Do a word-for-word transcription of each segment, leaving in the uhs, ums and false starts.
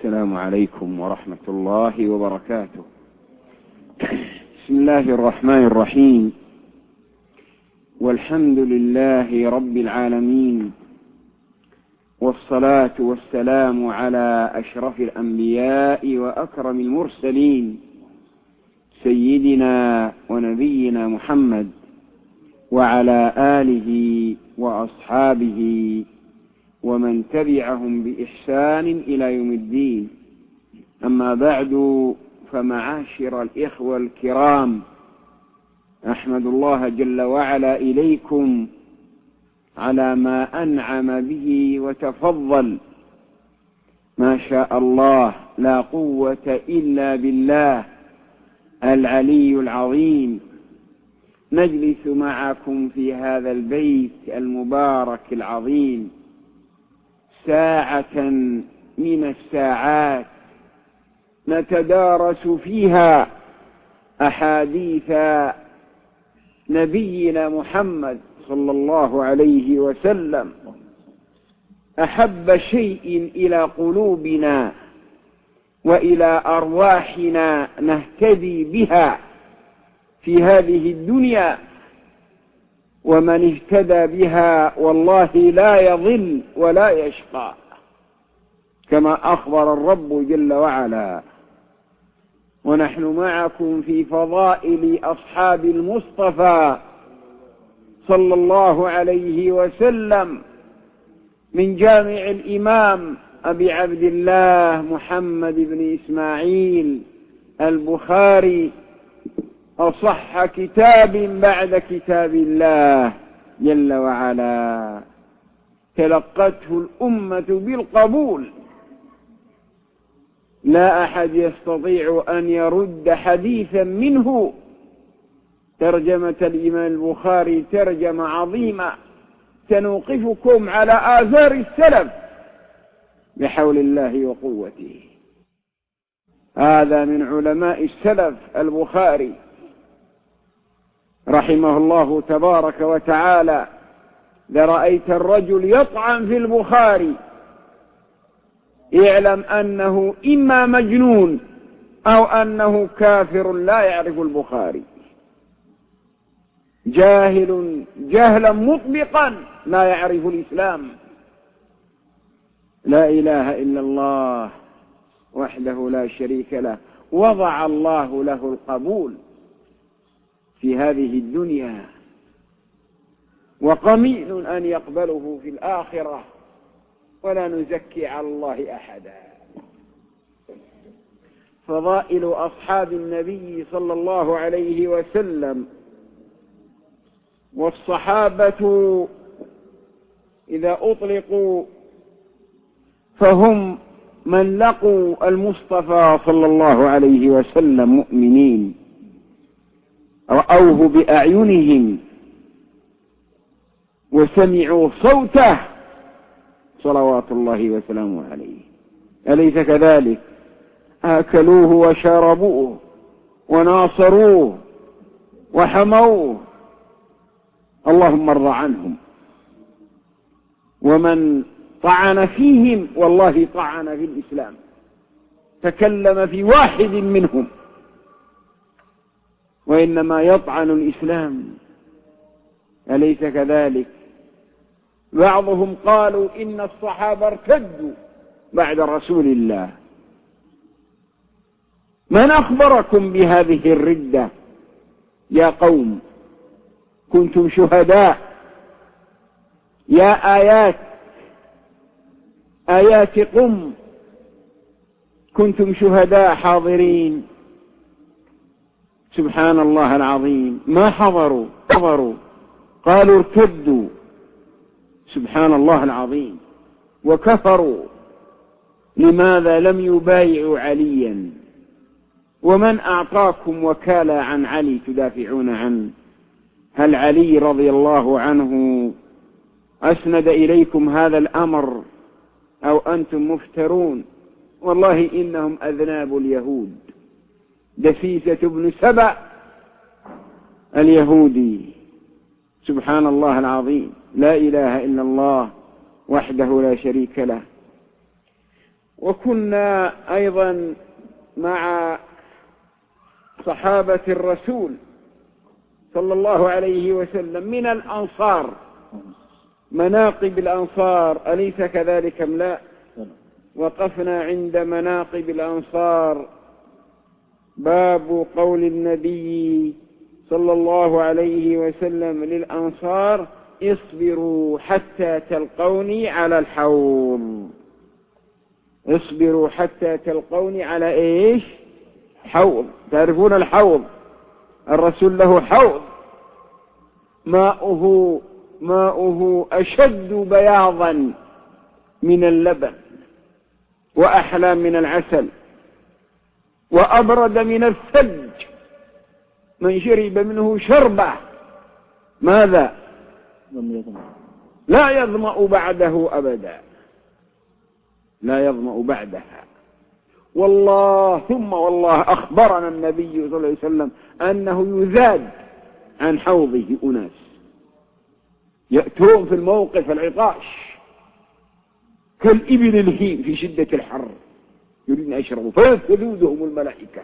السلام عليكم ورحمة الله وبركاته. بسم الله الرحمن الرحيم، والحمد لله رب العالمين، والصلاة والسلام على أشرف الأنبياء وأكرم المرسلين سيدنا ونبينا محمد وعلى آله وأصحابه ومن تبعهم بإحسان إلى يوم الدين. أما بعد، فمعاشر الإخوة الكرام، أحمد الله جل وعلا إليكم على ما أنعم به وتفضل. ما شاء الله، لا قوة إلا بالله العلي العظيم. نجلس معكم في هذا البيت المبارك العظيم ساعة من الساعات نتدارس فيها أحاديث نبينا محمد صلى الله عليه وسلم، أحب شيء إلى قلوبنا وإلى أرواحنا نهتدي بها في هذه الدنيا، ومن اهتدى بها والله لا يضل ولا يشقى، كما أخبر الرب جل وعلا. ونحن معكم في فضائل أصحاب المصطفى صلى الله عليه وسلم من جامع الإمام أبي عبد الله محمد بن إسماعيل البخاري، أصح كتاب بعد كتاب الله جل وعلا، تلقته الأمة بالقبول. لا أحد يستطيع أن يرد حديثا منه. ترجمة الإمام البخاري ترجمة عظيمة سنوقفكم على آثار السلف بحول الله وقوته. هذا من علماء السلف البخاري رحمه الله تبارك وتعالى. لرأيت الرجل يطعن في البخاري اعلم أنه إما مجنون أو أنه كافر لا يعرف البخاري، جاهل جهلا مطبقا لا يعرف الإسلام. لا إله إلا الله وحده لا شريك له، وضع الله له القبول في هذه الدنيا، وقميل أن يقبله في الآخرة، ولا نزكي على الله أحدا. فضائل أصحاب النبي صلى الله عليه وسلم. والصحابة إذا أطلقوا فهم من لقوا المصطفى صلى الله عليه وسلم مؤمنين، رأوه بأعينهم وسمعوا صوته صلوات الله وسلامه عليه. أليس كذلك؟ أكلوه وشربوه وناصروه وحموه، اللهم ارض عنهم. ومن طعن فيهم والله طعن في الإسلام، تكلم في واحد منهم، وإنما يطعن الإسلام. أليس كذلك؟ بعضهم قالوا إن الصحابة ارتدوا بعد رسول الله. من أخبركم بهذه الردة يا قوم؟ كنتم شهداء. يا آيات آيات قم، كنتم شهداء حاضرين. سبحان الله العظيم، ما حضروا حضروا قالوا ارتدوا، سبحان الله العظيم، وكفروا. لماذا لم يبايعوا عليا؟ ومن أعطاكم وكالة عن علي تدافعون عنه؟ هل علي رضي الله عنه أسند إليكم هذا الأمر أو أنتم مفترون؟ والله إنهم أذناب اليهود. دسيسة بن سبأ اليهودي، سبحان الله العظيم، لا إله إلا الله وحده لا شريك له. وكنا أيضا مع صحابة الرسول صلى الله عليه وسلم من الأنصار، مناقب الأنصار، أليس كذلك أم لا؟ وقفنا عند مناقب الأنصار، باب قول النبي صلى الله عليه وسلم للأنصار: اصبروا حتى تلقوني على الحوض. اصبروا حتى تلقوني على ايش؟ حوض. تعرفون الحوض؟ الرسول له حوض ماؤه ماؤه أشد بياضا من اللبن، وأحلى من العسل، وأبرد من الثلج. من شرب منه شربة ماذا؟ لا يظمأ بعده أبدا، لا يظمأ بعدها. والله ثم والله أخبرنا النبي صلى الله عليه وسلم أنه يزاد عن حوضه أناس يأتون في الموقف العطاش كالإبل الهيم في شدة الحر يريدون يشربوا، فتذودهم الملائكة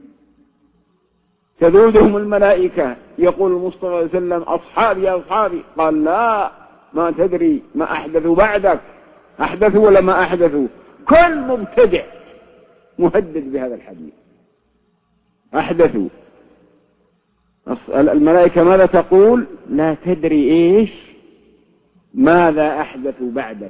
تذودهم الملائكة. يقول المصطفى صلى الله عليه وسلم: أصحابي يا أصحابي. قال: لا، ما تدري ما أحدثوا بعدك، أحدثوا ولا ما أحدثوا؟ كل مبتدع مهدد بهذا الحديث. أحدثوا. الملائكة ماذا تقول؟ لا تدري إيش ماذا أحدثوا بعدك،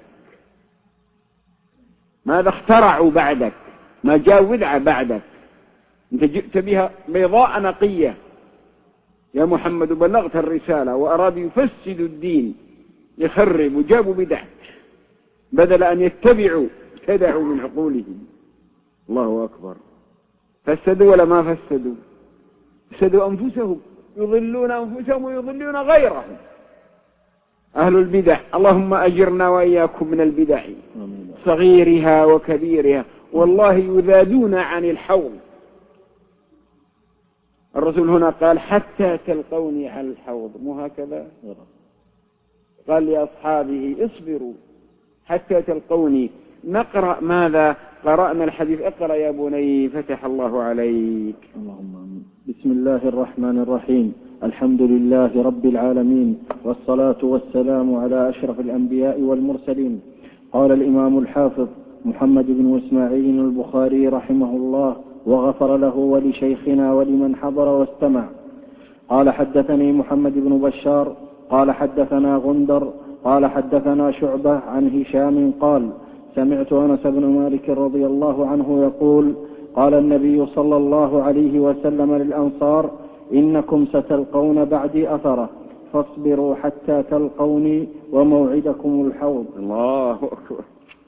ماذا اخترعوا بعدك، ما جاء ودعة بعدك. أنت جئت بها بيضاء نقية يا محمد، بلغت الرسالة، وأراد يفسد الدين، يخرب، وجابوا بدعة بدل أن يتبعوا ابتدعوا من عقولهم. الله أكبر. فسدوا ولا ما فسدوا؟ فسدوا أنفسهم، يضلون أنفسهم ويضلون غيرهم. أهل البدع، اللهم أجرنا وإياكم من البدع صغيرها وكبيرها، والله يذادون عن الحوض. الرسول هنا قال: حتى تلقوني على الحوض، مو هكذا؟ قال لأصحابه: اصبروا حتى تلقوني. نقرأ ماذا قرأنا الحديث. اقرأ يا بني، فتح الله عليك. اللهم آمين. بسم الله الرحمن الرحيم. الحمد لله رب العالمين، والصلاة والسلام على أشرف الأنبياء والمرسلين. قال الإمام الحافظ محمد بن إسماعيل البخاري رحمه الله وغفر له ولشيخنا ولمن حضر واستمع. قال: حدثني محمد بن بشار قال حدثنا غندر قال حدثنا شعبة عن هشام قال: سمعت أنس بن مالك رضي الله عنه يقول: قال النبي صلى الله عليه وسلم للأنصار: إنكم ستلقون بعدي أثرة، فاصبروا حتى تلقوني وموعدكم الحوض. الله أكبر.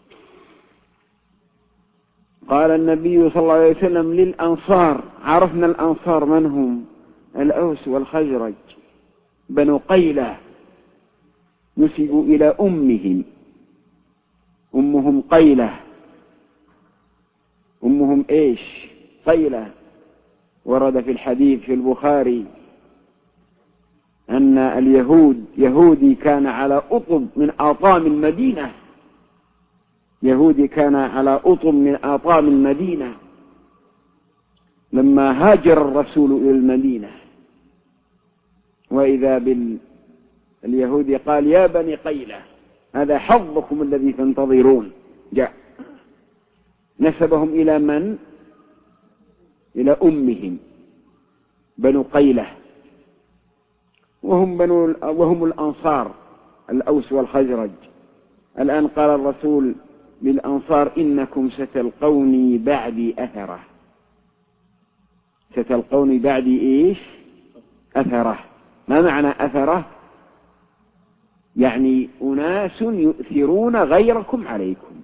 قال النبي صلى الله عليه وسلم للأنصار. عرفنا الأنصار من هم؟ الأوس والخزرج، بنو قيلة، نسبوا إلى أمهم، أمهم قيلة. أمهم إيش؟ قيلة. ورد في الحديث في البخاري أن اليهود، يهودي كان على أطب من آطام المدينة، يهودي كان على أطب من آطام المدينة لما هاجر الرسول إلى المدينة، وإذا باليهودي قال: يا بني قيلة، هذا حظكم الذي تنتظرون. جاء نسبهم إلى من؟ إلى أمهم، بنو قيلة، وهم, بنو وهم الأنصار، الأوس والخزرج. الآن قال الرسول للأنصار: إنكم ستلقوني بعدي أثرة. ستلقوني بعدي إيش؟ أثرة. ما معنى أثرة؟ يعني أناس يؤثرون غيركم عليكم،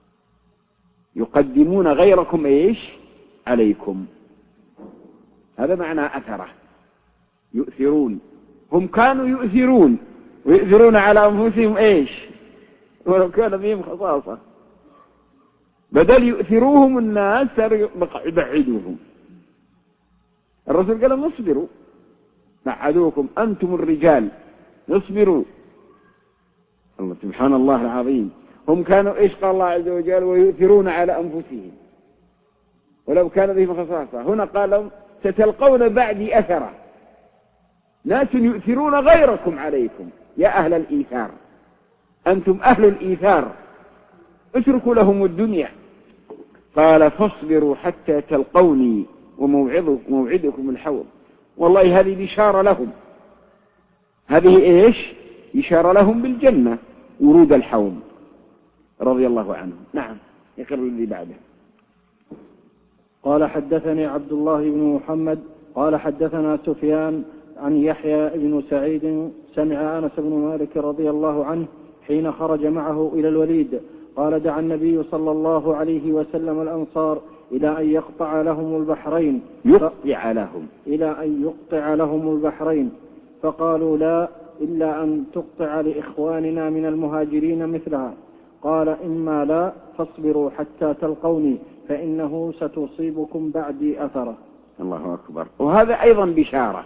يقدمون غيركم إيش؟ عليكم. هذا معنى أثرة، يؤثرون. هم كانوا يؤثرون ويؤثرون على أنفسهم إيش؟ ولو كان بهم خصاصة، بدل يؤثروهم الناس يبعدوهم. الرسول قال: اصبروا، بعدوكم، أنتم الرجال، اصبروا. الله سبحان الله العظيم. هم كانوا إيش قال الله عز وجل ويؤثرون على أنفسهم ولو كان بهم خصاصة. هنا قال لهم ستلقون بعدي أثرا ناس يؤثرون غيركم عليكم. يا أهل الإيثار أنتم أهل الإيثار اتركوا لهم الدنيا. قال فاصبروا حتى تلقوني وموعدكم الحوض. والله هذه بشارة لهم، هذه إيش بشارة لهم بالجنة ورود الحوض رضي الله عنهم. نعم يقر الذي بعده. قال حدثني عبد الله بن محمد قال حدثنا سفيان عن يحيى بن سعيد سمع أنس بن مالك رضي الله عنه حين خرج معه إلى الوليد قال دعا النبي صلى الله عليه وسلم الأنصار إلى أن يقطع لهم البحرين يقطع لهم إلى أن يقطع لهم البحرين فقالوا لا إلا أن تقطع لإخواننا من المهاجرين مثلها. قال إما لا فاصبروا حتى تلقوني فإنه ستصيبكم بعدي أثرة. الله أكبر. وهذا أيضا بشارة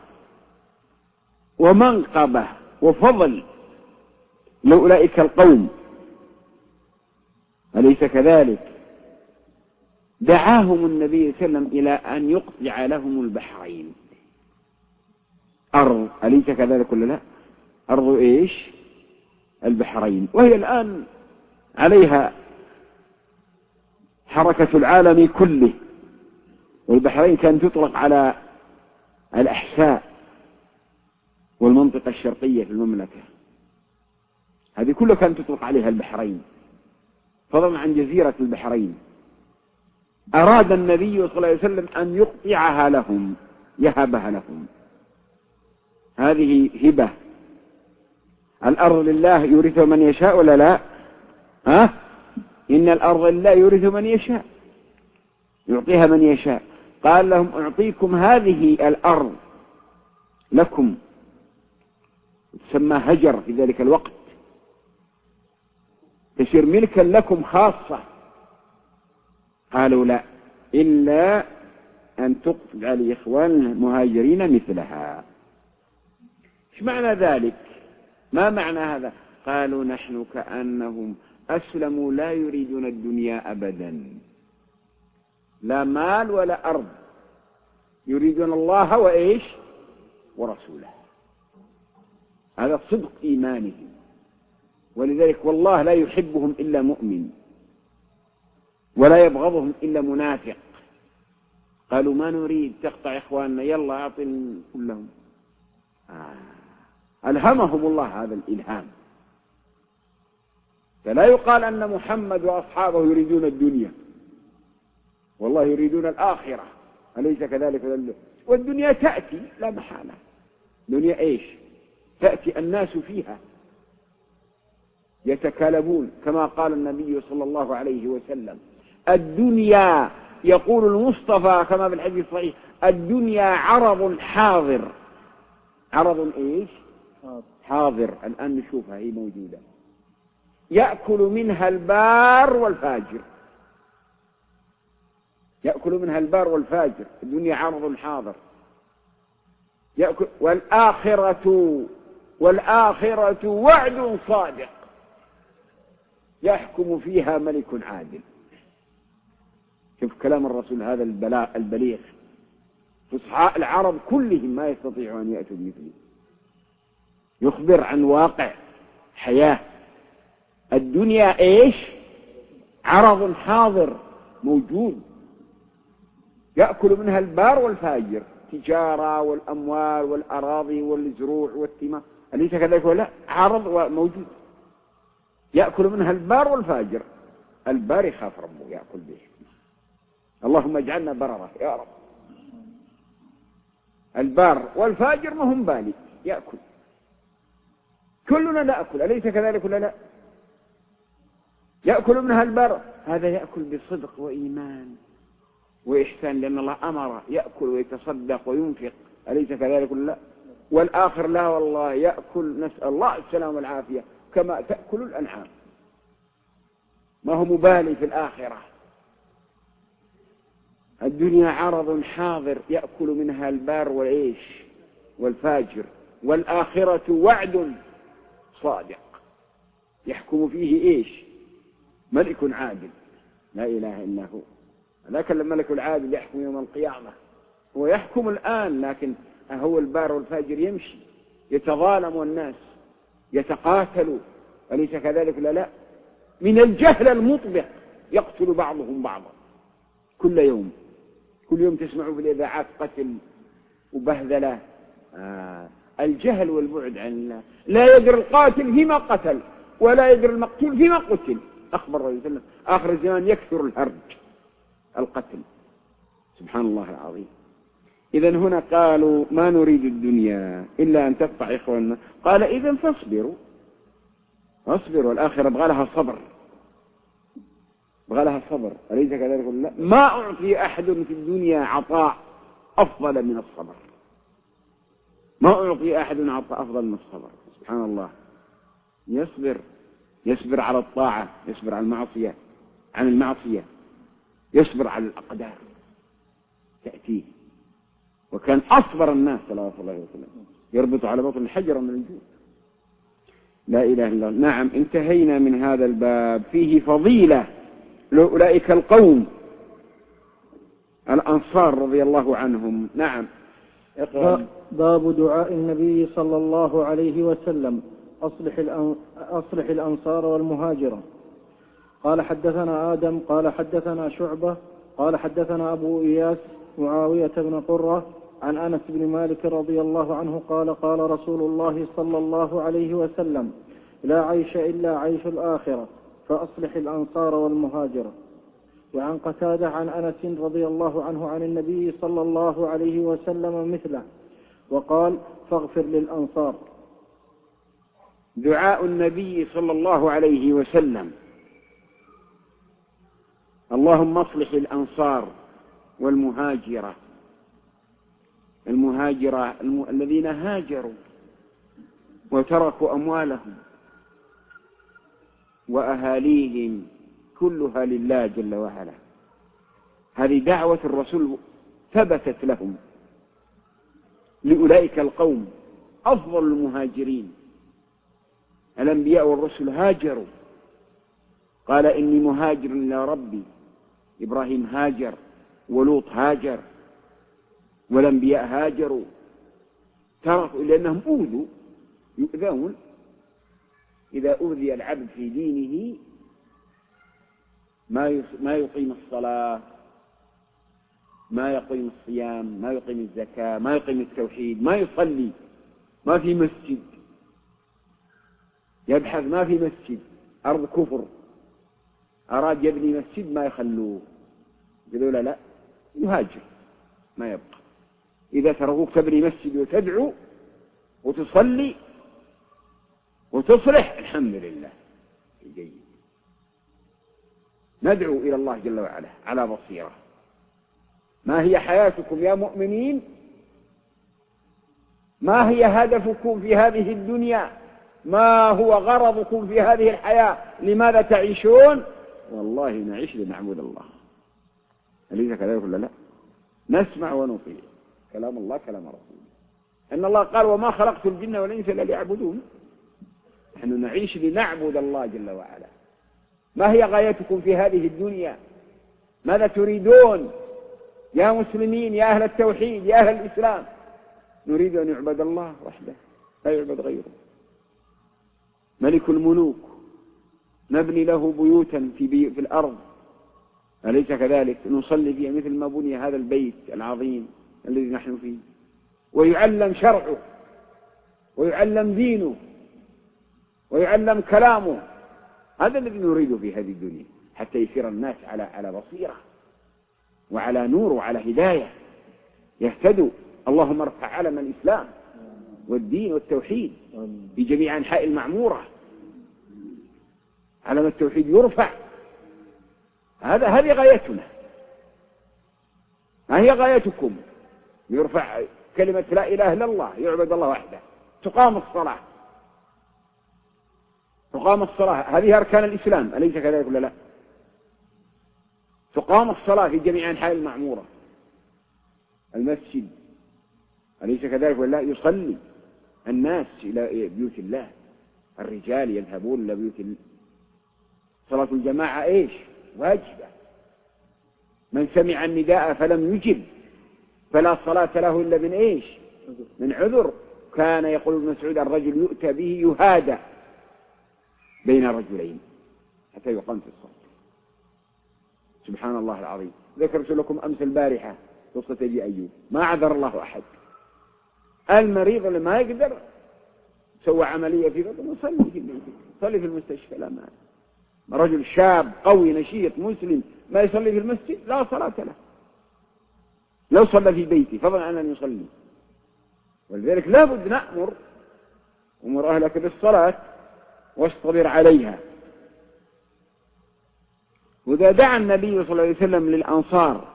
ومنقبة وفضل لأولئك القوم، أليس كذلك؟ دعاهم النبي صلى الله عليه وسلم إلى أن يقطع لهم البحرين أرض، أليس كذلك ولا لا؟ أرض إيش؟ البحرين، وهي الآن عليها حركة العالم كله. والبحرين كانت تطلق على الأحساء والمنطقة الشرقية في المملكة، هذه كلها كانت تطلق عليها البحرين فضلا عن جزيرة البحرين. أراد النبي صلى الله عليه وسلم أن يقطعها لهم، يهبها لهم. هذه هبة. الأرض لله يورث من يشاء ولا لا؟ ها؟ إن الأرض لله يورث من يشاء، يعطيها من يشاء. قال لهم أعطيكم هذه الأرض لكم، تسمى هجر في ذلك الوقت، تصير ملكا لكم خاصة. قالوا لا إلا أن تقطع لإخوان المهاجرين مثلها. ايش معنى ذلك؟ ما معنى هذا؟ قالوا نحن كأنهم أسلموا لا يريدون الدنيا أبدا، لا مال ولا أرض، يريدون الله وإيش ورسوله. هذا صدق إيمانهم، ولذلك والله لا يحبهم إلا مؤمن ولا يبغضهم إلا منافق. قالوا ما نريد تقطع إخواننا، يلا أعطي كلهم. آه. ألهمهم الله هذا الإلهام. فلا يقال أن محمد وأصحابه يريدون الدنيا، والله يريدون الآخرة، أليس كذلك؟ والدنيا تأتي لا محالة. دنيا إيش؟ تأتي الناس فيها يتكالبون، كما قال النبي صلى الله عليه وسلم الدنيا، يقول المصطفى كما في الحديث الصحيح، الدنيا عرض حاضر. عرض إيش؟ حاضر. الآن نشوفها هي موجودة، يأكل منها البار والفاجر، يأكل منها البار والفاجر. الدنيا عرض حاضر يأكل. والآخرة والآخرة وعد صادق يحكم فيها ملك عادل. شوف كلام الرسول هذا البلاء البليغ. فصحاء العرب كلهم ما يستطيعون أن يأتوا بمثله، يخبر عن واقع حياة. الدنيا إيش؟ عرض حاضر موجود، يأكل منها البار والفاجر، تجارة والأموال والأراضي والزروع والثمار، أليس كذلك ولا؟ عرض موجود يأكل منها البار والفاجر. البار يخاف ربه يأكل به، اللهم اجعلنا بررة يا رب. البار والفاجر ما هم بالي، يأكل. كلنا نأكل، أليس كذلك ولا لا؟ يأكل منها البر، هذا يأكل بصدق وإيمان وإحسان، لأن الله أمر يأكل ويتصدق وينفق، أليس كذلك ولا لا؟ والآخر لا والله يأكل، نسأل الله السلام والعافية، كما تأكل الأنعام، ما هو مبالي في الآخرة. الدنيا عرض حاضر يأكل منها البار والإيش والفاجر، والآخرة وعد صادق يحكم فيه إيش ملك عادل لا إله إلا هو. ذاك الملك العادل يحكم يوم القيامة، هو يحكم الآن، لكن هو البار والفاجر يمشي يتظالم والناس يتقاتلوا، أليس كذلك؟ لا لا، من الجهل المطبق يقتل بعضهم بعضا كل يوم، كل يوم تسمعوا في الإذاعات قتل وبهذلة. آه الجهل والبعد عن الله، لا يدري القاتل فيما قتل ولا يدري المقتول فيما قتل. أخبر الرسول صلى الله عليه وسلم آخر الزمان يكثر الهرج القتل، سبحان الله العظيم. إذن هنا قالوا ما نريد الدنيا إلا أن تقطع إخواننا، قال إذن فاصبروا اصبروا، الآخرة بغى لها صبر، بغى لها صبر، أليس كذلك؟ لا، ما أعطي أحد في الدنيا عطاء أفضل من الصبر، ما أعطي أحد عطاء أفضل من الصبر، سبحان الله. يصبر، يصبر على الطاعة، يصبر على المعصية عن المعصية، يصبر على الأقدار تأتيه. وكان أصبر الناس صلى الله عليه وسلم يربط على بطن الحجر من الجوع. لا إله إلا الله. نعم، انتهينا من هذا الباب، فيه فضيلة لأولئك القوم الأنصار رضي الله عنهم. نعم. باب دعاء النبي صلى الله عليه وسلم أصلح, أصلح الأنصار والمهاجرة. قال حدثنا آدم قال حدثنا شعبة قال حدثنا أبو إياس معاوية بن قرة عن أنس بن مالك رضي الله عنه قال قال رسول الله صلى الله عليه وسلم لا عيش إلا عيش الآخرة فأصلح الأنصار والمهاجرة. وعن قتادة عن أنس رضي الله عنه عن النبي صلى الله عليه وسلم مثله وقال فاغفر للأنصار. دعاء النبي صلى الله عليه وسلم اللهم اصلح الأنصار والمهاجرة، المهاجرة الم... الذين هاجروا وتركوا أموالهم وأهاليهم كلها لله جل وعلا. هذه دعوة الرسول ثبتت لهم، لأولئك القوم أفضل المهاجرين. الأنبياء والرسل هاجروا، قال إني مهاجر إلى ربي. إبراهيم هاجر ولوط هاجر والأنبياء هاجروا، تركوا لأنهم أوذوا، يؤذون. إذا أوذي العبد في دينه ما ما يقيم الصلاة، ما يقيم الصيام، ما يقيم الزكاة، ما يقيم التوحيد، ما يصلي، ما في مسجد، يبحث ما في مسجد، أرض كفر، أراد يبني مسجد ما يخلوه، يقولوا لا لا يهاجر ما يبقى. إذا تركوك تبني مسجد وتدعو وتصلي وتصلح الحمد لله جيد. ندعو إلى الله جل وعلا على بصيرة. ما هي حياتكم يا مؤمنين؟ ما هي هدفكم في هذه الدنيا؟ ما هو غرضكم في هذه الحياة؟ لماذا تعيشون؟ والله نعيش لنعبد الله، أليس كذلك ولا لا؟ نسمع ونطيع كلام الله كلام رسوله. أن الله قال وما خلقت الجن والإنس إلا ليعبدون. نحن نعيش لنعبد الله جل وعلا. ما هي غايتكم في هذه الدنيا؟ ماذا تريدون يا مسلمين يا أهل التوحيد يا أهل الإسلام؟ نريد أن يعبد الله وحده لا يعبد غيره، ملك الملوك، نبني له بيوتا في, بي في الأرض، أليس كذلك؟ نصلي فيها مثل ما بني هذا البيت العظيم الذي نحن فيه، ويعلم شرعه ويعلم دينه ويعلم كلامه. هذا الذي نريده في هذه الدنيا، حتى يسير الناس على على بصيرة وعلى نور وعلى هداية يهتدوا. اللهم ارفع علم الإسلام والدين والتوحيد في جميع أنحاء المعمورة. علم التوحيد يرفع، هذا هذه غايتنا. ما هي غايتكم؟ يرفع كلمة لا إله إلا الله، يعبد الله وحده، تقام الصلاة، تقام الصلاة، هذه أركان الإسلام، أليس كذلك ولا لا؟ تقام الصلاة في جميع أنحاء المعمورة، المسجد، أليس كذلك ولا لا؟ يصلي الناس إلى بيوت الله، الرجال يذهبون إلى بيوت صلاة الجماعة إيش؟ واجبة. من سمع النداء فلم يجب فلا صلاة له إلا من إيش؟ من عذر. كان يقول ابن مسعود الرجل يؤتى به يهادى بين رجلين حتى يقام في الصلاة. سبحان الله العظيم. ذكرت لكم أمس البارحة قصة أبي أيوب، ما عذر الله أحد. المريض اللي ما يقدر سوى عملية في بطنه يصلي في البيت، يصلي في المستشفى لا مانع. رجل شاب قوي نشيط مسلم ما يصلي في المسجد لا صلاة له، لو صلى في بيته فضلا عن أن يصلي. ولذلك لا بد نأمر أمر أهلك بالصلاة واصطبر عليها. وإذا دعا النبي صلى الله عليه وسلم للأنصار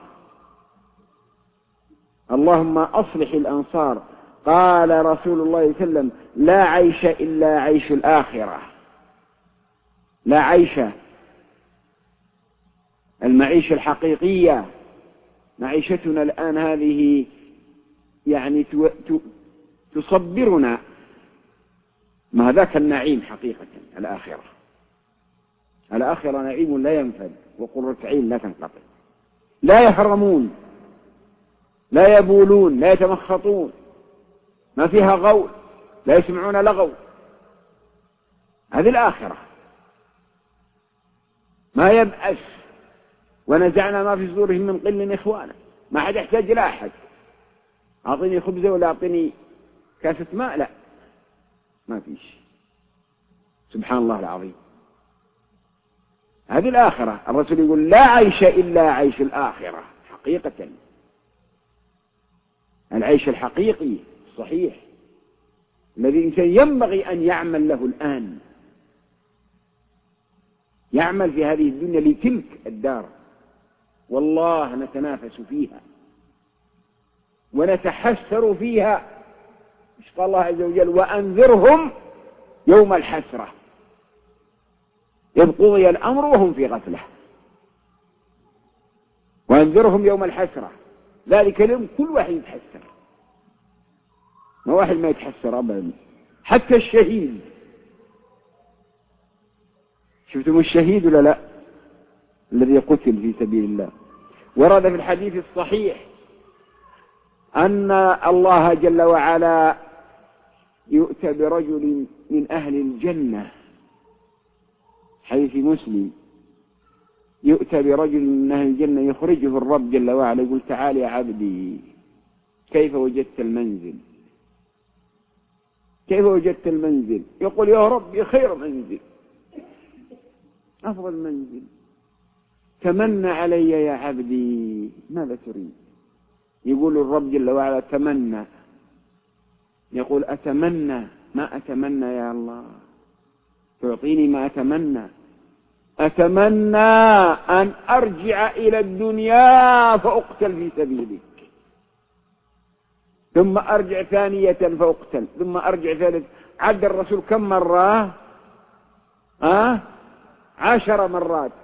اللهم أصلح الأنصار، قال رسول الله صلى الله عليه وسلم لا عيش إلا عيش الآخرة. لا عيش، المعيشة الحقيقية معيشتنا الآن هذه يعني تصبرنا، ما ذاك النعيم حقيقة. الآخرة الآخرة نعيم لا ينفد وقرة عين لا تنقطع. لا يهرمون، لا يبولون، لا يتمخطون، ما فيها غول، لا يسمعون لغو. هذه الآخرة. ما يبأس ونزعنا ما في صدورهم من قل إخوانا، ما حد يحتاج إلى أحد. أعطيني خبزة ولا أعطيني كاسة ماء، لا ما فيش. سبحان الله العظيم. هذه الآخرة. الرسول يقول لا عيش إلا عيش الآخرة حقيقة. العيش الحقيقي الصحيح الذي الإنسان ينبغي أن يعمل له الآن، يعمل في هذه الدنيا لتلك الدار. والله نتنافس فيها ونتحسر فيها. مش قال الله عز وجل وأنذرهم يوم الحسرة إذ قضي الأمر وهم في غفلة. وأنذرهم يوم الحسرة، ذلك اليوم كل واحد يتحسر، ما واحد ما يتحسر أبدا، حتى الشهيد. شفتم الشهيد ولا لا؟ الذي قتل في سبيل الله. ورد في الحديث الصحيح أن الله جل وعلا يؤتى برجل من أهل الجنة، حديث مسلم، يؤتى برجل من أهل الجنة يخرجه الرب جل وعلا يقول تعال يا عبدي كيف وجدت المنزل؟ كيف وجدت المنزل؟ يقول يا ربي خير منزل، أفضل منزل. تمنى علي يا عبدي ماذا تريد؟ يقول الرب جل وعلا تمنى. يقول أتمنى ما أتمنى يا الله، تعطيني ما أتمنى. أتمنى أن أرجع إلى الدنيا فأقتل في سبيلك، ثم أرجع ثانية فأقتل، ثم أرجع ثالث. عد الرسول كم مرة؟ أه؟ عشر مرات.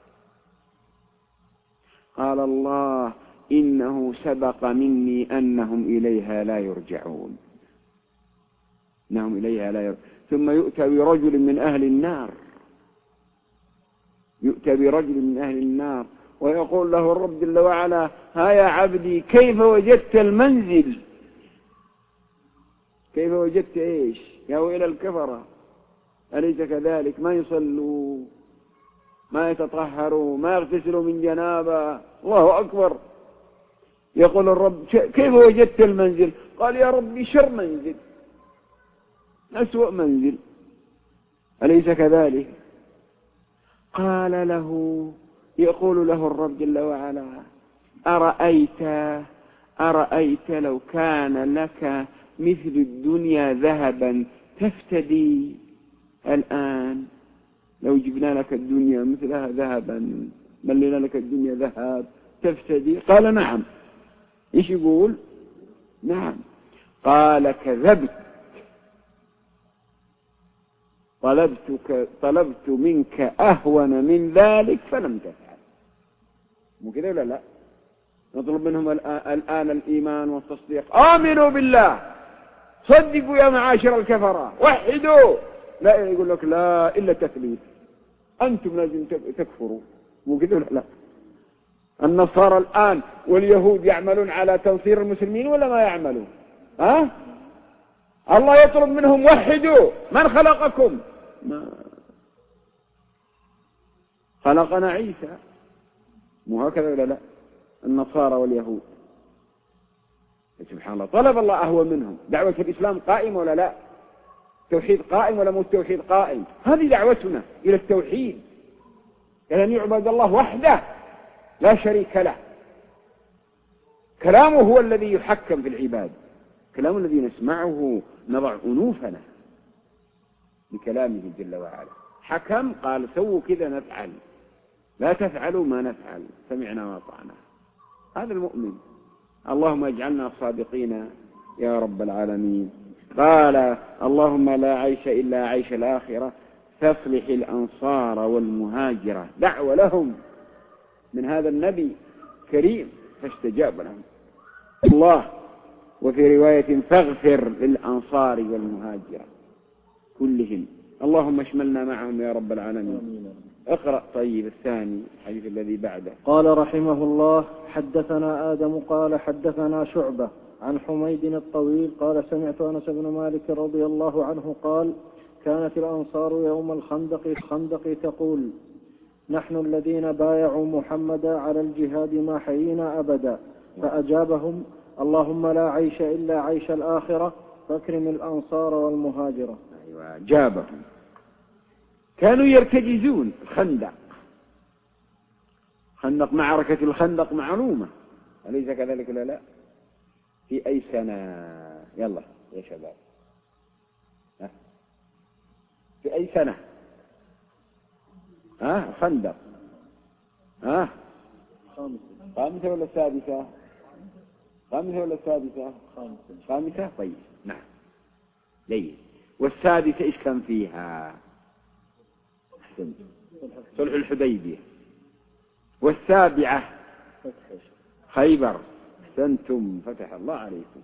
قال الله إنه سبق مني أنهم إليها لا يرجعون، إنهم إليها لا يرجعون. ثم يؤتى برجل من أهل النار، يؤتى برجل من أهل النار ويقول له الرب جل وعلا ها يا عبدي كيف وجدت المنزل؟ كيف وجدت إيش؟ يا ويل الكفرة أليس كذلك؟ ما يصلوا، ما يتطهروا، ما يغتسلوا من جنابه. الله أكبر. يقول الرب كيف وجدت المنزل؟ قال يا ربي شر منزل، أسوأ منزل، أليس كذلك؟ قال له، يقول له الرب جل وعلا أرأيت أرأيت لو كان لك مثل الدنيا ذهبا تفتدي الآن، لو جبنا لك الدنيا مثلها ذهبا، ملينا لك الدنيا ذهب تفتدي؟ قال نعم. إيش يقول؟ نعم. قال كذبت، طلبتك طلبت منك أهون من ذلك فلم تفعل. مو كده ولا لا؟ نطلب منهم الآن الإيمان والتصديق. آمنوا بالله، صدقوا يا معاشر الكفرة، وحدوا. لا يقول لك لا إلا تثليث، أنتم لازم تكفروا، مو كذا؟ لا. النصارى الآن واليهود يعملون على تنصير المسلمين ولا ما يعملون؟ ها؟ الله يطلب منهم وحدوا من خلقكم. ما خلقنا عيسى، مو هكذا ولا لا؟ النصارى واليهود سبحان الله، طلب الله أهوى منهم. دعوة الإسلام قائمة ولا لا؟ التوحيد قائم ولا مو التوحيد قائم؟ هذه دعوتنا إلى التوحيد، إلى أن يعبد الله وحده لا شريك له. كلامه هو الذي يحكم في العباد، كلام الذي نسمعه نضع أنوفنا بكلامه جل وعلا. حكم قال سووا كذا نفعل، لا تفعلوا ما نفعل، سمعنا وأطعنا. هذا المؤمن. اللهم اجعلنا صادقين يا رب العالمين. قال اللهم لا عيش إلا عيش الآخرة فاصلح الأنصار والمهاجرة. دعوة لهم من هذا النبي كريم فاستجاب لهم الله. وفي رواية فاغفر للأنصار والمهاجرة كلهم، اللهم اشملنا معهم يا رب العالمين. اقرأ طيب الثاني الحديث الذي بعده. قال رحمه الله حدثنا آدم قال حدثنا شعبة عن حميد الطويل قال سمعت أنس بن مالك رضي الله عنه قال كانت الأنصار يوم الخندق الخندق تقول نحن الذين بايعوا محمدا على الجهاد ما حيينا أبدا، فأجابهم اللهم لا عيش إلا عيش الآخرة فاكرم الأنصار والمهاجرة. أيوة جابهم. كانوا يرتجزون الخندق، خندق معركة الخندق معلومة، أليس كذلك ولا لا؟ في أي سنة؟ يلا يا شباب، في أي سنة؟ ها خندق ها خامسة ولا سادسة؟ خامسة ولا سادسة؟ خامسة. طيب نعم جيد. والسادسة إيش كان فيها؟ صلح الحديبية. والسابعة خيبر. أحسنتم فتح الله عليكم.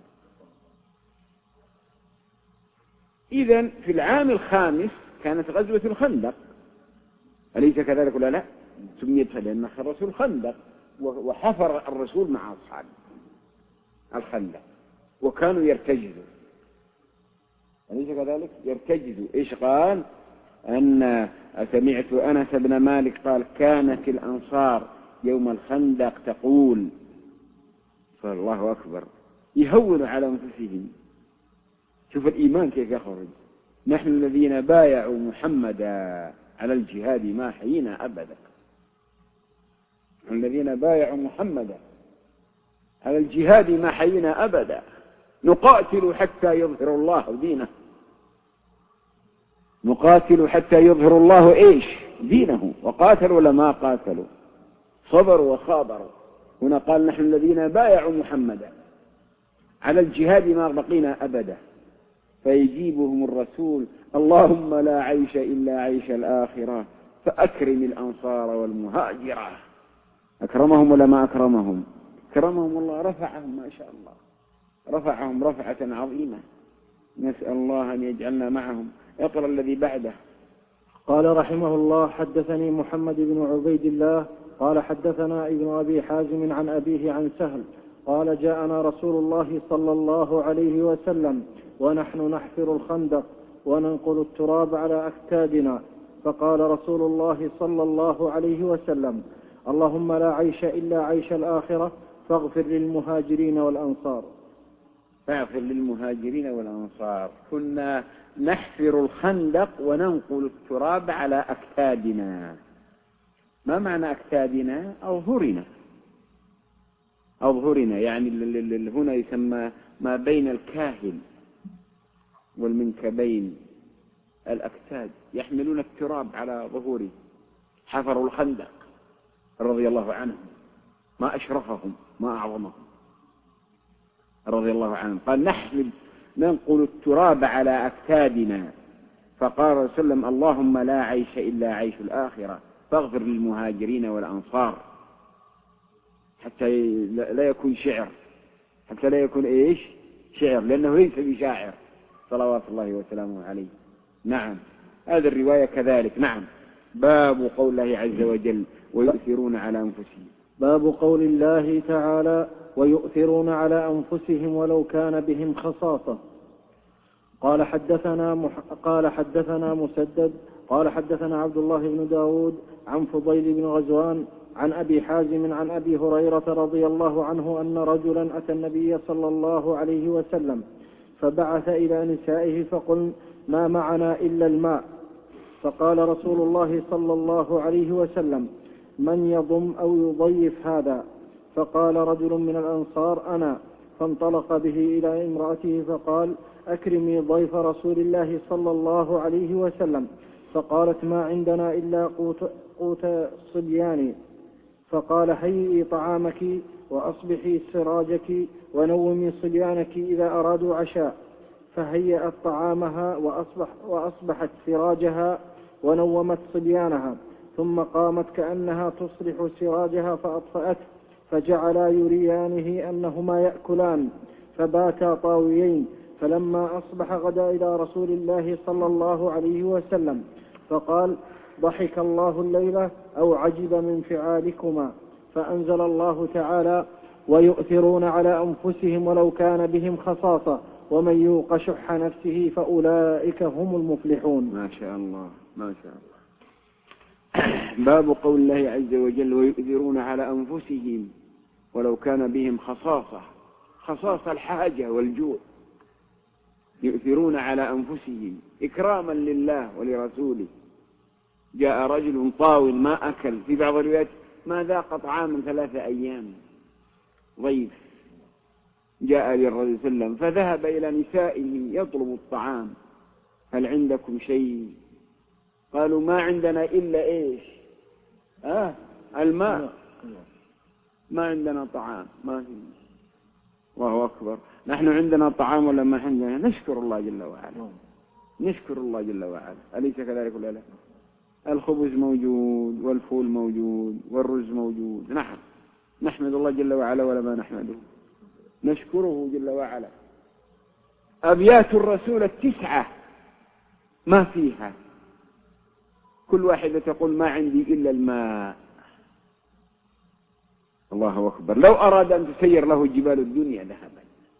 إذن في العام الخامس كانت غزوة الخندق، أليس كذلك ولا لا؟ سميت لأن خرسوا الخندق وحفر الرسول مع أصحابه الخندق وكانوا يرتجزوا، أليس كذلك؟ يرتجزوا. إيش قال؟ أن سمعت أنس بن مالك قال كانت الأنصار يوم الخندق تقول، صلى الله أكبر، يهون على أنفسهم. شوف الإيمان كيف يخرج. نحن الذين بايعوا محمدا على الجهاد ما حيينا أبدا، نحن الذين بايعوا محمدا على الجهاد ما حيينا أبدا، نقاتل حتى يظهر الله دينه، نقاتل حتى يظهر الله إيش؟ دينه. وقاتلوا لما قاتلوا، صبروا وخابروا. هنا قال نحن الذين بايعوا محمدا على الجهاد ما بقينا أبدا، فيجيبهم الرسول اللهم لا عيش إلا عيش الآخرة فأكرم الأنصار والمهاجرة. أكرمهم ولا ما أكرمهم؟ أكرمهم الله، رفعهم ما شاء الله، رفعهم رفعة عظيمة. نسأل الله أن يجعلنا معهم. اقرأ الذي بعده. قال رحمه الله حدثني محمد بن عبيد الله قال حدثنا ابن أبي حازم عن أبيه عن سهل قال جاءنا رسول الله صلى الله عليه وسلم ونحن نحفر الخندق وننقل التراب على أكتادنا، فقال رسول الله صلى الله عليه وسلم اللهم لا عيش إلا عيش الآخرة فاغفر للمهاجرين والأنصار. فاغفر للمهاجرين والأنصار. كنا نحفر الخندق وننقل التراب على أكتادنا. ما معنى أكتادنا؟ أظهرنا، أظهرنا يعني هنا يسمى ما بين الكاهل والمنكبين الأكتاد، يحملون التراب على ظهوره. حفروا الخندق رضي الله عنهم، ما أشرفهم ما أعظمهم رضي الله عنهم. قال نحمل ننقل التراب على أكتادنا، فقال رسول الله وسلم اللهم لا عيش إلا عيش الآخرة فاغفر للمهاجرين والأنصار. حتى لا يكون شعر، حتى لا يكون إيش شعر، لأنه ليس بشاعر صلوات الله وسلامه عليه. نعم هذه الرواية كذلك. نعم باب قول الله عز وجل ويؤثرون على أنفسهم. باب قول الله تعالى ويؤثرون على أنفسهم ولو كان بهم خصاصة. قال حدثنا مح... قال حدثنا مسدد قال حدثنا عبد الله بن داود عن فضيل بن غزوان عن أبي حازم عن أبي هريرة رضي الله عنه أن رجلا أتى النبي صلى الله عليه وسلم فبعث إلى نسائه فقل ما معنا إلا الماء. فقال رسول الله صلى الله عليه وسلم من يضم أو يضيف هذا؟ فقال رجل من الأنصار أنا. فانطلق به إلى امرأته فقال أكرمي ضيف رسول الله صلى الله عليه وسلم. فقالت ما عندنا إلا قوت, قوت الصبيان. فقال هيئي طعامك وأصبحي سراجك ونومي صبيانك إذا أرادوا عشاء. فهيأت طعامها وأصبح وأصبحت سراجها ونومت صبيانها، ثم قامت كأنها تصلح سراجها فأطفأته، فجعلا يريانه أنهما يأكلان، فباتا طاويين. فلما أصبح غدا إلى رسول الله صلى الله عليه وسلم فقال ضحك الله الليلة أو عجب من فعالكما. فأنزل الله تعالى ويؤثرون على أنفسهم ولو كان بهم خصاصة ومن يوق شح نفسه فأولئك هم المفلحون. ما شاء الله ما شاء الله. باب قول الله عز وجل ويؤثرون على أنفسهم ولو كان بهم خصاصة، خصاصة الحاجة والجوع. يؤثرون على أنفسهم إكراما لله ولرسوله. جاء رجل طاول ما أكل، في بعض الروايات ما ذاق طعاما ثلاثة أيام، ضيف جاء للرسول صلى الله عليه وسلم فذهب إلى نسائه يطلب الطعام، هل عندكم شيء؟ قالوا ما عندنا إلا إيش؟ آه الماء، ما عندنا طعام، ما في. الله أكبر. نحن عندنا طعام ولا ما عندنا؟ نشكر الله جل وعلا، نشكر الله جل وعلا، أليس كذلك ولا لا؟ الخبز موجود والفول موجود والرز موجود، نعم نحمد الله جل وعلا ولا ما نحمده؟ نشكره جل وعلا. أبيات الرسول التسعة ما فيها، كل واحدة تقول ما عندي إلا الماء. الله أكبر. لو أراد أن تسير له جبال الدنيا ذهبا،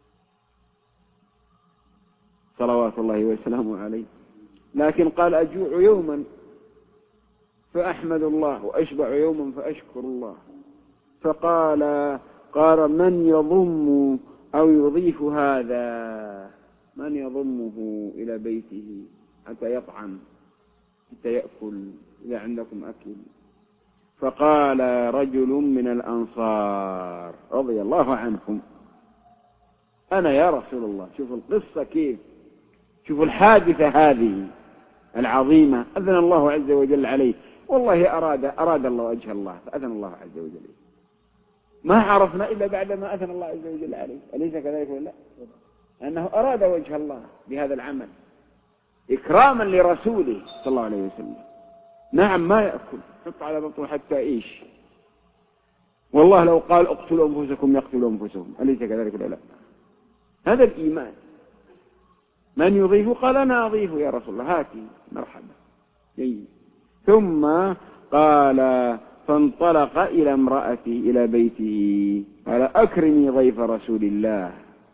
صلوات الله وسلامه عليه، لكن قال أجوع يوما فأحمد الله وأشبع يوما فأشكر الله. فقال قال من يضم أو يضيف هذا؟ من يضمه إلى بيته حتى يطعم حتى يأكل إذا عندكم أكل؟ فقال رجل من الأنصار رضي الله عنهم أنا يا رسول الله. شوفوا القصة كيف، شوفوا الحادثة هذه العظيمة. أذن الله عز وجل عليه، والله أراد أراد الله وجه الله فأذن الله عز وجل. ما عرفنا إلا بعد ما أذن الله عز وجل عليه، أليس كذلك ولا لا؟ أنه أراد وجه الله بهذا العمل إكراما لرسوله صلى الله عليه وسلم. نعم ما يأكل، حط على بطنه حتى إيش. والله لو قال اقتلوا أنفسكم يقتلوا أنفسهم، أليس كذلك ولا لا؟ هذا الإيمان. من يضيف؟ قال أنا أضيف يا رسول الله، هاتي مرحبا. جيد. ثم قال فانطلق إلى امرأته إلى بيته قال أكرمي ضيف رسول الله.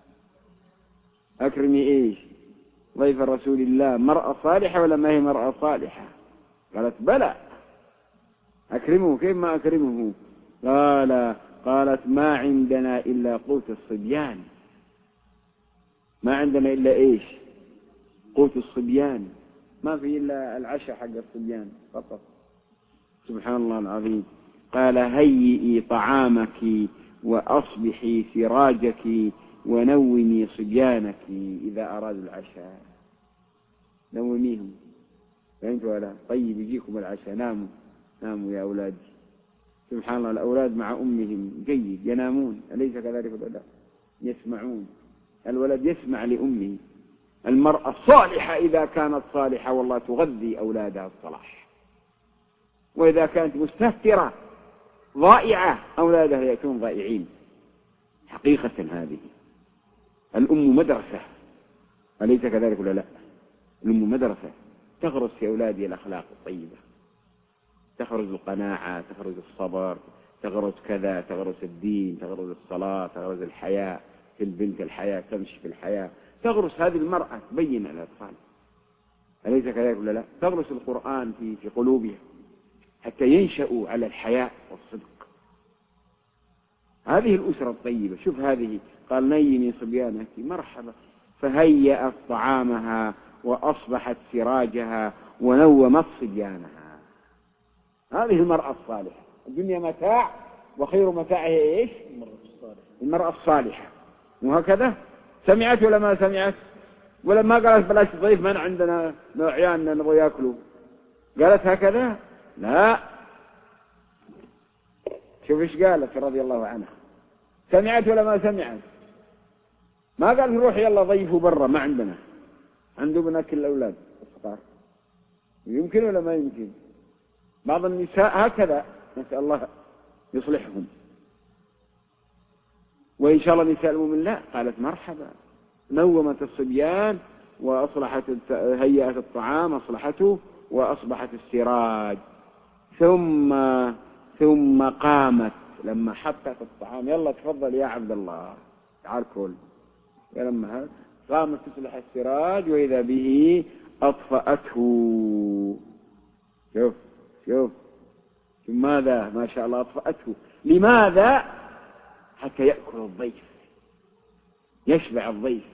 أكرمي إيش؟ ضيف رسول الله. مرأة صالحة ولا ما هي مرأة صالحة؟ قالت بلى. أكرمه. كيف ما أكرمه؟ قال قالت ما عندنا إلا قوت الصبيان. ما عندنا إلا إيش؟ قوت الصبيان، ما في إلا العشاء حق الصبيان فقط. سبحان الله العظيم. قال هيئي طعامك وأصبحي سراجك ونومي صبيانك إذا أرادوا العشاء. نوميهم، فهمت ولا؟ طيب يجيكم العشاء، ناموا ناموا يا أولادي. سبحان الله. الأولاد مع أمهم جيد، ينامون، أليس كذلك ولا لا؟ يسمعون. الولد يسمع لأمه. المرأة الصالحة إذا كانت صالحة والله تغذي أولادها الصلاح، وإذا كانت مستهترة ضائعة أولادها يأتون ضائعين. حقيقة هذه الأم مدرسة، أليس كذلك ولا لا؟ الأم مدرسة تغرس في أولادها الأخلاق الطيبة. تغرس القناعة، تغرس الصبر، تغرس كذا، تغرس الدين، تغرس الصلاة، تغرس الحياة في البنت، الحياة تمشي في الحياة، تغرس هذه المرأة تبين الأطفال، أليس كذلك ولا لا؟ تغرس القرآن في في قلوبها حتى ينشأوا على الحياء والصدق. هذه الأسرة الطيبة. شوف هذه قال نيمي صبيانك مرحبا، فهيأت طعامها وأصبحت سراجها ونومت صبيانها. هذه المرأة الصالحة. الدنيا متاع وخير متاعها إيش؟ المرأة الصالحة. وهكذا سمعت ولا ما سمعت؟ ولا ما قالت بلاش ضيف من عندنا عيالنا نبغى ياكلوا؟ قالت هكذا؟ لا. شوف ايش قالت رضي الله عنها. سمعت ولا ما سمعت؟ ما قال نروح يلا ضيفوا برا ما عندنا، عنده بناكل الأولاد الصغار. يمكن ولا ما يمكن؟ بعض النساء هكذا، نسأل الله يصلحهم. وإن شاء الله نساء المؤمن لا، قالت مرحبا، نومت الصبيان وأصلحت هيئة الطعام أصلحته وأصبحت السراج. ثم ثم قامت لما حطت الطعام، يلا تفضل يا عبد الله تعال كل. لما قامت تصلح السراج وإذا به أطفأته. شوف شوف ماذا ما شاء الله أطفأته. لماذا؟ حتى يأكل الضيف، يشبع الضيف.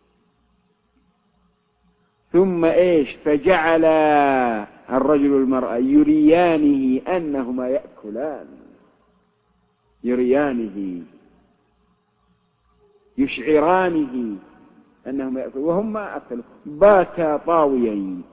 ثم إيش؟ فجعل الرجل والمرأة يريانه أنهما يأكلان، يريانه يشعرانه أنهما يأكلون وهم ما أكلوا. باتا طاويين.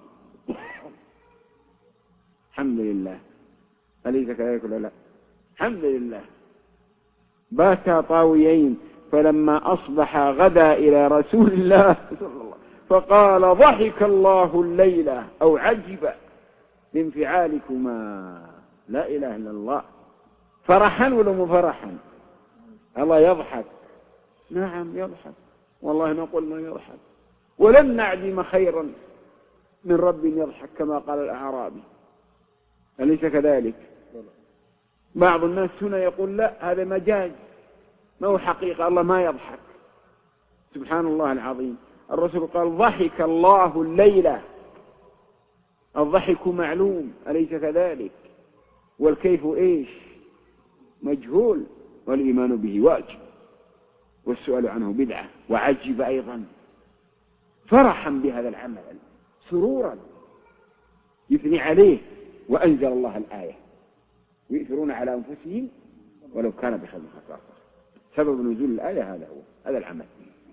الحمد لله. أليس كذلك ولا لا؟ الحمد لله. باتا طاويين. فلما أصبح غدا إلى رسول الله صلى الله عليه وسلم فقال ضحك الله الليلة أو عجب لانفعالكما. لا إله إلا الله. فرحا ولا مفرحا؟ الله يضحك. نعم يضحك، والله ما قلنا يضحك، ولن نعدم خيرا من رب يضحك كما قال الأعرابي. أليس كذلك؟ بعض الناس هنا يقول لا هذا مجاز ما هو حقيقة، الله ما يضحك. سبحان الله العظيم. الرسول قال ضحك الله الليلة. الضحك معلوم، أليس كذلك؟ والكيف إيش؟ مجهول، والإيمان به واجب، والسؤال عنه بدعة. وعجب أيضا فرحا بهذا العمل، سرورا يثني عليه. وأنزل الله الآية ويؤثرون على أنفسهم ولو كان بخير خصاصة. سبب نزول الآية هذا هو هذا العمل.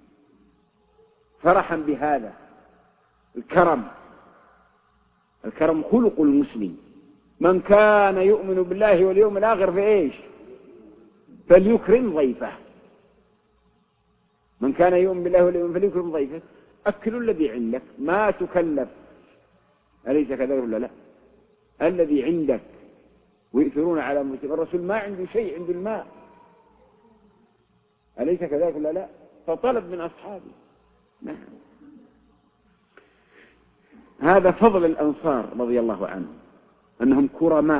فرحا بهذا الكرم. الكرم خلق المسلم. من كان يؤمن بالله واليوم الآخر في إيش؟ فليكرم ضيفه. من كان يؤمن بالله واليوم فليكرم ضيفه. أكل الذي عندك، ما تكلف. أليس كذلك ولا لا؟ الذي عندك. ويؤثرون على أنفسهم. الرسول ما عنده شيء، عنده الماء. أليس كذلك ولا لا؟ فطلب من أصحابه. نعم. هذا فضل الأنصار رضي الله عنهم أنهم كرماء.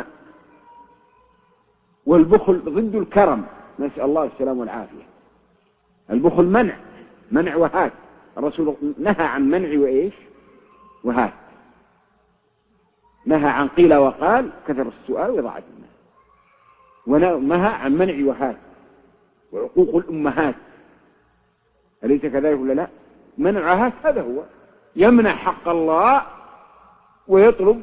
والبخل ضد الكرم، نسأل الله السلام والعافية. البخل منع منع وهات. الرسول نهى عن منع وإيش وهات. نهى عن قيل وقال، كثر السؤال وإضاعة المال. ونهى عن منع وهات وعقوق الأمهات. أليس كذلك ولا لا؟ منع وهات هذا هو يمنع حق الله ويطلب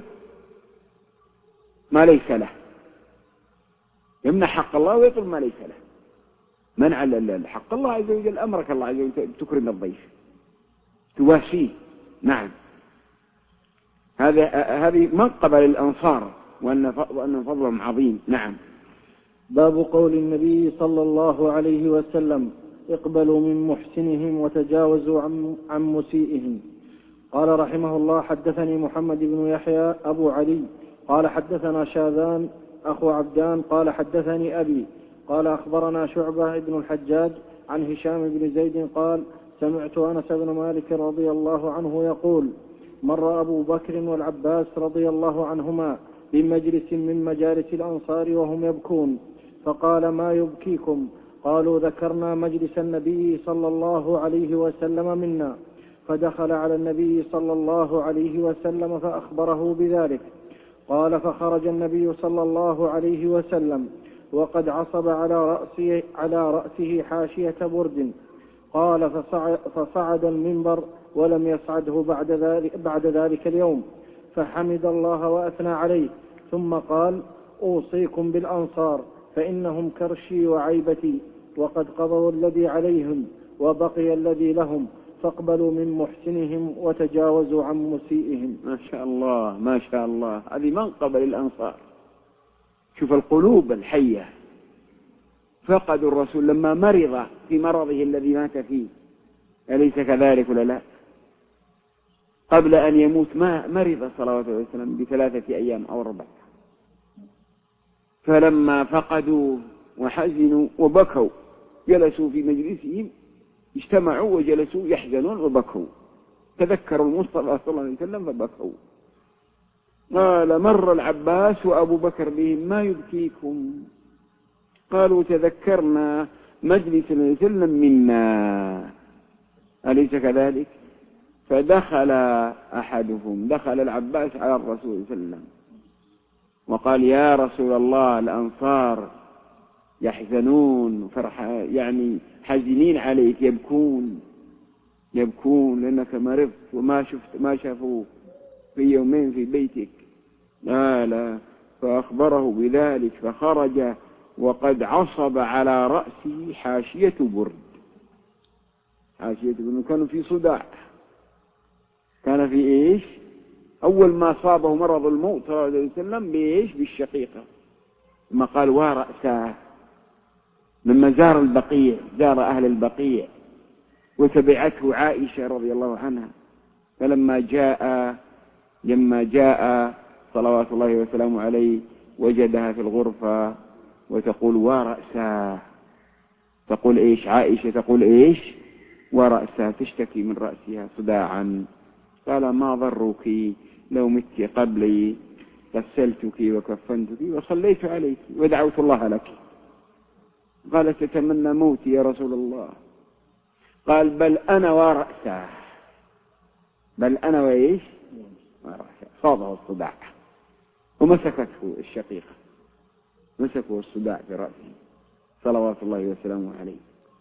ما ليس له. يمنع حق الله ويطلب ما ليس له. منع حق الله عز وجل. أمرك الله عز وجل تكرم الضيف، تواسيه. نعم. هذا هذه منقبة للأنصار وأن فضلهم عظيم. نعم. باب قول النبي صلى الله عليه وسلم اقبلوا من محسنهم وتجاوزوا عن, عن مسيئهم. قال رحمه الله حدثني محمد بن يحيى أبو علي قال حدثنا شاذان أخو عبدان قال حدثني أبي قال أخبرنا شعبة بن الحجاج عن هشام بن زيد قال سمعت أنس بن مالك رضي الله عنه يقول مر أبو بكر والعباس رضي الله عنهما بمجلس من مجالس الأنصار وهم يبكون، فقال: ما يبكيكم؟ قالوا: ذكرنا مجلس النبي صلى الله عليه وسلم منا. فدخل على النبي صلى الله عليه وسلم فأخبره بذلك. قال: فخرج النبي صلى الله عليه وسلم وقد عصب على رأسه, على رأسه حاشية برد. قال: فصعد, فصعد المنبر ولم يصعده بعد ذلك, بعد ذلك اليوم، فحمد الله وأثنى عليه، ثم قال: أوصيكم بالأنصار فإنهم كرشي وعيبتي، وقد قضوا الذي عليهم وبقي الذي لهم، فاقبلوا من محسنهم وتجاوزوا عن مسيئهم. ما شاء الله ما شاء الله، هذه منقبة للأنصار. شوف القلوب الحية. فقدوا الرسول لما مرض في مرضه الذي مات فيه، أليس كذلك ولا لا؟ قبل أن يموت ما مرض صلوات الله وسلم بثلاثة أيام أو أربعة، فلما فقدوا وحزنوا وبكوا جلسوا في مجلسهم، اجتمعوا وجلسوا يحزنون وبكوا، تذكروا المصطفى صلى الله عليه وسلم فبكوا. قال: مر العباس وأبو بكر بهم: ما يبكيكم؟ قالوا: تذكرنا مجلس النبي صلى الله عليه وسلم منا، أليس كذلك؟ فدخل أحدهم، دخل العباس على الرسول صلى الله عليه وسلم وقال: يا رسول الله، الأنصار يحزنون فرحة، يعني حزنين عليك، يبكون يبكون لأنك مرضت وما شفت ما شافوه في يومين في بيتك. لا لا فأخبره بذلك، فخرج وقد عصب على رأسه حاشية برد. حاشية برد، كانوا في صداع، كان في إيش؟ أول ما صابه مرض الموت صلى الله عليه وسلم بإيش؟ بالشقيقة، لما قال: ورأسه، لما زار البقيع، زار أهل البقيع وتبعته عائشة رضي الله عنها، فلما جاء لما جاء صلوات الله وسلامه عليه وجدها في الغرفة وتقول: ورأسه. تقول إيش عائشة؟ تقول إيش؟ ورأسه، تشتكي من رأسها صداعا. قال: ما ضرك لو مت قبلي، غسلتك وكفنتك وصليت عليك ودعوت الله لك. قالت: تتمنى موتي يا رسول الله. قال: بل أنا ورأسه، بل أنا وإيش؟ ورأسه. صابه الصداع ومسكته الشقيقة، مسكه الصداع في رأسه صلوات الله وسلامه عليه.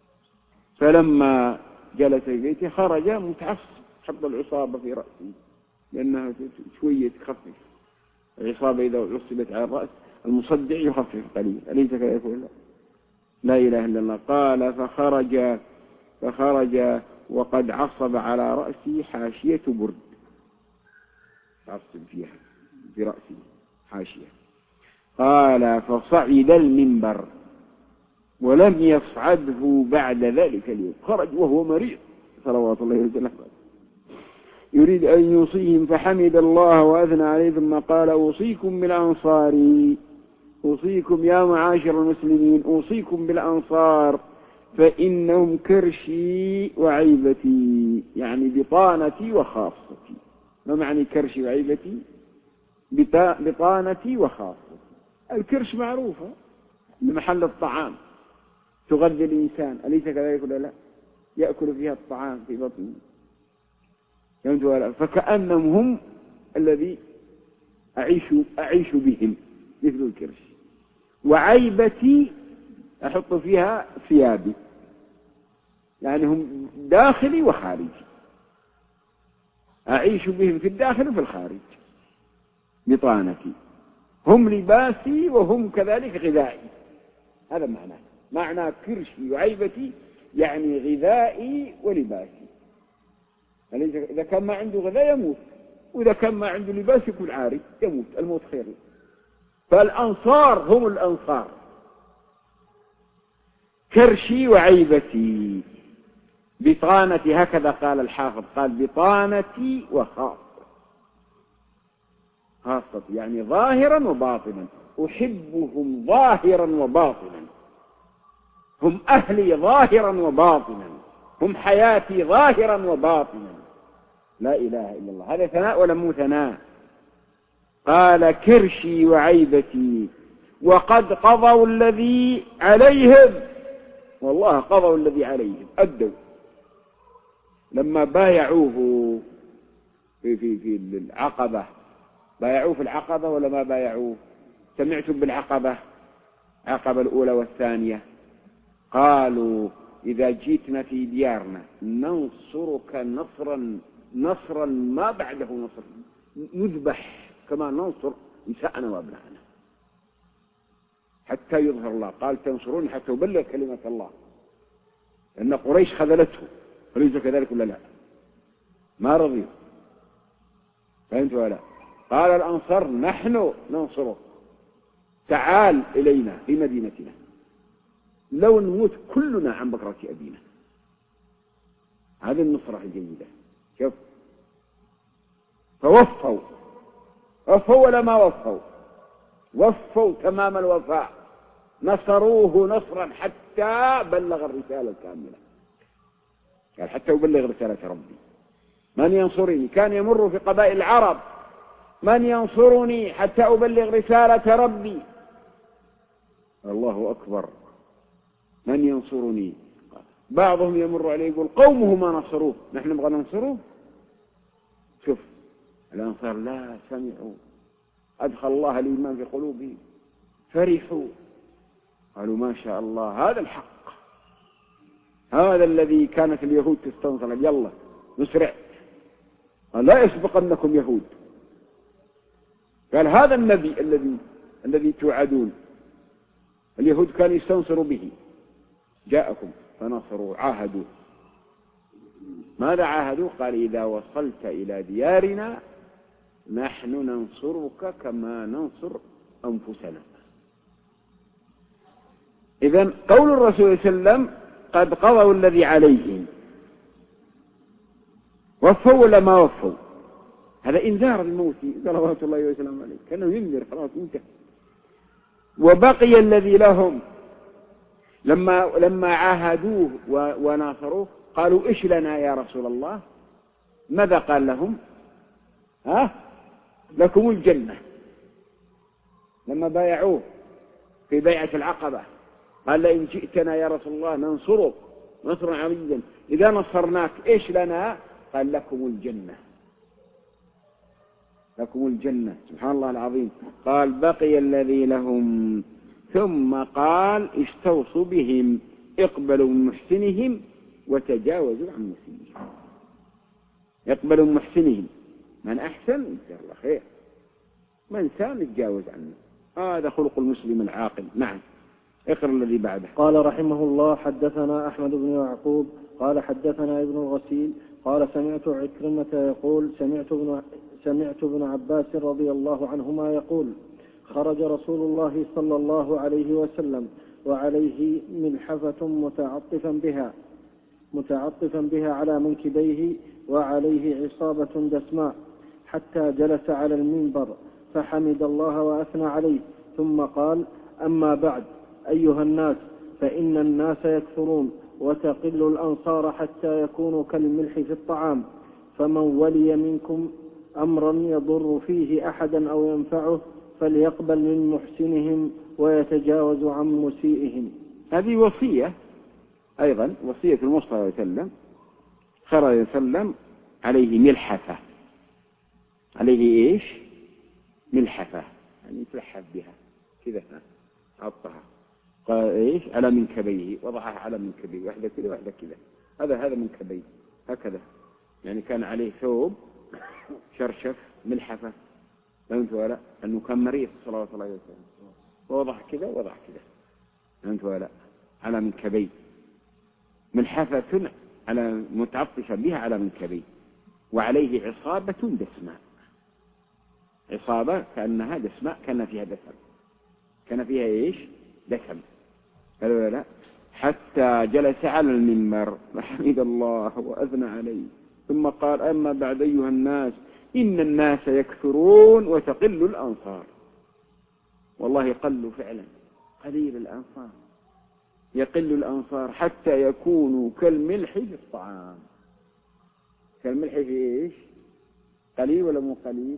فلما جلس في بيته خرج متعصب، حط العصابة في رأسه لأنها شوية تخفف. العصابة إذا عصبت على الرأس المصدع يخفف قليل، أليس كذلك؟ لا إله إلا الله. قال: فخرج فخرج وقد عصب على رأسه حاشية برد، عصب فيها في رأسه حاشية. قال: فصعد المنبر ولم يصعده بعد ذلك اليوم. خرج وهو مريض صلوات الله وسلامه يريد أن يوصيهم، فحمد الله وأثنى عليه، ثم قال: أوصيكم بالأنصار، أوصيكم يا معاشر المسلمين، أوصيكم بالأنصار فإنهم كرشي وعيبتي، يعني بطانتي وخاصتي. ما معنى كرشي وعيبتي؟ بطانتي وخاصتي. الكرش معروفة بمحل الطعام، تغذي الإنسان، أليس كذلك ولا لا؟ يأكل فيها الطعام في بطنه، فكأنهم هم الذي أعيش, أعيش بهم مثل الكرش. وعيبتي أحط فيها ثيابي، يعني هم داخلي وخارجي، أعيش بهم في الداخل وفي الخارج. بطانتي، هم لباسي وهم كذلك غذائي. هذا معناه معنى كرشي وعيبتي، يعني غذائي ولباسي. إذا كان ما عنده غذاء يموت، وإذا كان ما عنده لباس يكون عاري يموت، الموت خير. فالأنصار هم الأنصار، كرشي وعيبتي، بطانتي، هكذا قال الحافظ، قال: بطانتي وخاصة. خاصة يعني ظاهرا وباطنا، أحبهم ظاهرا وباطنا، هم أهلي ظاهرا وباطنا، هم حياتي ظاهرا وباطنا. لا إله إلا الله. هذا ثناء ولا مو ثناء؟ قال كرشي وعيبتي وقد قضوا الذي عليهم. والله قضوا الذي عليهم، أدوا. لما بايعوه في في في العقبة، بايعوه في العقبة ولا ما بايعوه؟ سمعتم بالعقبة، العقبة الأولى والثانية. قالوا إذا جيتنا في ديارنا ننصرك نصرا نصرا ما بعده نصر، نذبح كما ننصر نساءنا وابنائنا حتى يظهر الله. قال تنصرون حتى يبلغ كلمة الله، لأن قريش خذلته، أليس كذلك ولا لا؟ ما رضيوا، فهمت ولا؟ قال الأنصار نحن ننصرك، تعال إلينا في مدينتنا لو نموت كلنا عن بكرة أبينا. هذه النصرة الجيدة. شوف، فوفوا وفوا ولا ما وفوا؟ وفوا تمام الوفاء، نصروه نصرا حتى بلغ الرسالة الكاملة. قال حتى يبلغ رسالة ربي. من ينصرني؟ كان يمر في قبائل العرب، من ينصرني حتى أبلغ رسالة ربي؟ الله أكبر، من ينصرني؟ بعضهم يمر عليه يقول قومه ما نصروه، نحن نبغى ننصروه. شوف الأنصار لا سمعوا، أدخل الله الإيمان في قلوبهم، فرحوا، قالوا ما شاء الله هذا الحق، هذا الذي كانت اليهود تستنصر، يلا نسرع، قال لا يسبقنكم يهود. قال هذا النبي الذي الذي توعدون، اليهود كانوا يستنصروا به، جاءكم فنصروا، عاهدوا. ماذا عاهدوا؟ قال إذا وصلت إلى ديارنا نحن ننصرك كما ننصر أنفسنا. إذن قول الرسول صلى الله عليه وسلم قد قضوا الذي عليهم، وفوا ولا ما وفوا؟ هذا إنذار الموت صلوات الله وسلامه عليه، كانوا ينذر خلاص انتهى. وبقي الذي لهم، لما لما عاهدوه وناصروه قالوا إيش لنا يا رسول الله؟ ماذا قال لهم؟ ها؟ لكم الجنة. لما بايعوه في بيعة العقبة قال لئن جئتنا يا رسول الله ننصرك نصرا عظيما، إذا نصرناك إيش لنا؟ قال لكم الجنة، لكم الجنة. سبحان الله العظيم. قال بقي الذي لهم، ثم قال استوصوا بهم، اقبلوا من محسنهم وتجاوزوا عن مسيئهم. اقبلوا من محسنهم، من أحسن إن شاء الله خير، من ساء نتجاوز عنه، هذا خلق المسلم العاقل. نعم، اقرأ الذي بعده. قال رحمه الله حدثنا أحمد بن يعقوب قال حدثنا ابن الغسيل قال سمعت عكرمة يقول سمعت ابن سمعت ابن عباس رضي الله عنهما يقول خرج رسول الله صلى الله عليه وسلم وعليه ملحفة متعطفا بها متعطفا بها على منكبيه وعليه عصابة دسماء، حتى جلس على المنبر فحمد الله وأثنى عليه، ثم قال أما بعد أيها الناس، فإن الناس يكثرون وتقل الأنصار حتى يكونوا كالملح في الطعام، فمن ولي منكم أمرا يضر فيه أحدا أو ينفعه فليقبل من محسنهم ويتجاوز عن مسيئهم. هذه وصية أيضا، وصية المصطفى صلى الله عليه وسلم. خرج وسلم عليه ملحفة، عليه إيش؟ ملحفة، يعني يتلحف بها كذا، حطها قال إيش؟ على منكبيه، وضعها على منكبيه، واحدة كذا واحدة كذا، هذا هذا منكبيه هكذا، يعني كان عليه ثوب شرشف ملحفة، فهمت ولا؟ أنه كان مريض صلى الله عليه وسلم، ووضع كذا ووضع كذا، فهمت ولا؟ على منكبيه، ملحفة على متعطشة بها على منكبيه، وعليه عصابة دسماء، عصابة كأنها دسماء، كان فيها دسم، كان فيها إيش؟ دسم، قالوا لا، حتى جلس على المنبر وحمد الله وأثنى عليه، ثم قال أما بعد أيها الناس، إن الناس يكثرون وتقل الأنصار. والله قلوا فعلا، قليل الأنصار، يقل الأنصار حتى يكونوا كالملح في الطعام. كالملح في إيش؟ قليل ولا مو قليل؟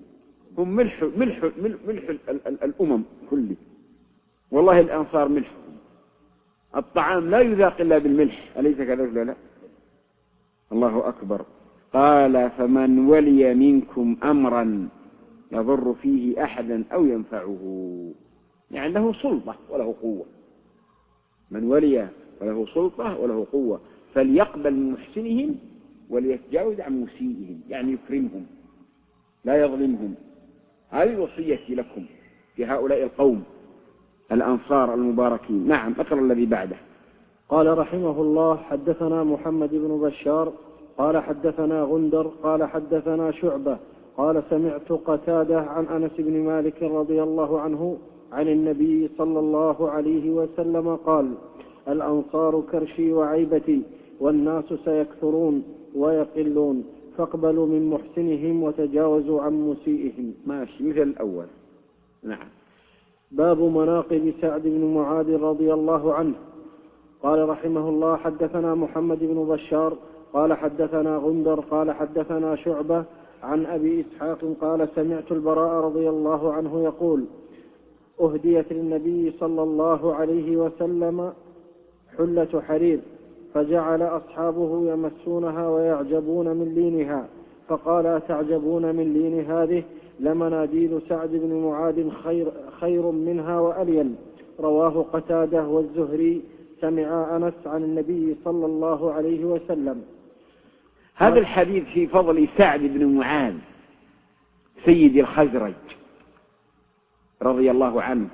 هم ملح ملح ملح, ملح ال ال ال الأمم كله. والله الأنصار ملح، الطعام لا يذاق إلا بالملح، أليس كذلك؟ لا. الله أكبر. قال فمن ولي منكم أمرا يضر فيه أحدا أو ينفعه، يعني له سلطة وله قوة. من ولي وله سلطة وله قوة فليقبل من محسنهم وليتجاوز عن مسيئهم، يعني يكرمهم لا يظلمهم. هذه وصيتي لكم في هؤلاء القوم الأنصار المباركين. نعم، اقرأ الذي بعده. قال رحمه الله: حدثنا محمد بن بشار قال حدثنا غندر قال حدثنا شعبة قال سمعت قتادة عن أنس بن مالك رضي الله عنه عن النبي صلى الله عليه وسلم قال: الأنصار كرشي وعيبتي، والناس سيكثرون ويقلون، فاقبلوا من محسنهم وتجاوزوا عن مسيئهم. ماشي، مثل الأول. نعم. باب مناقب سعد بن معاذ رضي الله عنه. قال رحمه الله: حدثنا محمد بن بشار قال حدثنا غندر قال حدثنا شعبة عن أبي إسحاق قال سمعت البراء رضي الله عنه يقول: أهديت للنبي صلى الله عليه وسلم حلة حرير، فجعل أصحابه يمسونها ويعجبون من لينها، فقال: أتعجبون من لين هذه؟ لمناديل سعد بن معاذ خير, خير منها وألين. رواه قتادة والزهري سمع أنس عن النبي صلى الله عليه وسلم. هذا الحديث في فضل سعد بن معاذ سيد الخزرج رضي الله عنه،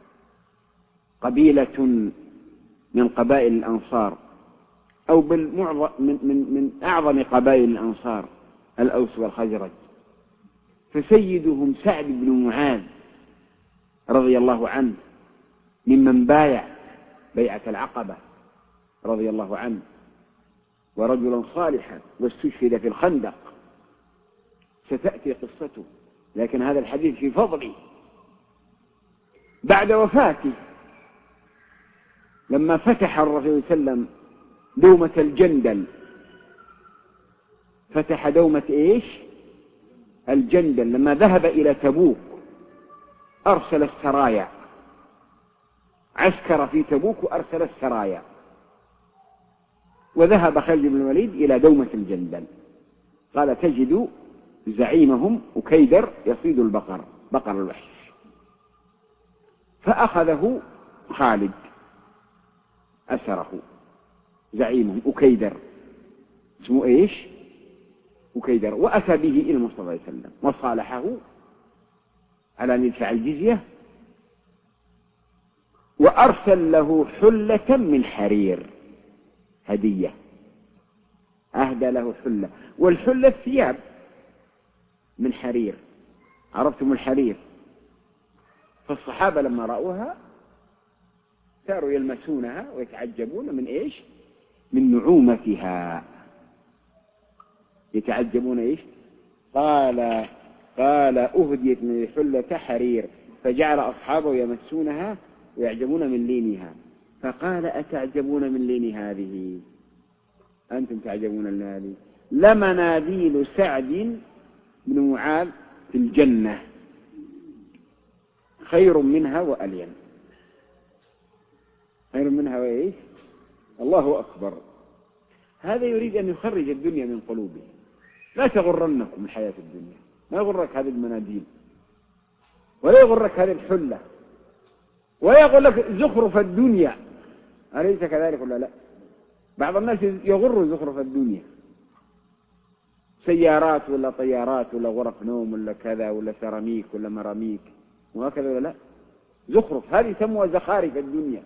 قبيلة من قبائل الأنصار، أو بالمعظم من, من, من أعظم قبائل الأنصار، الأوس والخزرج. فسيدهم سعد بن معاذ رضي الله عنه ممن بايع بيعة العقبة رضي الله عنه، ورجلا صالحا واستشهد في الخندق، ستأتي قصته، لكن هذا الحديث في فضله. بعد وفاته لما فتح الرسول صلى الله عليه وسلم دومة الجندل، فتح دومة إيش؟ الجندل. لما ذهب إلى تبوك أرسل السرايا، عسكر في تبوك وأرسل السرايا، وذهب خالد بن الوليد إلى دومة الجندل. قال: تجد زعيمهم أكيدر يصيد البقر، بقر الوحش. فأخذه خالد أسره زعيمهم أكيدر، اسمه إيش؟ أكيدر، وأتى به إلى المصطفى صلى الله عليه وسلم وصالحه على أن يدفع الجزية، وأرسل له حلة من حرير هدية، أهدى له حلة. والحلة ثياب من حرير، عرفتم الحرير؟ فالصحابة لما رأوها صاروا يلمسونها ويتعجبون من إيش؟ من نعومتها، يتعجبون إيش؟ قال قال أهديت من حلة حرير، فجعل أصحابه يمسونها ويعجبون من لينها، فقال: أتعجبون من لين هذه؟ أنتم تعجبون من هذه؟ لمناديل سعد بن معاذ في الجنة خير منها وألين. خير منها وإيش؟ الله أكبر. هذا يريد أن يخرج الدنيا من قلوبه. لا تغرنكم الحياة الدنيا، ما يغرك هذه المناديل، ولا يغرك هذه الحلة، ولا يقول لك زخرف الدنيا، أليس كذلك ولا لا؟ بعض الناس يغر زخرف الدنيا، سيارات ولا طيارات ولا غرف نوم ولا كذا ولا سيراميك ولا مراميك وهكذا ولا لا؟ زخرف، هذه سموها زخارف الدنيا.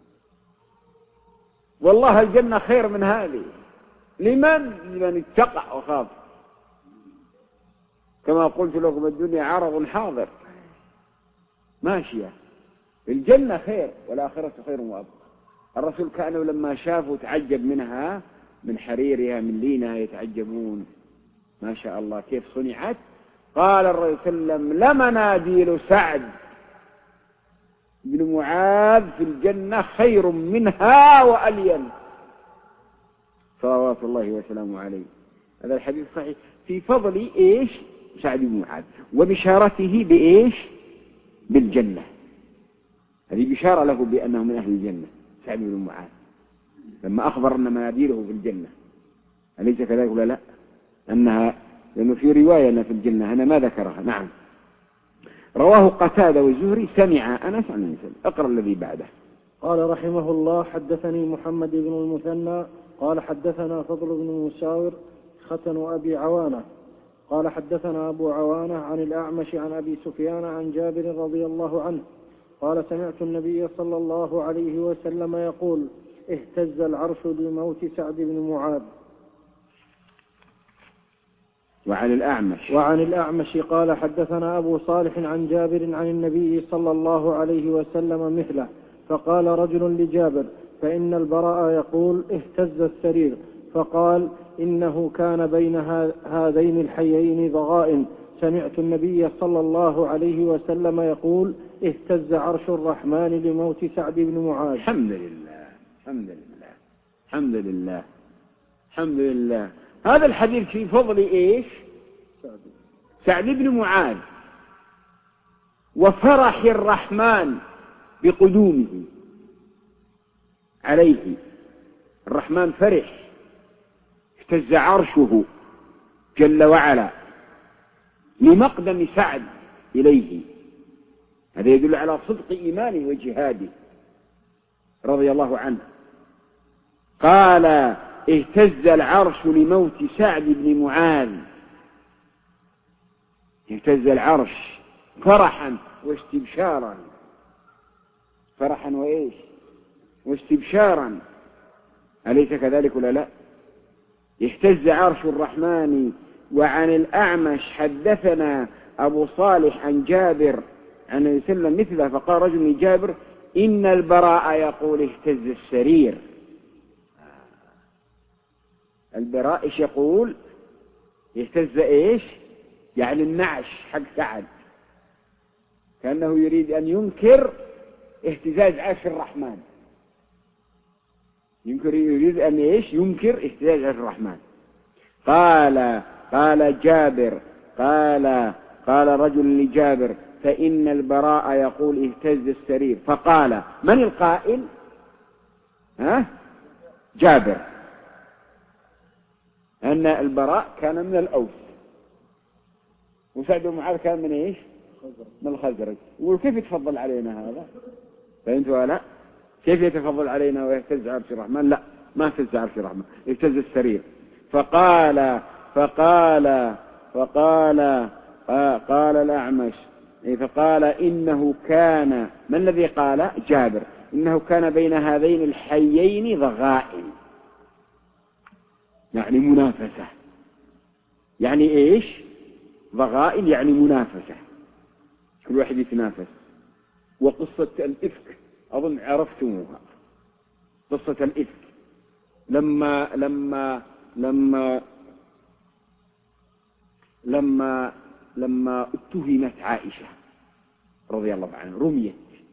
والله الجنة خير من هذه. لمن؟ لمن اتقى وخاف. كما قلت لكم الدنيا عرض حاضر ماشية، الجنة خير والآخرة خير وأبقى. الرسول كانوا لما شافوا تعجب منها، من حريرها من لينها، يتعجبون ما شاء الله كيف صنعت. قال الرسول صلى الله عليه وسلم: لمناديل سعد بن معاذ في الجنة خير منها وألين، صلوات الله وسلامه عليه. هذا الحديث صحيح في فضل إيش؟ سعد بن معاذ، وبشارته بإيش؟ بالجنة. هذه بشارة له بأنه من أهل الجنة سعد بن معاذ، لما أخبر أن مناديله في الجنة. أليس كذلك ولا لا؟ أنها لأنه في رواية أنها في الجنة، أنا ما ذكرها. نعم. رواه قتادة والزهري سمع أنس عن النبي. اقرأ الذي بعده. قال رحمه الله: حدثني محمد بن المثنى قال حدثنا فضل بن مساور ختن أبي عوانة قال حدثنا أبو عوانة عن الأعمش عن أبي سفيان عن جابر رضي الله عنه قال: سمعت النبي صلى الله عليه وسلم يقول: اهتز العرش لموت سعد بن معاذ. وعن الأعمش وعن الأعمش قال حدثنا أبو صالح عن جابر عن النبي صلى الله عليه وسلم مثله، فقال رجل لجابر: فإن البراء يقول: اهتز السرير، فقال: إنه كان بين هذين الحيين ضغائن، سمعت النبي صلى الله عليه وسلم يقول: اهتز عرش الرحمن لموت سعد بن معاذ. الحمد لله الحمد لله الحمد لله الحمد لله. هذا الحديث في فضل إيش؟ سعد, سعد بن معاذ وفرح الرحمن بقدومه عليه. الرحمن فرح، اهتز عرشه جل وعلا لمقدم سعد إليه. هذا يدل على صدق إيمانه وجهاده رضي الله عنه. قال: اهتز العرش لموت سعد بن معاذ. اهتز العرش فرحا واستبشارا، فرحا وإيش؟ واستبشارا. أليس كذلك ولا لا؟ اهتز عرش الرحمن. وعن الأعمش حدثنا أبو صالح عن جابر عن النبي صلى الله عليه وسلم مثله، فقال رجل لجابر: إن البراء يقول: اهتز السرير. البراء إيش يقول؟ يهتز إيش؟ يعني النعش حق سعد، كأنه يريد أن ينكر اهتزاز عرش الرحمن. ينكر يريد أن إيش؟ ينكر اهتزاز عرش الرحمن. قال قال جابر قال قال رجل لجابر: فإن البراء يقول: اهتز السرير. فقال: من القائل؟ ها؟ جابر. أن البراء كان من الأوس، وسعد بن معاذ كان من إيش؟ من الخزرج. وكيف يتفضل علينا هذا؟ فهمتوا لا؟ كيف يتفضل علينا ويهتز عرش الرحمن؟ لا، ما اهتز عرش الرحمن، اهتز السرير. فقال فقال فقال قال الأعمش، فقال: إنه كان، ما الذي قال؟ جابر: إنه كان بين هذين الحيين ضغائن، يعني منافسة. يعني إيش؟ ضغائن يعني منافسة، كل واحد يتنافس. وقصة الإفك أظن عرفتموها، قصة الإفك لما لما لما لما لما اتهمت عائشة رضي الله عنها، رميت،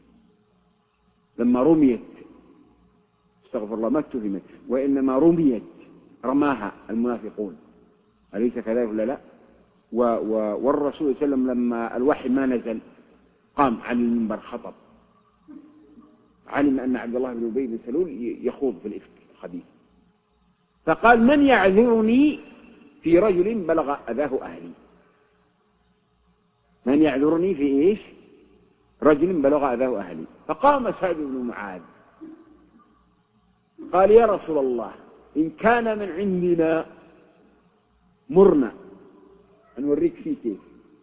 لما رميت، استغفر الله، ما اتهمت وإنما رميت، رماها المنافقون. أليس كذلك ولا لا؟ و و والرسول صلى الله عليه وسلم لما الوحي ما نزل قام عن المنبر خطب، علم أن عبد الله بن أبي بن سلول يخوض في الإفك الخبيث، فقال: من يعذرني في رجل بلغ أذاه أهلي؟ من يعذرني في إيش؟ رجل بلغ أذاه أهلي. فقام سعد بن معاذ قال: يا رسول الله، إن كان من عندنا مرنا، نوريك فيه كيف،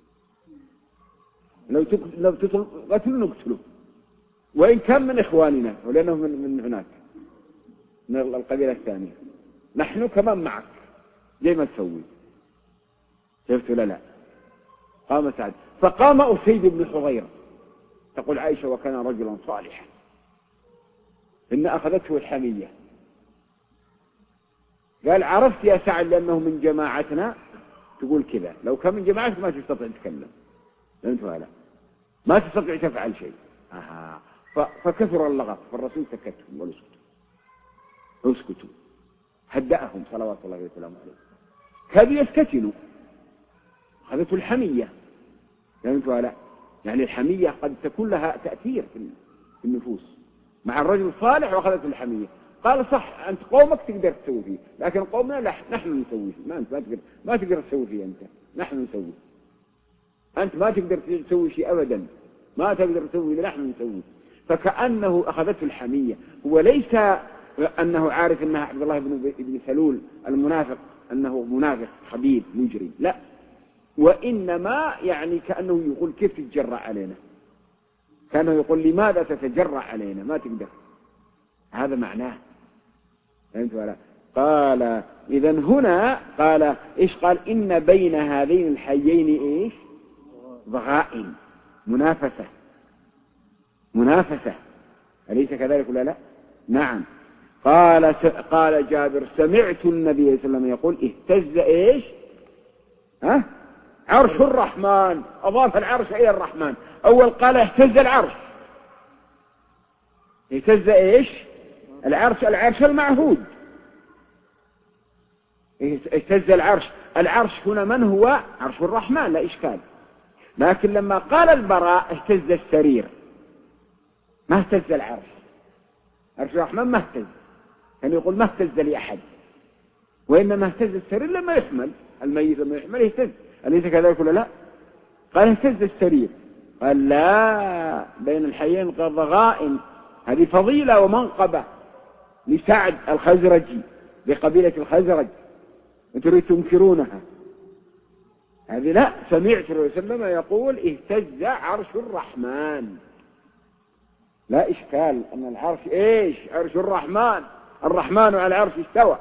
لو لو تقتل نقتله، وإن كان من إخواننا، ولأنه من, من هناك من القبيلة الثانية، نحن كمان معك زي ما تسوي. شفت ولا لا؟ قام سعد. فقام أسيد بن حضير، تقول عائشة: وكان رجلا صالحا، إن أخذته الحمية. قال: عرفت يا سعد لأنه من جماعتنا؟ تقول كذا، لو كان من جماعتك ما تستطيع تتكلم، فهمت ولا لا؟ ما تستطيع تفعل شيء. آه. فكثر اللغط، فالرسول سكتهم ولا اسكتوا اسكتوا، هدأهم صلوات الله وسلامه عليه. كادوا يفتتنوا، أخذته الحمية. فهمت ولا؟ يعني الحمية قد تكون لها تأثير في النفوس مع الرجل الصالح، وأخذته الحمية. قال صح، أنت قومك تقدر تسوي فيه، لكن قومنا لا، نحن نسوي فيه. ما أنت ما تقدر ما تقدر تسوي فيه، أنت نحن نسوي. أنت ما تقدر تسوي شيء أبدا، ما تقدر تسوي، نحن نسوي. فكأنه أخذته الحمية. هو ليس أنه عارف أنها عبد الله بن ابن سلول المنافق أنه منافق خبيث مجرم، لا، وإنما يعني كأنه يقول كيف تتجرأ علينا، كأنه يقول لماذا تتجرأ علينا، ما تقدر. هذا معناه. فهمت ولا؟ قال إذن هنا قال إيش؟ قال إن بين هذين الحيين إيش؟ ضغائن، منافسة، منافسة، أليس كذلك ولا لا؟ نعم. قال قال جابر سمعت النبي صلى الله عليه وسلم يقول اهتز إيش؟ ها؟ عرش الرحمن. أضاف العرش إلى الرحمن. أول قال اهتز العرش، اهتز إيش؟ العرش، العرش المعهود، اهتز العرش. العرش هنا من هو؟ عرش الرحمن، لا إشكال. لكن لما قال البراء اهتز السرير، ما اهتز العرش. عرش الرحمن ما اهتز، يعني يقول ما اهتز لأحد، وإنما اهتز السرير لما يحمل الميت، لما يحمل يهتز. أليس كذلك ولا لا؟ قال اهتز السرير. قال لا، بين الحيين قال ضغائن. هذه فضيلة ومنقبة لسعد الخزرجي بقبيلة الخزرج، وتريد تنكرونها. هذه لا، سمعت الرسول صلى الله عليه وسلم يقول اهتز عرش الرحمن، لا إشكال أن العرش إيش؟ عرش الرحمن. الرحمن على العرش استوى،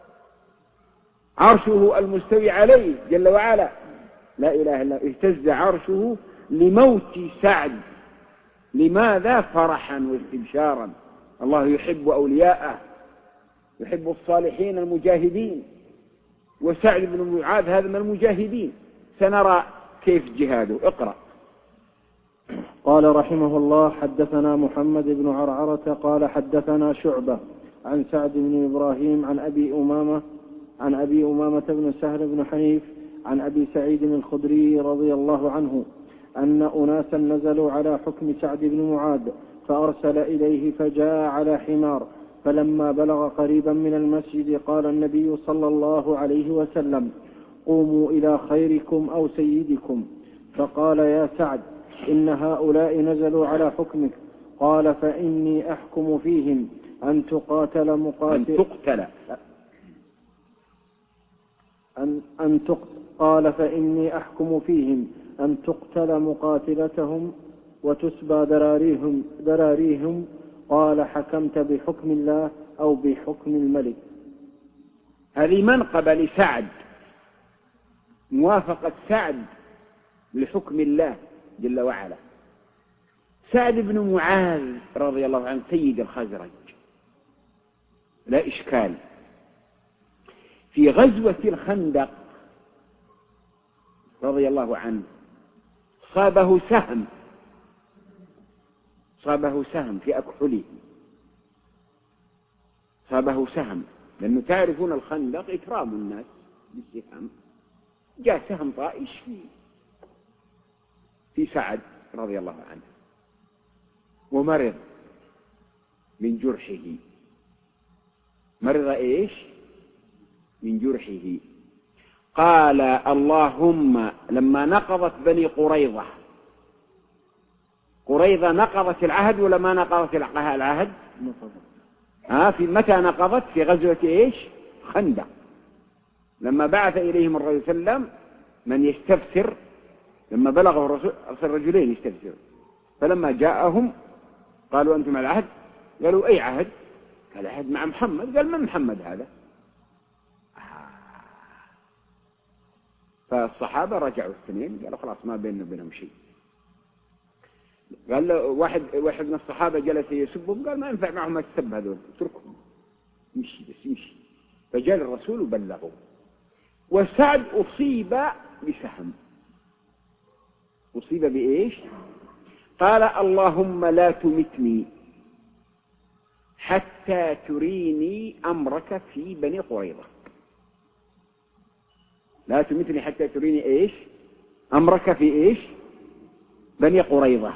عرشه المستوي عليه جل وعلا، لا إله إلا. اهتز عرشه لموت سعد. لماذا؟ فرحا واستبشارا. الله يحب أولياءه، يحب الصالحين المجاهدين، وسعد بن معاذ هذا من المجاهدين. سنرى كيف جهاده. اقرأ. قال رحمه الله حدثنا محمد بن عرعرة قال حدثنا شعبة عن سعد بن إبراهيم عن أبي أمامة عن أبي أمامة بن سهل بن حنيف عن أبي سعيد الخدري رضي الله عنه أن أناسا نزلوا على حكم سعد بن معاذ فأرسل إليه فجاء على حمار، فلما بلغ قريبا من المسجد قال النبي صلى الله عليه وسلم قوموا إلى خيركم أو سيدكم. فقال يا سعد إن هؤلاء نزلوا على حكمك. قال فإني أحكم فيهم أن تقاتل مقاتل أن تقتل أن, أن تقتل قال فإني أحكم فيهم أن تقتل مقاتلتهم وتسبى دراريهم, دراريهم. قال حكمت بحكم الله أو بحكم الملك. هذه منقبة لسعد، موافقة سعد لحكم الله جل وعلا. سعد بن معاذ رضي الله عنه سيد الخزرج، لا إشكال. في غزوة الخندق رضي الله عنه صابه سهم، صابه سهم في أكحله، صابه سهم، لأنه تعرفون الخندق إكرام الناس بالسهام. جاء سهم طائش في في سعد رضي الله عنه، ومرض من جرحه. مرض إيش؟ من جرحه. قال اللهم، لما نقضت بني قريظة، قريظة نقضت العهد ولا ما نقضت العهد؟ ها، في متى نقضت؟ في غزوة إيش؟ خندق، لما بعث إليهم الرسول صلى الله عليه وسلم من يستفسر. لما بلغه الرسول أرسل رجلين يستفسر، فلما جاءهم قالوا أنتم على العهد؟ قالوا أي عهد؟ قال عهد مع محمد. قال من محمد هذا؟ فالصحابة رجعوا الاثنين قالوا خلاص ما بيننا وبينهم شيء. قال له واحد واحد من الصحابة جلس يسبهم، قال ما ينفع معهم السب هذول، اتركهم يمشي بس يمشي. فجاء الرسول وبلغه. وسعد أصيب بسهم. أصيب بإيش؟ قال اللهم لا تمتني حتى تريني أمرك في بني قريظة. لا تمتني حتى تريني إيش؟ أمرك في إيش؟ بني قريظة.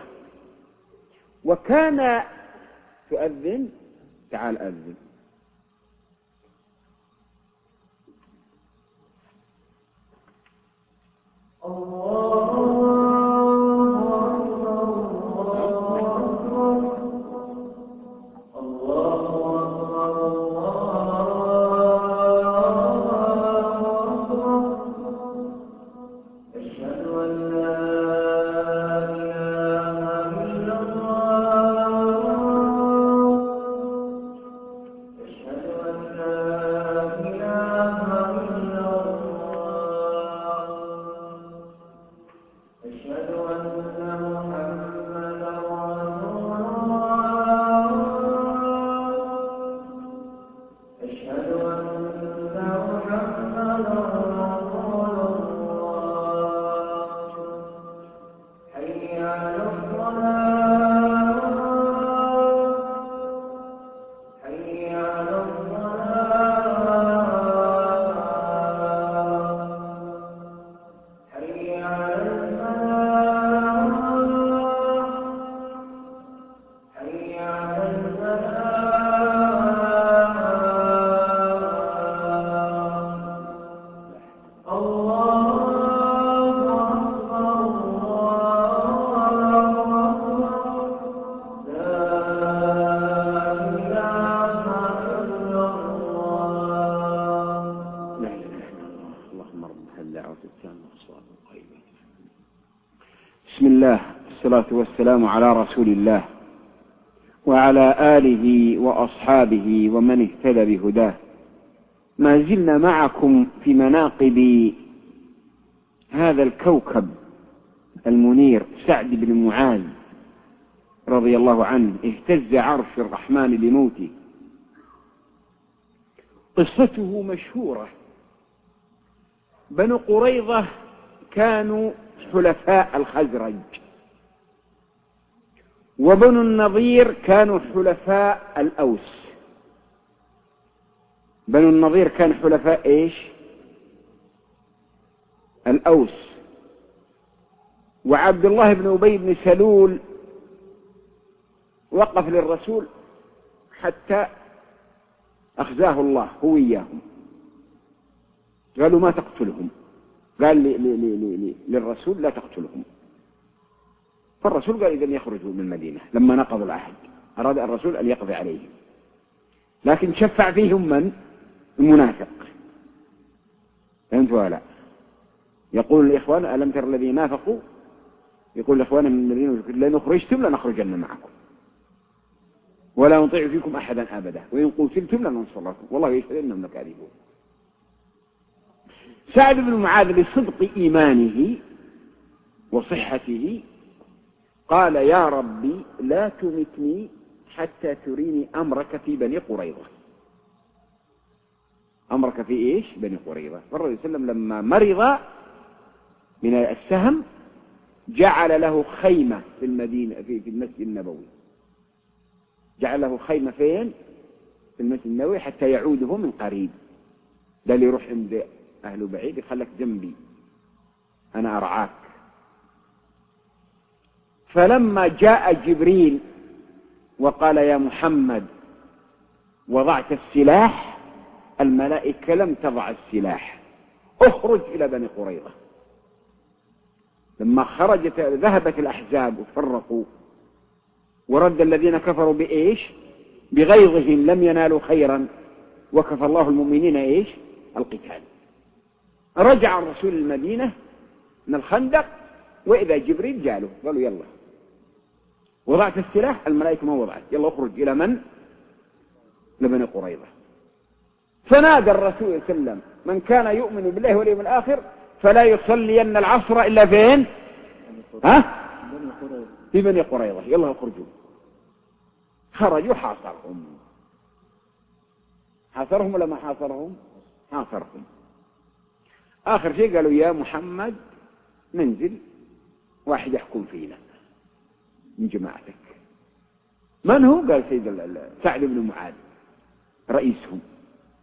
وكان تؤذن، تعال أذن. بسم الله، الصلاة والسلام على رسول الله وعلى آله وأصحابه ومن اهتدى بهداه. ما زلنا معكم في مناقب هذا الكوكب المنير سعد بن معاذ رضي الله عنه، اهتز عرش الرحمن لموته. قصته مشهورة. بنو قريظة كانوا حلفاء الخزرج، وبنو النضير كانوا حلفاء الأوس. بنو النضير كان حلفاء ايش؟ الأوس. وعبد الله بن أبي بن سلول وقف للرسول حتى أخزاه الله هو إياهم. قالوا ما تقتلهم، قال لي لي لي لي للرسول لا تقتلهم. فالرسول قال إذن يخرجوا من المدينة. لما نقضوا العهد أراد الرسول أن يقضي عليهم، لكن شفع فيهم من؟ المنافق. فهمتوا ولا؟ يقول الإخوان ألم تر الذين نافقوا، يقول الإخوان من الذين لئن أخرجتم لنخرجن معكم ولا نطيع فيكم أحدا أبدا وإن قتلتم لننصركم والله يشهد إنهم لكاذبون. سعد بن معاذ لصدق إيمانه وصحته قال يا ربي لا تمتني حتى تريني أمرك في بني قريظة. أمرك في إيش؟ بني قريظة. فالرسول صلى الله عليه وسلم لما مرض من السهم جعل له خيمة في المدينة في المسجد النبوي. جعل له خيمة فين؟ في المسجد النبوي حتى يعوده من قريب. ده اللي يروح عند أهله بعيد يخلك جنبي أنا أرعاك. فلما جاء جبريل وقال يا محمد وضعت السلاح، الملائكة لم تضع السلاح، اخرج إلى بني قريظة. لما خرجت ذهبت الأحزاب وفرقوا ورد الذين كفروا بإيش؟ بغيظهم لم ينالوا خيرا وكفى الله المؤمنين إيش؟ القتال. رجع الرسول المدينة من الخندق وإذا جبريل جاله قالوا يلا وضعت السلاح، الملائكة ما وضعت، يلا اخرج إلى من؟ لبني قريظة. فنادى الرسول صلى الله عليه وسلم من كان يؤمن بالله واليوم الآخر فلا يصلين العصر إلا فين؟ ها؟ في بني قريظة. يلا اخرجوا. خرجوا حاصرهم. حاصرهم ولا ما حاصرهم؟ حاصرهم. آخر شيء قالوا يا محمد ننزل واحد يحكم فينا من جماعتك. من هو؟ قال سيد سعد بن معاذ رئيسهم،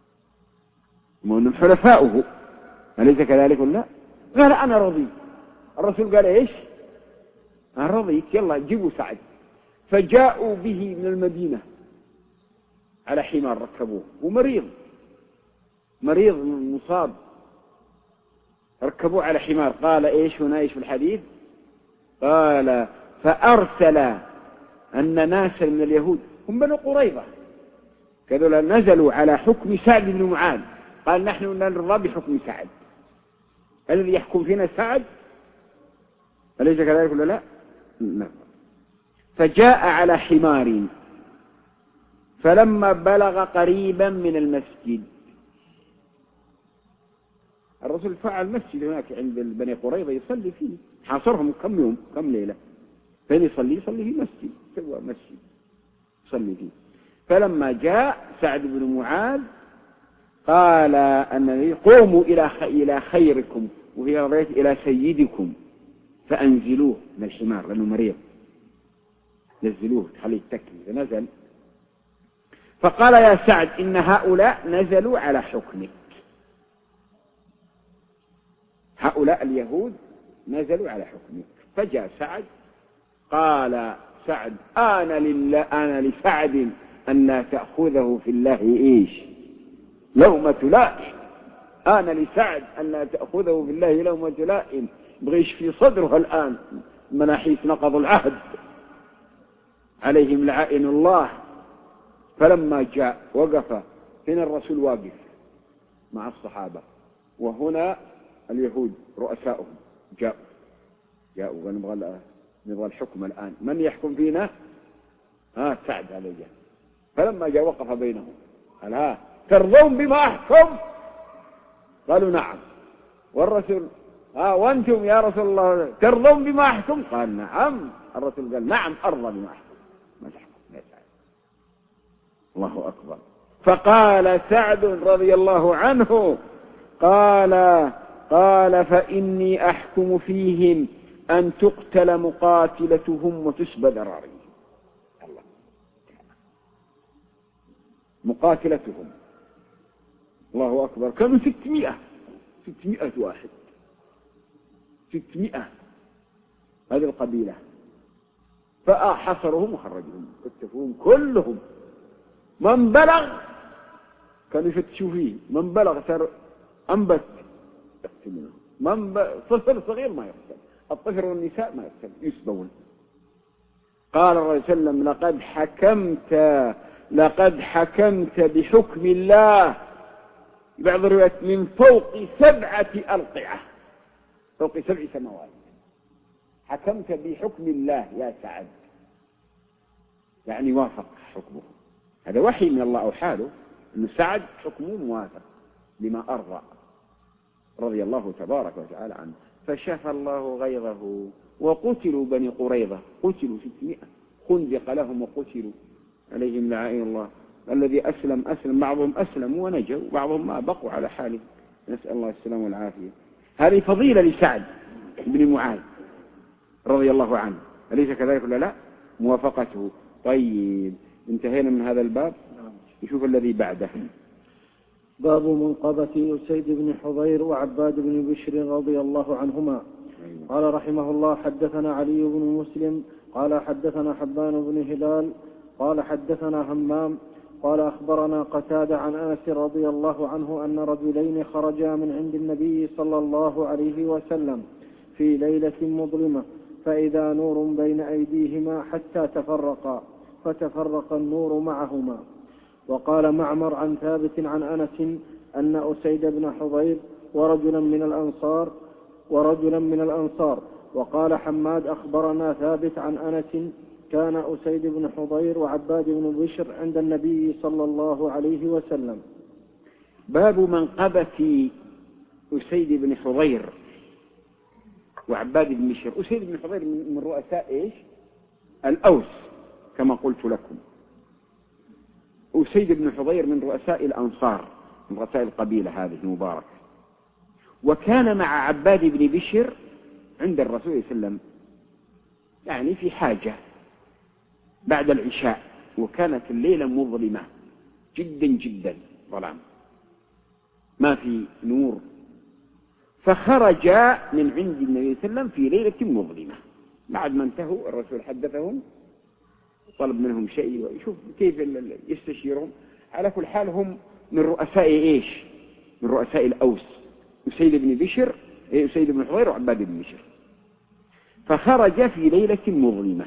وأنهم حلفاؤه، أليس كذلك ولا؟ قال أنا رضي الرسول قال إيش؟ أنا رضيت، يلا جيبوا سعد. فجاءوا به من المدينة على حمار ركبوه، ومريض مريض مصاب، ركبوه على حمار. قال إيش هنا إيش في الحديث؟ قال فأرسل أن ناسا من اليهود هم بنو قريظة كذولا نزلوا على حكم سعد بن معاذ، قال نحن نرضى بحكم سعد، الذي يحكم فينا سعد، أليس كذلك ولا لا؟ نعم. فجاء على حمار، فلما بلغ قريبا من المسجد، الرسول فعل مسجد هناك عند بني قريظة يصلي فيه، حاصرهم كم يوم كم ليلة، فين يصلي يصلي في مسجد، سوى مسجد يصلي فيه. فلما جاء سعد بن معاذ قال أن قوموا إلى إلى خيركم، وهي رضيت إلى سيدكم، فأنزلوه من الحمار لأنه مريض، نزلوه خليه يتكي. فنزل فقال يا سعد إن هؤلاء نزلوا على حكمك، هؤلاء اليهود نزلوا على حكمك. فجاء سعد قال سعد آن لله آن لسعد أن لا تأخذه في الله إيش لومة لائم، آن لسعد أن لا تأخذه في الله لومة لائم، بغيش في صدره الآن مناحيس نقض العهد عليهم لعائن الله. فلما جاء وقف، هنا الرسول واقف مع الصحابة، وهنا اليهود رؤساؤهم جاءوا جاءوا ونبغى نبغى الحكم الآن، من يحكم فينا؟ ها سعد عليه. فلما جاء وقف بينهم قال ها ترضون بما أحكم؟ قالوا نعم. والرسول ها وأنتم يا رسول الله ترضون بما أحكم؟ قال نعم. الرسول قال نعم أرضى بما أحكم، ما تحكم يا سعد. الله أكبر. فقال سعد رضي الله عنه قال قال فإني أحكم فيهم أن تقتل مقاتلتهم وتسبى ذراريهم. الله مقاتلتهم، الله أكبر. كانوا ستمائة ستمائة واحد، ستمائة هذه القبيلة. فأحصرهم وخرجهم اكتفوهم كلهم، من بلغ كانوا يفتشوا فيه، من بلغ صار أنبت يقتلونه، من ب... طفل صغير ما يقتل، الطفل والنساء ما يقتل، يسبون. قال الرسول صلى الله عليه وسلم لقد حكمت لقد حكمت بحكم الله، بعض الروايات من فوق سبعة ألقعة، فوق سبع سماوات، حكمت بحكم الله يا سعد، يعني وافق حكمه. هذا وحي من الله أو حاله أن سعد حكمه موافق لما أرضى رضي الله تبارك وتعالى عنه. فشفى الله غيظه وقتلوا بني قريظة، قتلوا ستمائة، خندق لهم وقتلوا عليهم لعائن الله. الذي أسلم أسلم، بعضهم أسلموا ونجوا، بعضهم ما بقوا على حاله، نسأل الله السلام والعافية. هذه فضيلة لسعد بن معاذ رضي الله عنه، أليس كذلك ولا لا؟ موافقته. طيب انتهينا من هذا الباب، نشوف الذي بعده. باب منقبة أسيد بن حضير وعباد بن بشر رضي الله عنهما. قال رحمه الله حدثنا علي بن مسلم قال حدثنا حبان بن هلال قال حدثنا همام قال أخبرنا قتادة عن أنس رضي الله عنه أن رجلين خرجا من عند النبي صلى الله عليه وسلم في ليلة مظلمة، فإذا نور بين أيديهما حتى تفرقا، فتفرق النور معهما. وقال معمر عن ثابت عن أنس أن أسيد بن حضير ورجلا من الأنصار ورجلا من الأنصار. وقال حماد أخبرنا ثابت عن أنس كان أسيد بن حضير وعباد بن بشر عند النبي صلى الله عليه وسلم. باب منقبة أسيد بن حضير وعباد بن بشر. أسيد بن حضير من رؤساء إيش؟ الأوس كما قلت لكم. أسيد بن حضير من رؤساء الأنصار، من رؤساء القبيلة هذه المباركة. وكان مع عباد بن بشر عند الرسول صلى الله عليه وسلم يعني في حاجة بعد العشاء، وكانت الليلة مظلمة جدا جدا، ظلام ما في نور. فخرج من عند النبي صلى الله عليه وسلم في ليلة مظلمة. بعد ما انتهوا الرسول حدثهم طلب منهم شيء ويشوف كيف يستشيرهم. على كل حال هم من رؤساء إيش؟ من رؤساء الأوس، أسيد بن بشر أسيد بن حضير وعباد بن بشر. فخرج في ليلة مظلمة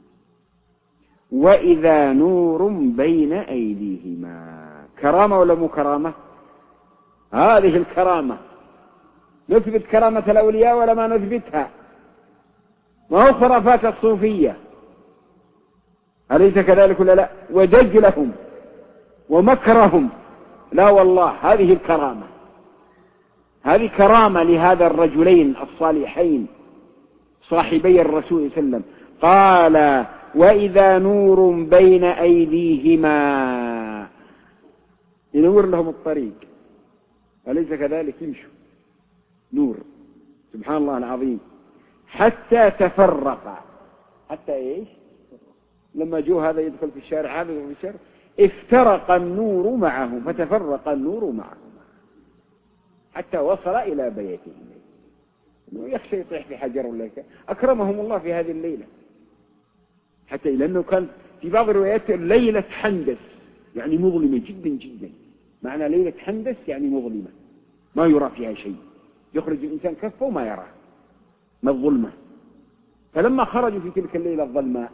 وإذا نور بين أيديهما. كرامة ولا مو كرامة؟ هذه الكرامة. نثبت كرامة الأولياء ولا ما نثبتها؟ ما هو خرافات الصوفية، أليس كذلك ولا لا؟ ودجلهم ومكرهم، لا والله هذه الكرامة، هذه كرامة لهذا الرجلين الصالحين صاحبي الرسول صلى الله عليه وسلم. قال وإذا نور بين أيديهما، ينور لهم الطريق، أليس كذلك؟ يمشوا نور، سبحان الله العظيم. حتى تفرق، حتى إيش؟ لما جو هذا يدخل في الشارع هذا يدخل في الشارع افترق النور معه فتفرق النور معه حتى وصل إلى بيته. يخشى يطيح في حجر ولا كذا. أكرمهم الله في هذه الليلة، حتى لأنه كان في بعض الروايات ليلة حندس، يعني مظلمة جدا جدا. معنى ليلة حندس يعني مظلمة ما يرى فيها شيء، يخرج الإنسان كفه وما يراه ما الظلمة. فلما خرجوا في تلك الليلة الظلماء،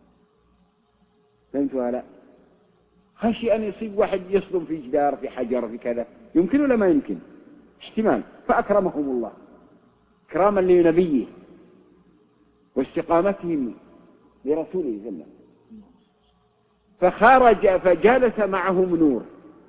فهمتوا لا؟ خشي أن يصيب واحد يصدم في جدار في حجر في كذا، يمكن ولا ما يمكن؟ احتمال. فأكرمهم الله كراما لنبيه واستقامتهم لرسوله صلى الله عليه وسلم. فخرج فجلس معهم نور،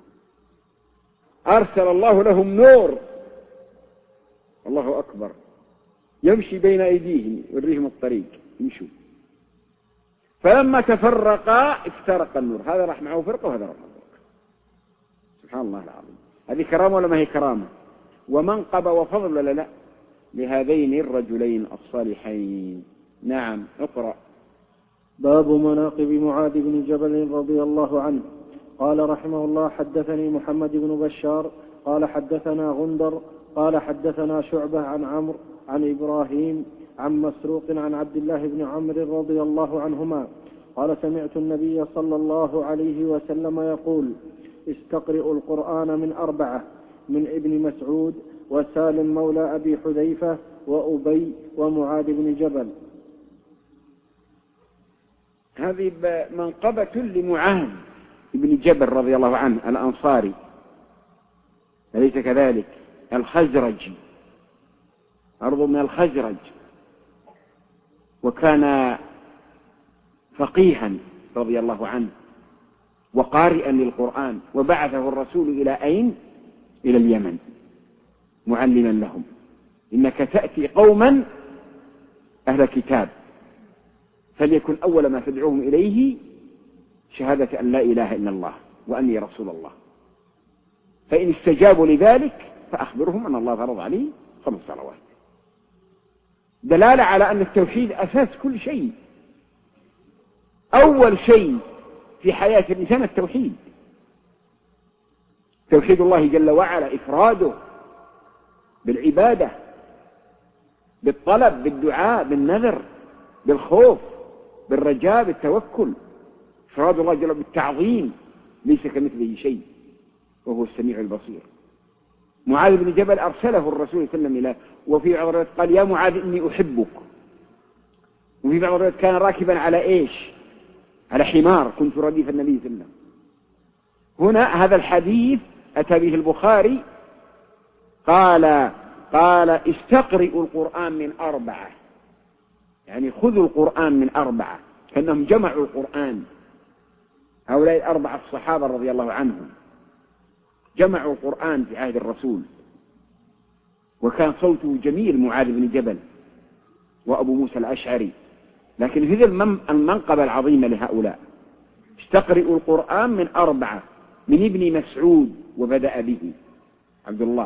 أرسل الله لهم نور، الله أكبر، يمشي بين أيديهم يوريهم الطريق يمشوا. فلما تفرقا افترق النور، هذا راح معه فرقة وهذا راح معه فرقة. سبحان الله العظيم. هذه كرامة ولا ما هي كرامة؟ ومنقبة وفضل ولا لا لهذين الرجلين الصالحين. نعم اقرأ. باب مناقب معاذ بن جبل رضي الله عنه. قال رحمه الله حدثني محمد بن بشار قال حدثنا غندر قال حدثنا شعبة عن عمرو عن إبراهيم عن مسروق عن عبد الله بن عمرو رضي الله عنهما قال سمعت النبي صلى الله عليه وسلم يقول استقرئوا القرآن من أربعة، من ابن مسعود وسالم مولى أبي حذيفة وأبي ومعاذ بن جبل. هذه منقبة لمعاذ بن جبل رضي الله عنه الأنصاري، أليس كذلك؟ الخزرج، أرض من الخزرج، وكان فقيها رضي الله عنه وقارئا للقرآن، وبعثه الرسول إلى أين؟ إلى اليمن معلما لهم. إنك تأتي قوما أهل كتاب فليكن أول ما تدعوهم إليه شهادة أن لا إله إلا الله وأني رسول الله، فإن استجابوا لذلك فأخبرهم أن الله فرض عليه خمس صلوات. دلالة على أن التوحيد أساس كل شيء. أول شيء في حياة الإنسان التوحيد، توحيد الله جل وعلا، إفراده بالعبادة، بالطلب، بالدعاء، بالنذر، بالخوف، بالرجاء، بالتوكل. إفراد الله جل وعلا بالتعظيم، ليس كمثله شيء وهو السميع البصير. معاذ بن جبل أرسله الرسول صلى الله عليه وسلم إلى، وفي بعض الروايات قال يا معاذ إني أحبك، وفي بعض الروايات كان راكبا على إيش؟ على حمار، كنت رديف النبي صلى الله عليه وسلم. هنا هذا الحديث أتى به البخاري، قال قال استقرئوا القرآن من أربعة، يعني خذوا القرآن من أربعة، كأنهم جمعوا القرآن. هؤلاء الأربعة الصحابة رضي الله عنهم جمعوا القرآن في عهد الرسول، وكان صوته جميل معاذ بن جبل وأبو موسى الأشعري. لكن في ذي المنقبة العظيمة لهؤلاء استقرئوا القرآن من أربعة، من ابن مسعود وبدأ به عبد الله،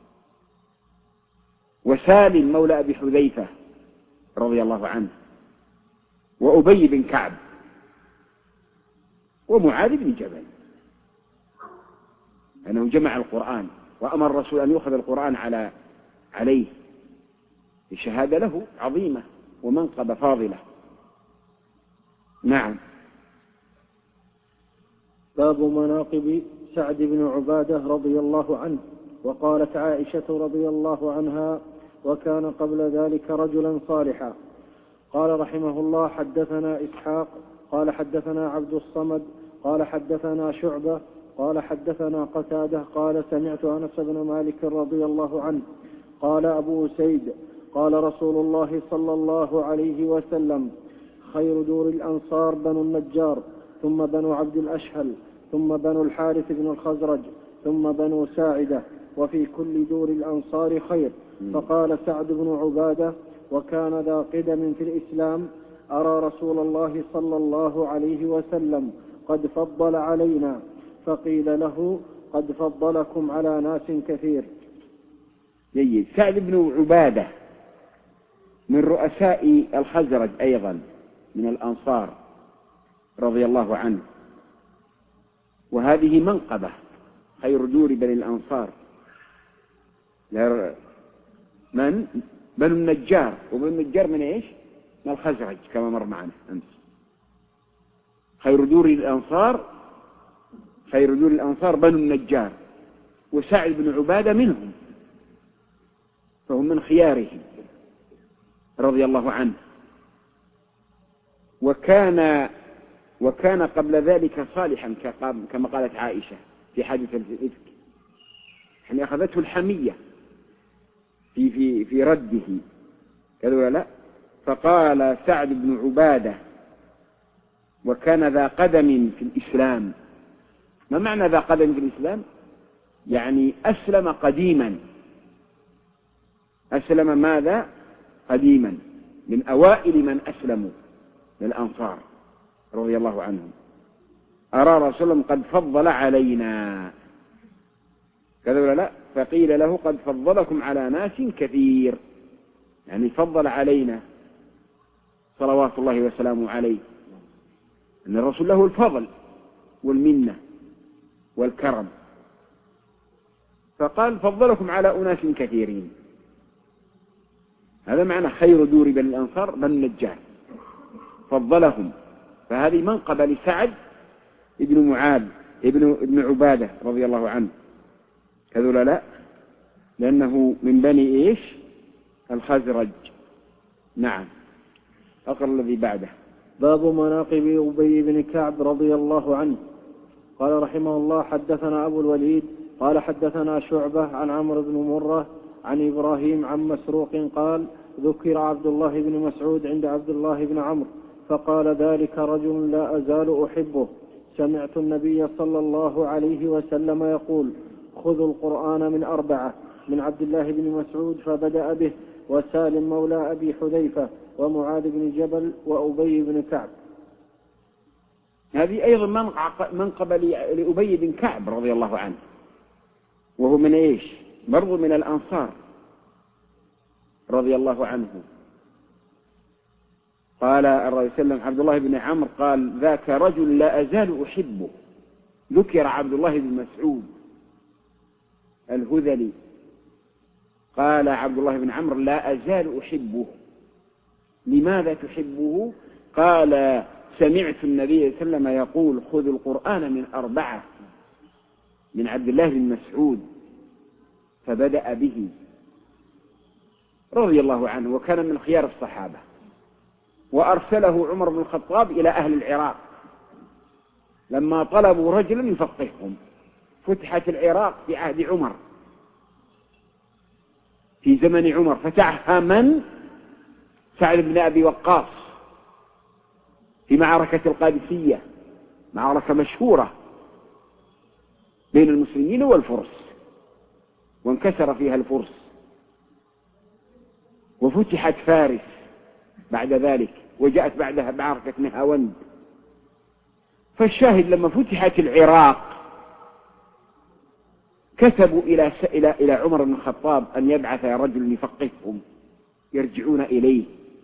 وسالم مولى أبي حذيفة رضي الله عنه، وأبي بن كعب، ومعاذ بن جبل، أنه جمع القرآن. وأمر الرسول أن يأخذ القرآن على عليه بشهادة له عظيمة ومنقبة فاضلة. نعم. باب مناقب سعد بن عبادة رضي الله عنه. وقالت عائشة رضي الله عنها: وكان قبل ذلك رجلا صالحا. قال رحمه الله: حدثنا إسحاق قال حدثنا عبد الصمد قال حدثنا شعبة قال حدثنا قتادة قال سمعت أنس بن مالك رضي الله عنه قال: أبو سيد قال رسول الله صلى الله عليه وسلم: خير دور الأنصار بنو النجار، ثم بنو عبد الأشهل، ثم بنو الحارث بن الخزرج، ثم بنو ساعدة، وفي كل دور الأنصار خير. فقال سعد بن عبادة: وكان ذا قدم في الإسلام، أرى رسول الله صلى الله عليه وسلم قد فضل علينا. فقيل له: قد فضلكم على ناس كثير. جيد. سعد بن عبادة من رؤساء الخزرج أيضا من الأنصار رضي الله عنه، وهذه منقبة، خير دور بني الأنصار. من؟ بنو النجار. وبنو النجار من إيش؟ من الخزرج كما مر معنا أمس. خير دور الأنصار خير دور الأنصار بنو النجار، وسعد بن عبادة منهم، فهم من خياره رضي الله عنه. وكان وكان قبل ذلك صالحا كما قالت عائشة في حادثة الإفك، يعني أخذته الحمية في في في رده كذا ولا لا. فقال سعد بن عبادة: وكان ذا قدم في الإسلام. ما معنى ذا قدم في الإسلام؟ يعني أسلم قديما. أسلم ماذا؟ قديما، من أوائل من أسلموا للأنصار رضي الله عنهم. أرى رسول الله قد فضل علينا كذا ولا لا. فقيل له: قد فضلكم على ناس كثير، يعني فضل علينا صلوات الله وسلامه عليه، أن الرسول له الفضل والمنة والكرم. فقال: فضلكم على أناس كثيرين. هذا معنى خير دور بني الأنصار بنو النجار، فضلهم. فهذه منقبة لسعد ابن معاذ ابن ابن عبادة رضي الله عنه كذولا لا، لأنه من بني إيش؟ الخزرج. نعم. أقرأ الذي بعده. باب مناقب أبي بن كعب رضي الله عنه. قال رحمه الله: حدثنا أبو الوليد قال حدثنا شعبة عن عمرو بن مرة عن إبراهيم عن مسروق قال: ذكر عبد الله بن مسعود عند عبد الله بن عمرو فقال: ذلك رجل لا أزال أحبه، سمعت النبي صلى الله عليه وسلم يقول: خذوا القرآن من أربعة، من عبد الله بن مسعود فبدأ به، وسالم مولى أبي حذيفة، ومعاذ بن جبل، وأبي بن كعب. هذه أيضا منقبة لأبي بن كعب رضي الله عنه، وهو من إيش؟ برضو من الأنصار رضي الله عنه. قال الرسول صلى الله عليه وسلم: عبد الله بن عمرو قال: ذاك رجل لا أزال أحبه. ذكر عبد الله بن مسعود الهذلي، قال عبد الله بن عمرو: لا أزال أحبه. لماذا تحبه؟ قال: سمعت النبي صلى الله عليه وسلم يقول: خذوا القرآن من أربعة، من عبد الله بن مسعود فبدأ به رضي الله عنه، وكان من خيار الصحابة. وأرسله عمر بن الخطاب إلى أهل العراق لما طلبوا رجلا يفقههم. فتحت العراق في عهد عمر، في زمن عمر، فتحها من؟ سعد بن أبي وقاص في معركة القادسية، معركة مشهورة بين المسلمين والفرس، وانكسر فيها الفرس. وفتحت فارس بعد ذلك، وجاءت بعدها معركة نهاوند. فالشاهد لما فتحت العراق كتبوا إلى إلى إلى عمر بن الخطاب أن يبعث رجل يفقههم يرجعون إليه.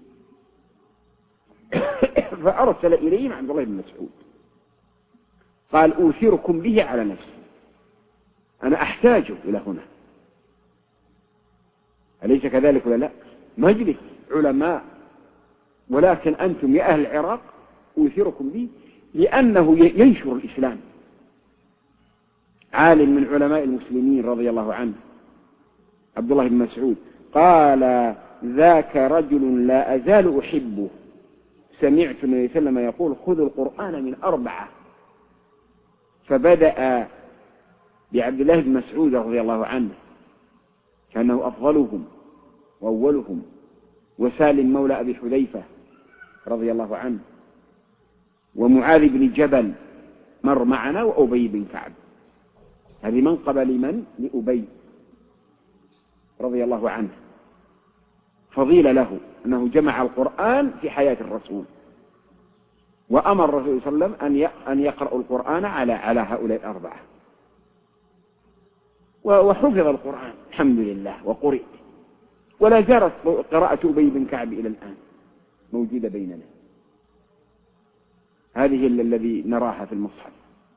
فأرسل إليهم عبد الله بن مسعود، قال: أوثركم به على نفسي، أنا أحتاج إلى هنا. أليس كذلك ولا لا؟ مجلس علماء، ولكن أنتم يا أهل العراق أوثركم به لأنه ينشر الإسلام. عالم من علماء المسلمين رضي الله عنه عبد الله بن مسعود قال: ذاك رجل لا أزال أحبه، سمعت النبي صلى الله عليه وسلم يقول: خذوا القرآن من أربعة. فبدأ بعبد الله بن مسعود رضي الله عنه كأنه أفضلهم وأولهم، وسالم مولى أبي حذيفة رضي الله عنه، ومعاذ بن جبل مر معنا، وأبي بن كعب. هذه منقبة لمن؟ لأبي رضي الله عنه، فضيلة له أنه جمع القرآن في حياة الرسول، وأمر الرسول صلى الله عليه وسلم أن يقرأوا القرآن على على هؤلاء الأربعة، وحفظ القرآن الحمد لله وقرئ، ولا زالت قراءة أبي بن كعب إلى الآن موجودة بيننا. هذه الذي نراها في المصحف.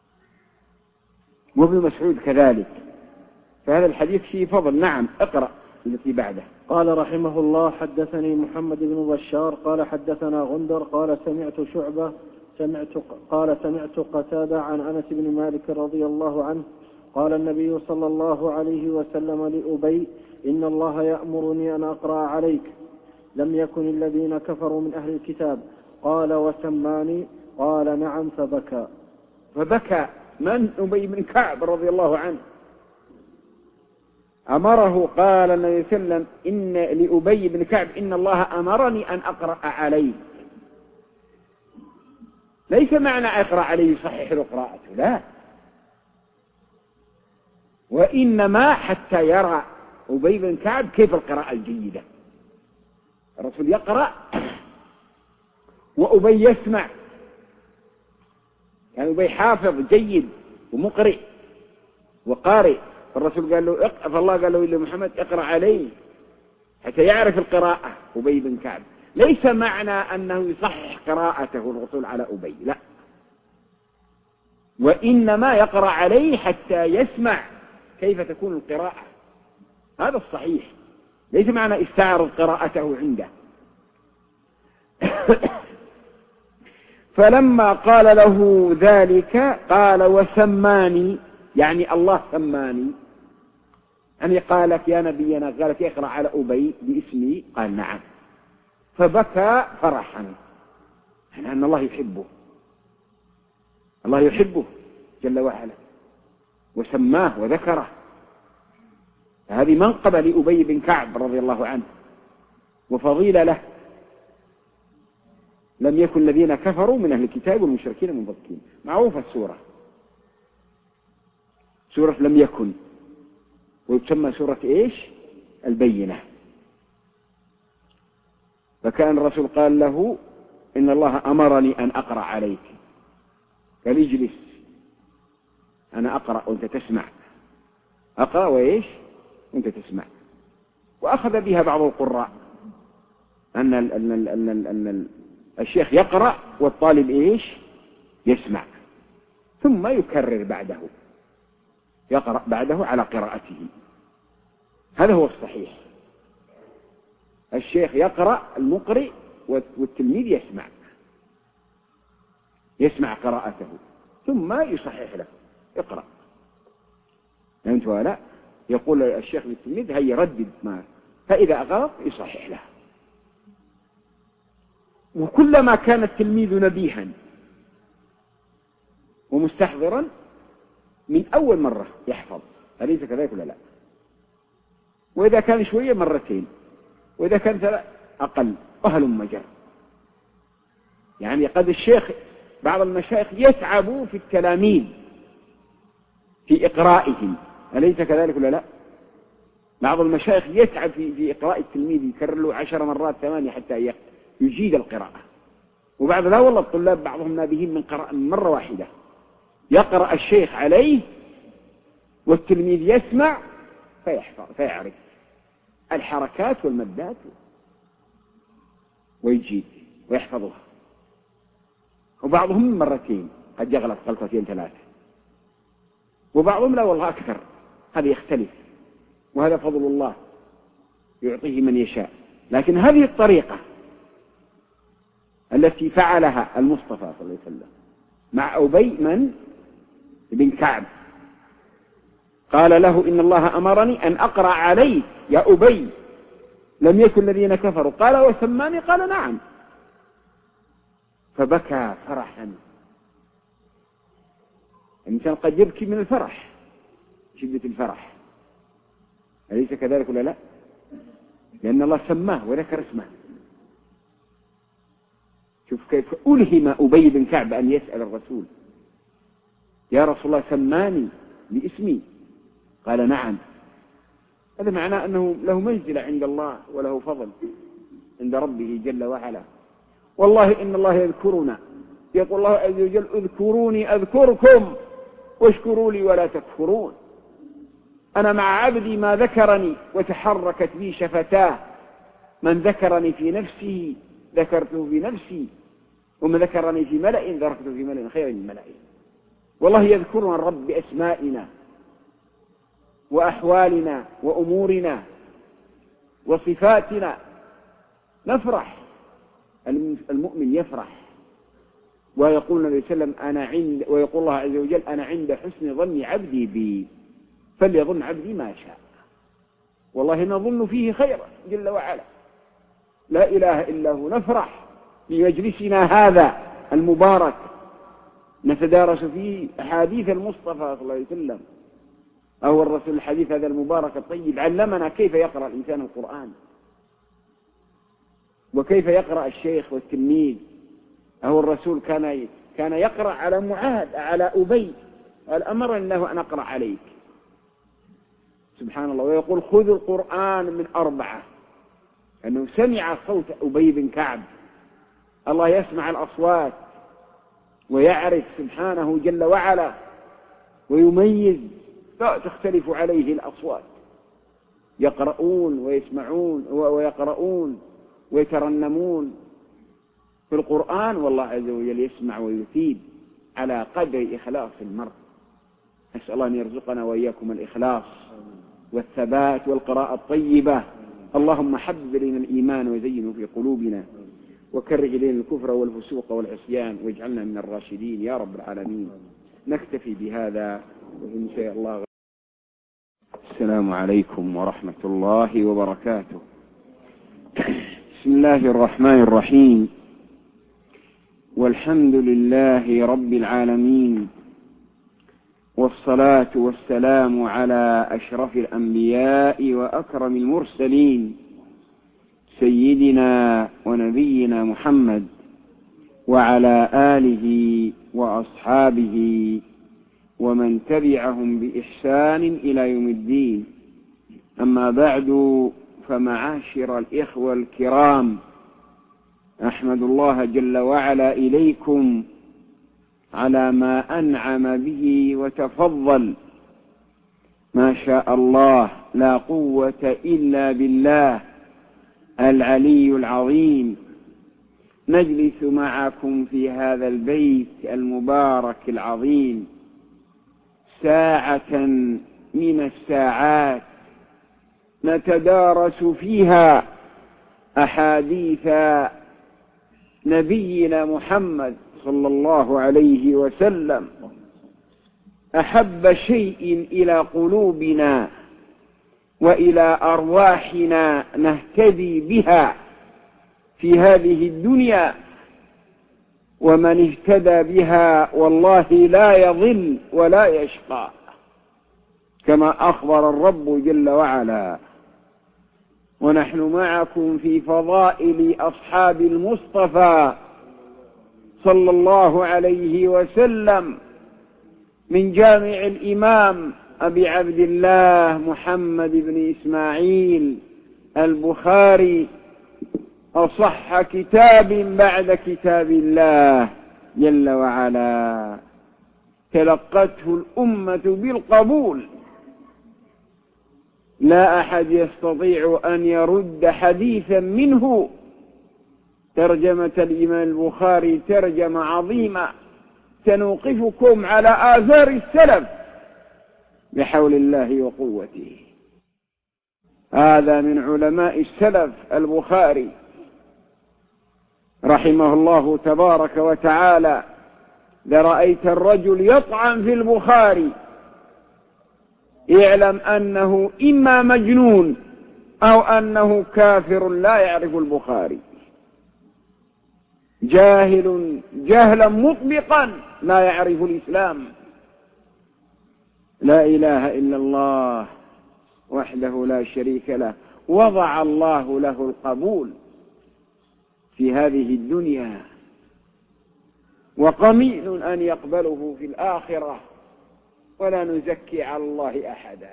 وابن مسعود كذلك. فهذا الحديث فيه فضل. نعم، اقرأ التي بعده. قال رحمه الله: حدثني محمد بن بشار قال حدثنا غندر قال سمعت شعبة سمعت قال سمعت قتادة عن أنس بن مالك رضي الله عنه قال النبي صلى الله عليه وسلم لأبي: إن الله يأمرني أن أقرأ عليك. لم يكن الذين كفروا من أهل الكتاب. قال: وسماني؟ قال: نعم. فبكى. فبكى من؟ أبي بن كعب رضي الله عنه. أمره، قال النبي صلى الله عليه وسلم إن لأبي بن كعب: إن الله أمرني أن أقرأ عليه. ليس معنى أقرأ عليه يصحح له قراءته، لا، وإنما حتى يرى أبي بن كعب كيف القراءة الجيدة. الرسول يقرأ وأبي يسمع، يعني أبي حافظ جيد ومقرئ وقارئ، الرسول قال له اقرأ، فالله قال له إلا محمد اقرأ عليه حتى يعرف القراءة أبي بن كعب. ليس معنى أنه يصحح قراءته الرسول على أبي، لا، وإنما يقرأ عليه حتى يسمع كيف تكون القراءة. هذا الصحيح، ليس معنى استعرض قراءته عنده. فلما قال له ذلك قال: وسماني، يعني الله سماني، يعني قالك يا نبينا، قالك اقرأ على أبي باسمي، قال: نعم. فبكى فرحا، يعني أن الله يحبه، الله يحبه جل وعلا وسماه وذكره. هذه منقبة لأبي بن كعب رضي الله عنه وفضيلة له. لم يكن الذين كفروا من أهل الكتاب والمشركين منفكين. معروفة السورة، سورة لم يكن، وتسمى سورة إيش؟ البينة. فكان الرسول قال له: إن الله أمرني أن أقرأ عليك. قال: اجلس أنا أقرأ وأنت تسمع. أقرأ وإيش؟ وأنت تسمع. وأخذ بها بعض القراء أن ال أن ال أن ال أن ال الشيخ يقرأ والطالب إيش؟ يسمع، ثم يكرر بعده، يقرأ بعده على قراءته. هذا هو الصحيح. الشيخ يقرأ، المقرئ والتلميذ يسمع يسمع قراءته ثم يصحح له. اقرأ. فهمت ولا؟ يقول الشيخ للتلميذ: هيا ردد ما، فإذا أغلط يصحح له. وكلما كان التلميذ نبيها ومستحضرا من أول مرة يحفظ، أليس كذلك ولا لا؟ وإذا كان شوية مرتين، وإذا كان ثلاث أقل، أهل مجر. يعني قد الشيخ بعض المشايخ يتعبوا في التلاميذ في إقرائهم، أليس كذلك ولا لا؟ بعض المشايخ يتعب في, في إقراء التلميذ، يكرر له عشر مرات ثمانية حتى يجيد القراءة. وبعض لا والله الطلاب بعضهم نابهين من قراءة مرة واحدة، يقرأ الشيخ عليه والتلميذ يسمع فيحفظ فيعرف الحركات والمدات ويجيد ويحفظها. وبعضهم من مرتين قد يغلط غلطتين ثلاثة، وبعضهم لا والله أكثر. هذا يختلف، وهذا فضل الله يعطيه من يشاء. لكن هذه الطريقة التي فعلها المصطفى صلى الله عليه وسلم مع أبي من بن كعب، قال له إن الله أمرني أن أقرأ عليك يا أبي لم يكن الذين كفروا، قال وسماني، قال نعم، فبكى فرحا. الإنسان قد يبكي من الفرح، شدة الفرح، أليس كذلك ولا لا؟ لأن الله سماه وذكر اسمه. شوف كيف ألهم أبي بن كعب أن يسأل الرسول يا رسول الله سماني باسمي، قال نعم. هذا معناه أنه له منزلة عند الله وله فضل عند ربه جل وعلا. والله إن الله يذكرنا، يقول الله عز وجل اذكروني أذكركم واشكروا لي ولا تكفرون. أنا مع عبدي ما ذكرني وتحركت بي شفتاه، من ذكرني في نفسه ذكرته في نفسي، ومن ذكرني في ملأ ذكرته في ملأ خير من ملأ. والله يذكرنا الرب بأسمائنا وأحوالنا وأمورنا وصفاتنا، نفرح. المؤمن يفرح ويقول النبي صلى الله عليه وسلم أنا عند، ويقول الله عز وجل أنا عند حسن ظن عبدي بي فليظن عبدي ما شاء. والله نظن فيه خيرا جل وعلا، لا إله إلا هو. نفرح بمجلسنا هذا المبارك نتدارس فيه أحاديث المصطفى صلى الله عليه وسلم، أو الرسول الحديث هذا المبارك الطيب علمنا كيف يقرأ الإنسان القرآن، وكيف يقرأ الشيخ والتلميذ. أو الرسول كان كان يقرأ على معاذ على أبي، قال أمرني الله أن أقرأ عليك، سبحان الله. ويقول خذ القرآن من أربعة، أنه سمع صوت أبي بن كعب. الله يسمع الأصوات ويعرف سبحانه جل وعلا ويميز، لا تختلف عليه الأصوات. يقرؤون ويسمعون ويقرؤون ويترنمون في القرآن، والله عز وجل يسمع ويثيب على قدر إخلاص المرء. نسأل الله أن يرزقنا وإياكم الإخلاص والثبات والقراءة الطيبة. اللهم حبب إلينا الإيمان وزينه في قلوبنا، وكره إلينا الكفر والفسوق والعصيان، واجعلنا من الراشدين يا رب العالمين. نكتفي بهذا وإن شاء الله. السلام عليكم ورحمة الله وبركاته. بسم الله الرحمن الرحيم، والحمد لله رب العالمين، والصلاة والسلام على أشرف الأنبياء وأكرم المرسلين سيدنا ونبينا محمد وعلى آله وأصحابه ومن تبعهم بإحسان إلى يوم الدين. أما بعد، فمعاشر الإخوة الكرام، أحمد الله جل وعلا إليكم على ما أنعم به وتفضل. ما شاء الله، لا قوة إلا بالله العلي العظيم. نجلس معكم في هذا البيت المبارك العظيم ساعة من الساعات نتدارس فيها أحاديث نبينا محمد صلى الله عليه وسلم، أحب شيء إلى قلوبنا وإلى أرواحنا نهتدي بها في هذه الدنيا. ومن اهتدى بها والله لا يضل ولا يشقى، كما أخبر الرب جل وعلا. ونحن معكم في فضائل أصحاب المصطفى صلى الله عليه وسلم من جامع الإمام أبي عبد الله محمد بن إسماعيل البخاري، أصح كتاب بعد كتاب الله جل وعلا، تلقته الأمة بالقبول. لا أحد يستطيع أن يرد حديثا منه. ترجمة الإمام البخاري ترجمة عظيمة سنوقفكم على آثار السلف بحول الله وقوته. هذا من علماء السلف البخاري رحمه الله تبارك وتعالى. لرأيت الرجل يطعن في البخاري اعلم أنه إما مجنون أو أنه كافر لا يعرف البخاري، جاهل جهلا مطبقا لا يعرف الإسلام. لا إله إلا الله وحده لا شريك له، وضع الله له القبول في هذه الدنيا، وقميل أن يقبله في الآخرة، ولا نزكي على الله أحدا.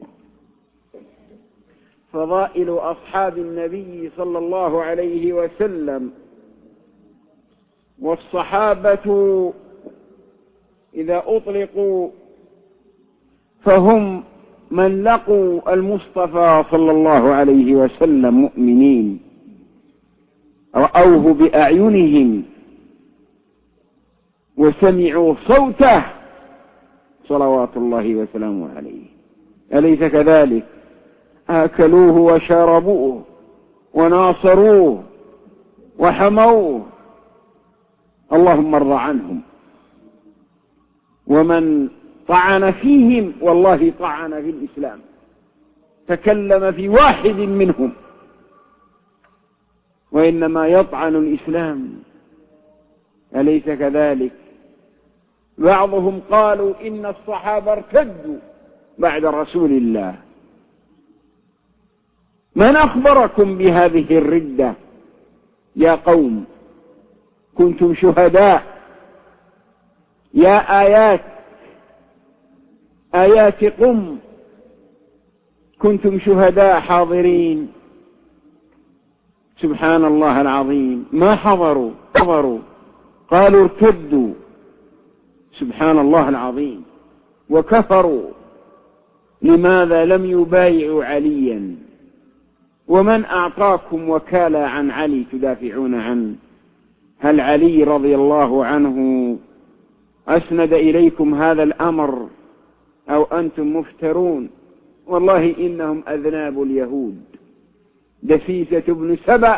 فضائل أصحاب النبي صلى الله عليه وسلم. والصحابة إذا أطلقوا فهم من لقوا المصطفى صلى الله عليه وسلم مؤمنين، رأوه بأعينهم وسمعوا صوته صلوات الله وسلامه عليه. أليس كذلك؟ آكلوه وشربوه وناصروه وحموه، اللهم ارض عنهم. ومن طعن فيهم والله طعن في الإسلام، تكلم في واحد منهم، وإنما يطعن الإسلام. أليس كذلك؟ بعضهم قالوا إن الصحابة ارتدوا بعد رسول الله. من أخبركم بهذه الردة يا قوم؟ كنتم شهداء. يا آيات آيات قم، كنتم شهداء حاضرين. سبحان الله العظيم، ما حضروا حضروا قالوا ارتدوا، سبحان الله العظيم، وكفروا. لماذا لم يبايعوا عليا؟ ومن أعطاكم وكالة عن علي تدافعون عنه؟ هل علي رضي الله عنه أسند إليكم هذا الأمر أو أنتم مفترون؟ والله إنهم أذناب اليهود. دسيسة بن سبأ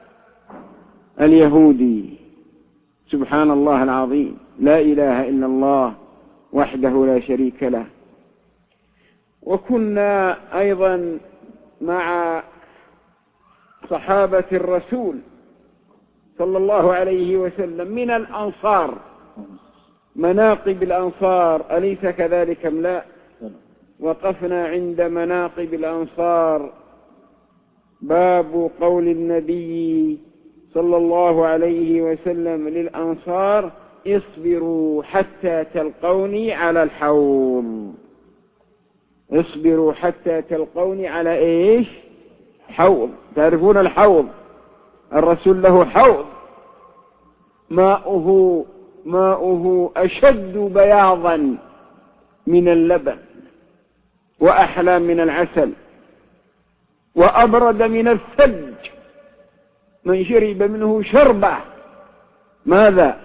اليهودي، سبحان الله العظيم، لا إله إلا الله وحده لا شريك له. وكنا أيضا مع صحابة الرسول صلى الله عليه وسلم من الأنصار، مناقب الأنصار، أليس كذلك أم لا؟ وقفنا عند مناقب الأنصار. باب قول النبي صلى الله عليه وسلم للأنصار: اصبروا حتى تلقوني على الحوض. اصبروا حتى تلقوني على ايش؟ حوض. تعرفون الحوض؟ الرسول له حوض ماؤه ماؤه أشد بياضا من اللبن، وأحلى من العسل، وأبرد من الثلج. من شرب منه شربة ماذا؟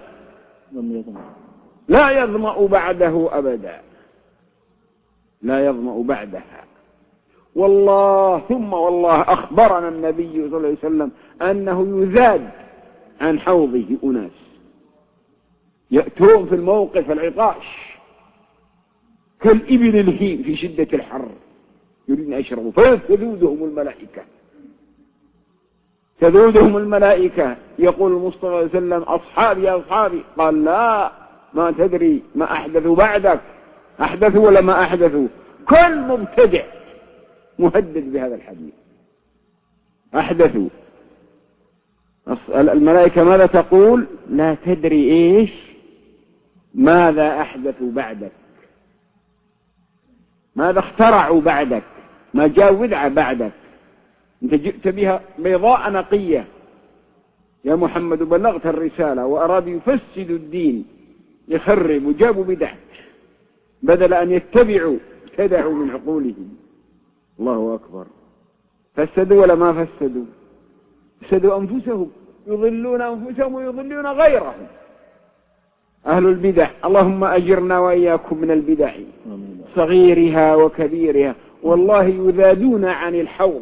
لا يظمأ بعده أبدا، لا يظمأ بعدها. والله ثم والله أخبرنا النبي صلى الله عليه وسلم أنه يزاد عن حوضه أناس يأتون في الموقف العطاش كالإبل الهيم في شدة الحر يريدون أن يشربوا، فتذودهم الملائكة تذودهم الملائكة. يقول المصطفى صلى الله عليه وسلم: أصحابي يا أصحابي. قال: لا، ما تدري ما أحدثوا بعدك، أحدثوا ولا ما أحدثوا؟ كل مبتدع مهدد بهذا الحديث. أحدثوا. الملائكة ماذا تقول؟ لا تدري إيش ماذا أحدثوا بعدك، ماذا اخترعوا بعدك، ما جاء ودعة بعدك. أنت جئت بها بيضاء نقية يا محمد، بلغت الرسالة، وأرادوا يفسدوا الدين، يخربوا، جابوا بدع، بدل أن يتبعوا ابتدعوا من عقولهم. الله أكبر. فسدوا ولا ما فسدوا؟ فسدوا أنفسهم، يضلون أنفسهم ويضلون غيرهم. أهل البدع، اللهم أجرنا وإياكم من البدع صغيرها وكبيرها. والله يذادون عن الحوض.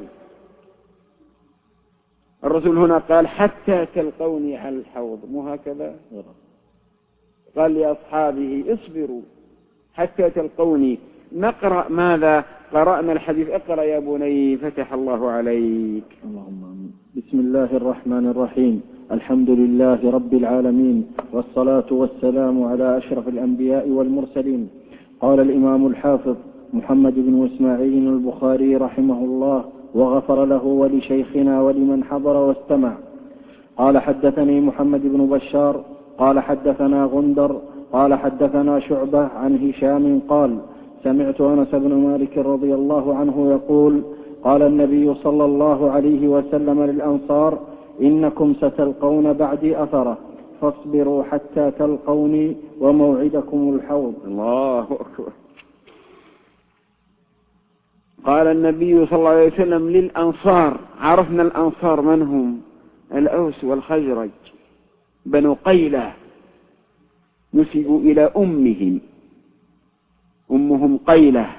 الرسول هنا قال حتى تلقوني على الحوض، مو هكذا؟ قال لأصحابه اصبروا حتى تلقوني. نقرأ ماذا قرأنا الحديث. اقرأ يا بني فتح الله عليك. اللهم آمين. بسم الله الرحمن الرحيم. الحمد لله رب العالمين، والصلاة والسلام على أشرف الأنبياء والمرسلين. قال الإمام الحافظ محمد بن إسماعيل البخاري رحمه الله وغفر له ولشيخنا ولمن حضر واستمع. قال حدثني محمد بن بشار قال حدثنا غندر قال حدثنا شعبة عن هشام قال سمعت أنس بن مالك رضي الله عنه يقول قال النبي صلى الله عليه وسلم للأنصار إنكم ستلقون بعدي أثرة فاصبروا حتى تلقوني وموعدكم الحوض. الله أكبر. قال النبي صلى الله عليه وسلم للأنصار. عرفنا الأنصار من هم؟ الأوس والخزرج بنو قيلة، نسبوا إلى أمهم، أمهم قيلة.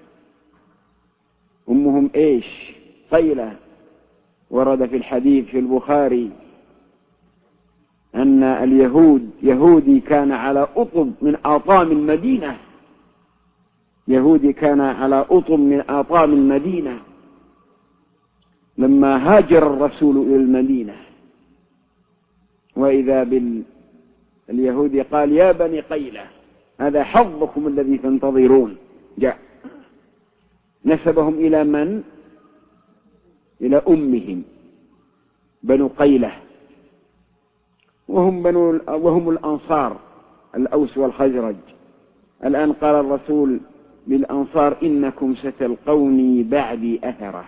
أمهم إيش؟ قيلة. ورد في الحديث في البخاري أن اليهود يهودي كان على أطب من آطام المدينة، يهودي كان على أطب من آطام المدينة لما هاجر الرسول إلى المدينة، وإذا باليهودي قال يا بني قيلة هذا حظكم الذي تنتظرون. جاء نسبهم إلى من؟ إلى أمهم بنو قيلة، وهم, بنو وهم الأنصار الأوس والخزرج. الآن قال الرسول للأنصار إنكم ستلقوني بعدي أثرة.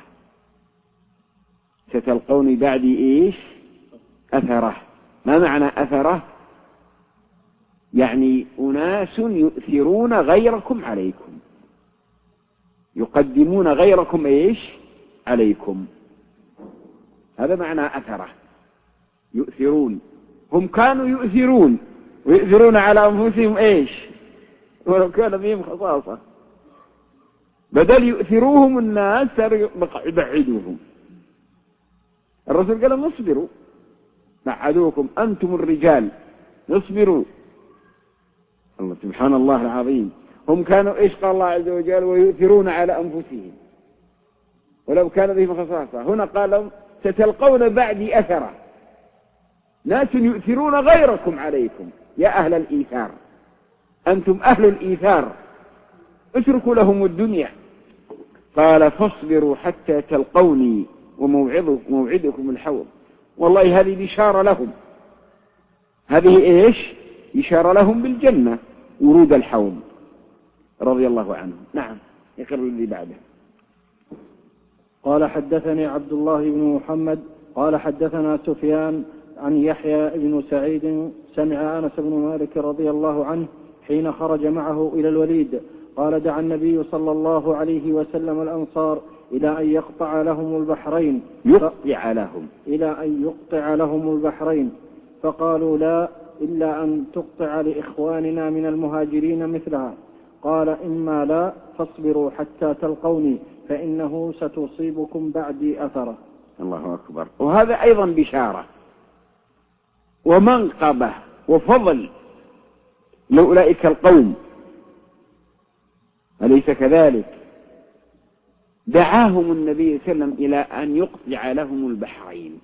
ستلقوني بعدي إيش؟ أثرة. ما معنى أثرة؟ يعني أناس يؤثرون غيركم عليكم، يقدمون غيركم إيش؟ عليكم. هذا معنى أثرة، يؤثرون. هم كانوا يؤثرون ويؤثرون على أنفسهم إيش؟ ولو كان بهم خصاصة، بدل يؤثروهم الناس يبعدوهم. الرسول قال اصبروا بعدوكم أنتم الرجال، اصبروا. الله سبحان الله العظيم. هم كانوا إيش قال الله عز وجل؟ ويؤثرون على أنفسهم ولو كان بهم خصاصة. هنا قال لهم ستلقون بعدي أثرة، ناس يؤثرون غيركم عليكم. يا أهل الإيثار، أنتم أهل الإيثار، اتركوا لهم الدنيا. قال فاصبروا حتى تلقوني وموعدكم الحوض. والله هذه بشارة لهم، هذه إيش؟ بشارة لهم بالجنة، ورود الحوض رضي الله عنهم. نعم، يقرر الذي بعده. قال حدثني عبد الله بن محمد قال حدثنا سفيان عن يحيى بن سعيد سمع أنس بن مالك رضي الله عنه حين خرج معه إلى الوليد قال دعا النبي صلى الله عليه وسلم الأنصار إلى أن يقطع لهم البحرين يقطع لهم إلى أن يقطع لهم البحرين فقالوا لا إلا أن تقطع لإخواننا من المهاجرين مثلها. قال إما لا فاصبروا حتى تلقوني فإنه ستصيبكم بعدي أثرة. الله أكبر. وهذا أيضا بشارة ومنقبة وفضل لأولئك القوم، أليس كذلك؟ دعاهم النبي صلى الله عليه وسلم إلى أن يقطع لهم البحرين،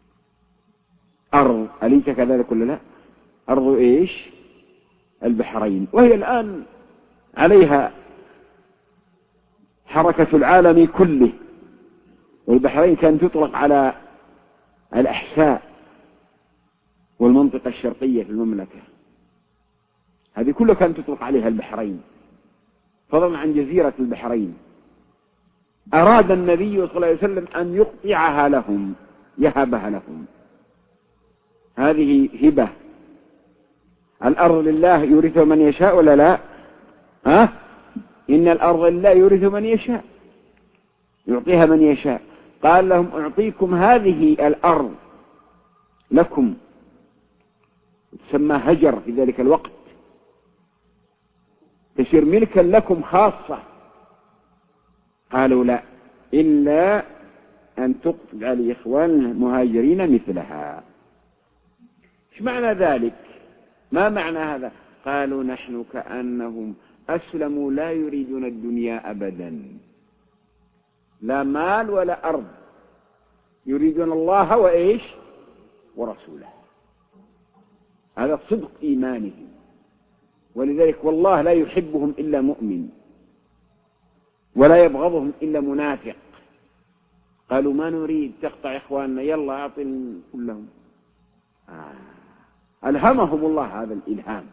أرض، أليس كذلك ولا لا؟ أرض إيش؟ البحرين، وهي الآن عليها حركة العالم كله. والبحرين كانت تطلق على الأحساء والمنطقة الشرقية في المملكة، هذه كلها كانت تطلق عليها البحرين، فضلا عن جزيرة البحرين. أراد النبي صلى الله عليه وسلم أن يقطعها لهم، يهبها لهم. هذه هبة. الأرض لله يورث من يشاء ولا لا؟ ها؟ إن الأرض لله يورث من يشاء، يعطيها من يشاء. قال لهم أعطيكم هذه الأرض لكم، تسمى هجر في ذلك الوقت، تصير ملكا لكم خاصة، قالوا لا، إلا أن تجعل إخوان المهاجرين مثلها. إيش معنى ذلك؟ ما معنى هذا؟ قالوا نحن كأنهم أسلموا لا يريدون الدنيا أبدا، لا مال ولا أرض، يريدون الله وإيش ورسوله. هذا صدق إيمانهم، ولذلك والله لا يحبهم إلا مؤمن ولا يبغضهم إلا منافق. قالوا ما نريد تقطع إخواننا، يلا أعطي كلهم. آه. ألهمهم الله هذا الإلهام.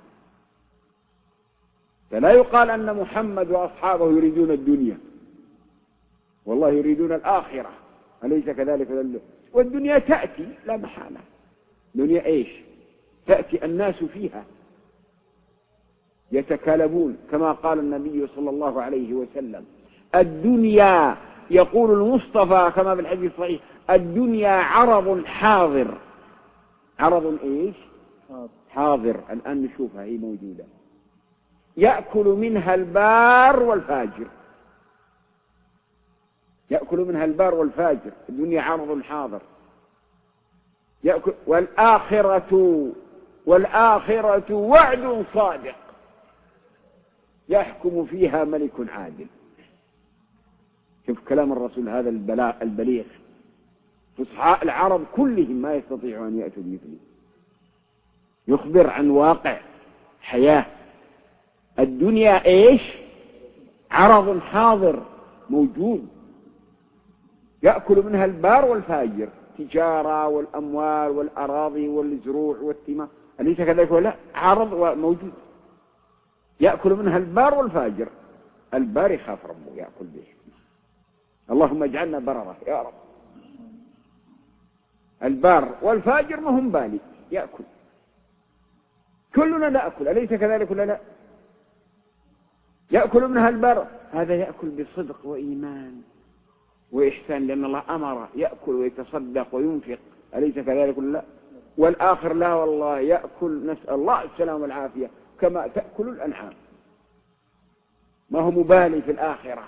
فلا يقال أن محمد وأصحابه يريدون الدنيا، والله يريدون الآخرة، أليس كذلك؟ والدنيا تأتي لا محالة. دنيا إيش؟ تأتي الناس فيها يتكالبون، كما قال النبي صلى الله عليه وسلم: الدنيا، يقول المصطفى كما في الحديث الصحيح: الدنيا عرض حاضر. عرض إيش؟ حاضر. الآن نشوفها هي موجودة، يأكل منها البار والفاجر. يأكل منها البار والفاجر. الدنيا عرض حاضر يأكل. والآخرة والآخرة وعد صادق يحكم فيها ملك عادل. شوف كلام الرسول هذا البليغ. فصحاء العرب كلهم ما يستطيعون أن يأتوا بمثله. يخبر عن واقع حياة. الدنيا إيش؟ عرض حاضر موجود، يأكل منها البار والفاجر، تجارة والأموال والأراضي والزروع والثمار، أليس كذلك ولا؟ عرض موجود يأكل منها البار والفاجر. البار يخاف ربه يأكل به. اللهم اجعلنا بررة يا رب. البار والفاجر ما هم بالي، يأكل. كلنا نأكل، أليس كذلك ولا لا؟ يأكل منها البر، هذا يأكل بصدق وإيمان وإحسان، لأن الله أمر يأكل ويتصدق وينفق، أليس كذلك ولا لا؟ والآخر لا والله يأكل، نسأل الله السلام والعافية، كما تأكل الأنعام، ما هو مبالي في الآخرة.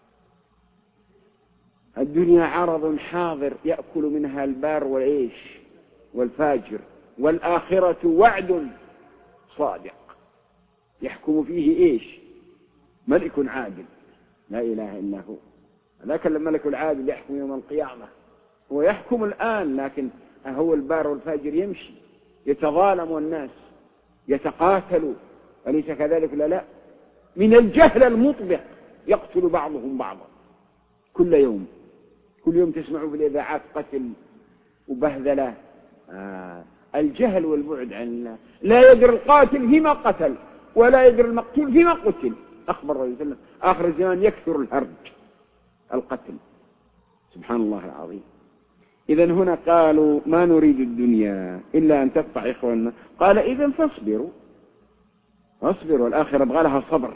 الدنيا عرض حاضر يأكل منها البار والإيش والفاجر. والآخرة وعد صادق يحكم فيه إيش؟ ملك عادل لا إله إلا هو. ذاك الملك العادل يحكم يوم القيامة. هو يحكم الآن، لكن هو البار والفاجر يمشي يتظالم الناس يتقاتلوا، أليس كذلك لا لا؟ من الجهل المطبق يقتل بعضهم بعضا كل يوم. كل يوم تسمعوا في الإذاعات قتل وبهذلة. آه. الجهل والبعد عن الله. لا يدري القاتل فيما قتل ولا يدري المقتول فيما قتل. أخبر الرسول صلى الله عليه وسلم آخر الزمان يكثر الهرج القتل. سبحان الله العظيم. إذن هنا قالوا ما نريد الدنيا إلا أن تقطع إخواننا. قال إذن فاصبروا اصبروا. والآخرة بغى لها صبر،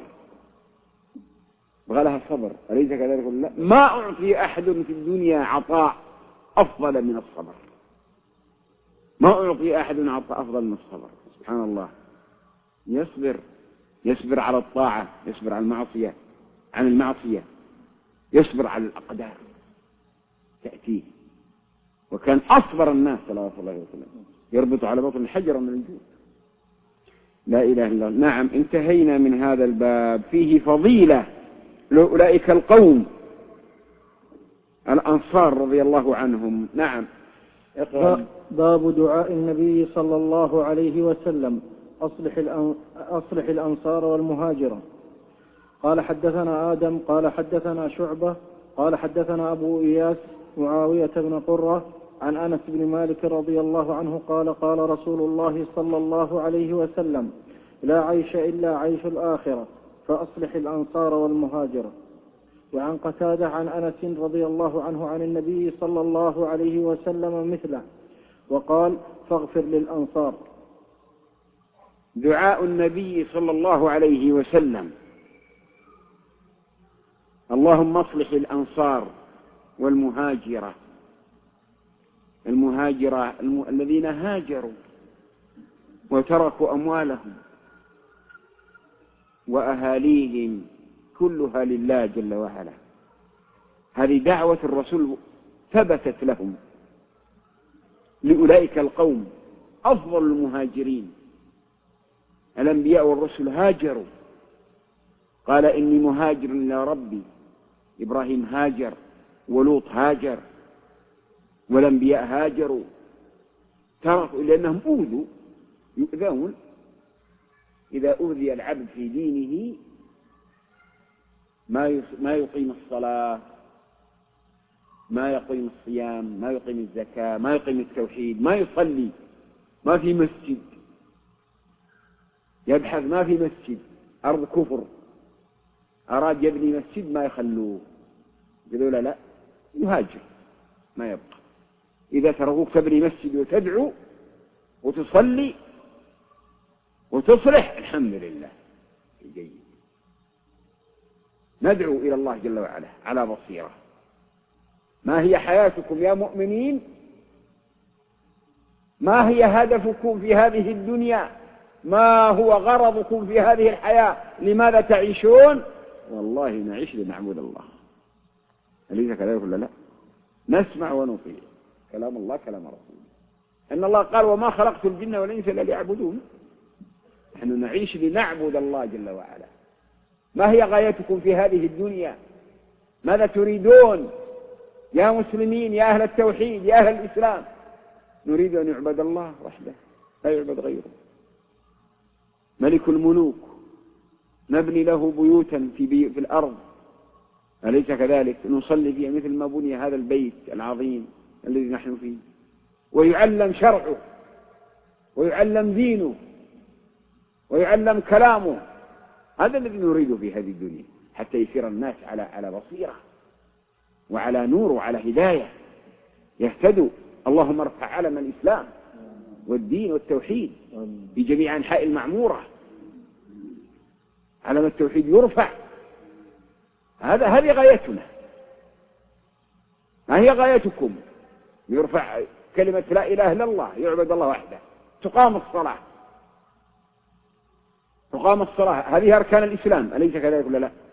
بغى لها صبر، أليس كذلك؟ لا، ما أعطي أحد في الدنيا عطاء أفضل من الصبر. ما أعطي أحد عطاء أفضل من الصبر. سبحان الله. يصبر، يصبر على الطاعة، يصبر على المعصية، عن المعصية، يصبر على الأقدار تأتيه. وكان أصبر الناس صلى الله عليه وسلم، يربط على بطن الحجر من الجوع. لا إله إلا الله. نعم، انتهينا من هذا الباب. فيه فضيلة لأولئك القوم الأنصار رضي الله عنهم. نعم. باب دعاء النبي صلى الله عليه وسلم: أصلح, أصلح الأنصار والمهاجرة. قال حدثنا آدم قال حدثنا شعبة قال حدثنا أبو إياس معاوية بن قرة عن أنس بن مالك رضي الله عنه قال قال رسول الله صلى الله عليه وسلم: لا عيش إلا عيش الآخرة، فأصلح الأنصار والمهاجرة. وعن قتادة عن أنس رضي الله عنه عن النبي صلى الله عليه وسلم مثله، وقال: فاغفر للأنصار. دعاء النبي صلى الله عليه وسلم: اللهم اصلح الأنصار والمهاجرة. المهاجرة الم... الذين هاجروا وتركوا أموالهم وأهاليهم كلها لله جل وعلا، هذه دعوة الرسول ثبتت لهم، لأولئك القوم أفضل المهاجرين. الأنبياء والرسل هاجروا، قال إني مهاجر إلى ربي. إبراهيم هاجر، ولوط هاجر، والأنبياء هاجروا، تركوا لأنهم أوذوا، يؤذون. إذا أوذي العبد في دينه ما يقيم الصلاة، ما يقيم الصيام، ما يقيم الزكاة، ما يقيم التوحيد، ما يصلي، ما في مسجد، يبحث ما في مسجد، أرض كفر، أراد يبني مسجد ما يخلوه، يقولوا لا لا يهاجر ما يبقى. إذا تركوك تبني مسجد وتدعو وتصلي وتصلح الحمد لله جيد. ندعو إلى الله جل وعلا على بصيرة. ما هي حياتكم يا مؤمنين؟ ما هي هدفكم في هذه الدنيا؟ ما هو غرضكم في هذه الحياة؟ لماذا تعيشون؟ والله نعيش لنعبد الله. أليس كذلك ولا لا؟ نسمع ونطيع كلام الله كلام رسوله. إن الله قال وما خلقت الجن والإنس إلا ليعبدون. نحن نعيش لنعبد الله جل وعلا. ما هي غايتكم في هذه الدنيا؟ ماذا تريدون يا مسلمين يا أهل التوحيد يا أهل الإسلام؟ نريد أن يعبد الله وحده لا يعبد غيره. ملك الملوك نبني له بيوتا في, بي في الأرض، أليس كذلك؟ نصلي فيها مثل ما بني هذا البيت العظيم الذي نحن فيه، ويعلم شرعه ويعلم دينه ويعلم كلامه. هذا الذي نريده في هذه الدنيا، حتى يسير الناس على على بصيرة وعلى نور وعلى هداية يهتدوا. اللهم ارفع علم الإسلام والدين والتوحيد في جميع أنحاء المعمورة. علم التوحيد يرفع، هذا هذه غايتنا. ما هي غايتكم؟ يرفع كلمة لا إله إلا الله، يعبد الله وحده، تقام الصلاة، تقام الصلاة، هذه أركان الإسلام، أليس كذلك ولا لا؟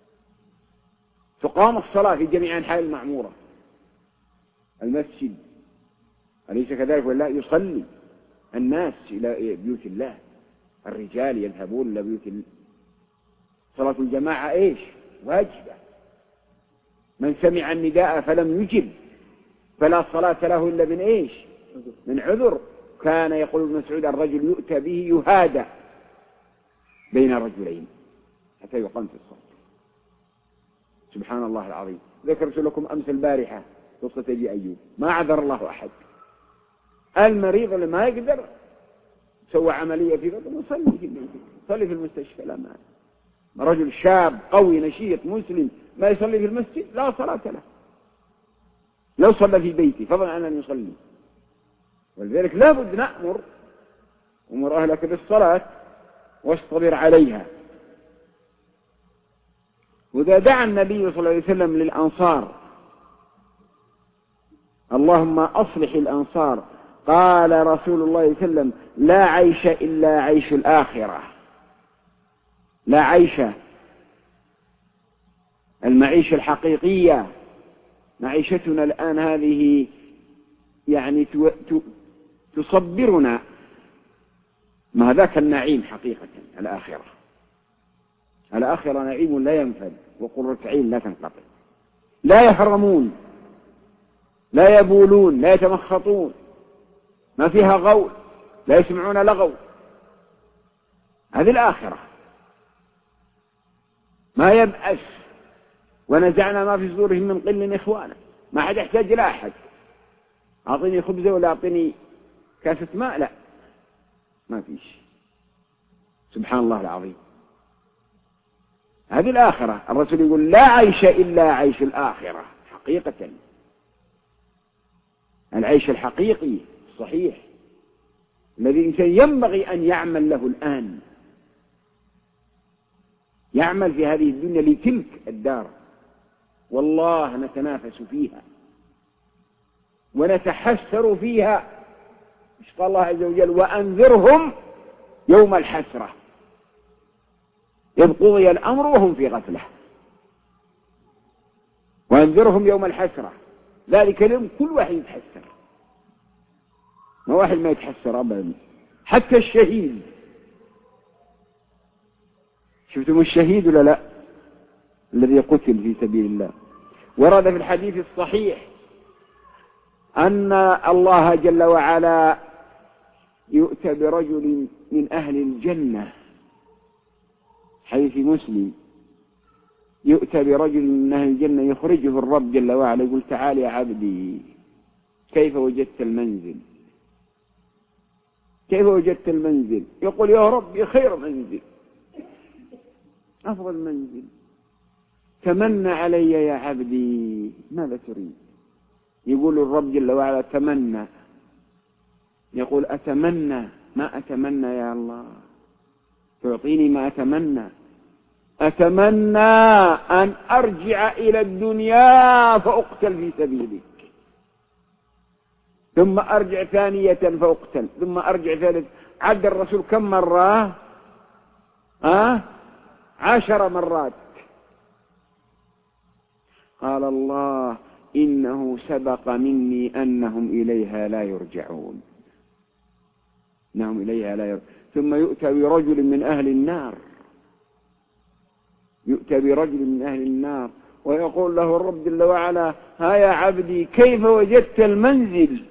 تقام الصلاة في جميع أنحاء المعمورة. المسجد أليس كذلك ولا لا؟ يصلي الناس إلى بيوت الله، الرجال يذهبون إلى بيوت الله. صلاة الجماعة إيش؟ واجبة. من سمع النداء فلم يجب فلا صلاة له إلا من إيش؟ من عذر. كان يقول ابن مسعود الرجل يؤتى به يهادى بين رجلين حتى يقام في الصلاة. سبحان الله العظيم. ذكرت لكم أمس البارحة قصة أبي أيوب، ما عذر الله أحد. المريض اللي ما يقدر سوى عملية في بطنه صلي في البيت، صلي في المستشفى، لا مانع. رجل شاب قوي نشيط مسلم ما يصلي في المسجد لا صلاة له، لو صلى في بيته فضلا عن أن يصلي. ولذلك لا بد نأمر أمر أهلك بالصلاة واصطبر عليها. وإذا دعا النبي صلى الله عليه وسلم للأنصار اللهم أصلح الأنصار، قال رسول الله صلى الله عليه وسلم لا عيش إلا عيش الآخرة. لا عيش، المعيشة الحقيقية. معيشتنا الآن هذه يعني تصبرنا، ما ذاك النعيم حقيقة. الآخرة الآخرة نعيم لا ينفد وقرة عين لا تنقطع. لا يحرمون، لا يبولون، لا يتمخطون، ما فيها غول، لا يسمعون لغو. هذه الآخرة. ما يبأس ونزعنا ما في صدورهم من قل إخوانا. ما حد يحتاج إلى أحد. أعطيني خبزة ولا أعطيني كاسة ماء، لا ما فيش. سبحان الله العظيم. هذه الآخرة. الرسول يقول لا عيش إلا عيش الآخرة حقيقة. العيش الحقيقي الصحيح الذي الإنسان ينبغي أن يعمل له الآن، يعمل في هذه الدنيا لتلك الدار. والله نتنافس فيها ونتحسر فيها. مش قال الله عز وجل وأنذرهم يوم الحسرة إذ قضي الأمر وهم في غفلة. وأنذرهم يوم الحسرة. ذلك اليوم كل واحد يتحسر، ما واحد ما يتحسر أبدا، حتى الشهيد. شفتم الشهيد ولا لا؟ الذي قتل في سبيل الله. ورد في الحديث الصحيح أن الله جل وعلا يؤتى برجل من أهل الجنة، حديث مسلم، يؤتى برجل من أهل الجنة يخرجه الرب جل وعلا يقول تعال يا عبدي كيف وجدت المنزل؟ كيف وجدت المنزل؟ يقول يا رب خير منزل، أفضل منزل. تمنى علي يا عبدي ماذا تريد؟ يقول الرب جل وعلا تمنى. يقول أتمنى ما أتمنى يا الله، تعطيني ما أتمنى. أتمنى أن أرجع إلى الدنيا فأقتل في سبيلك، ثم أرجع ثانية فأقتل، ثم أرجع ثالث. عد الرسول كم مرة؟ أه؟ عشر مرات. قال الله إنه سبق مني أنهم إليها لا يرجعون، إنهم إليها لا يرجعون. ثم يؤتى برجل من أهل النار، يؤتى برجل من أهل النار ويقول له الرب جل وعلا ها يا عبدي كيف وجدت المنزل؟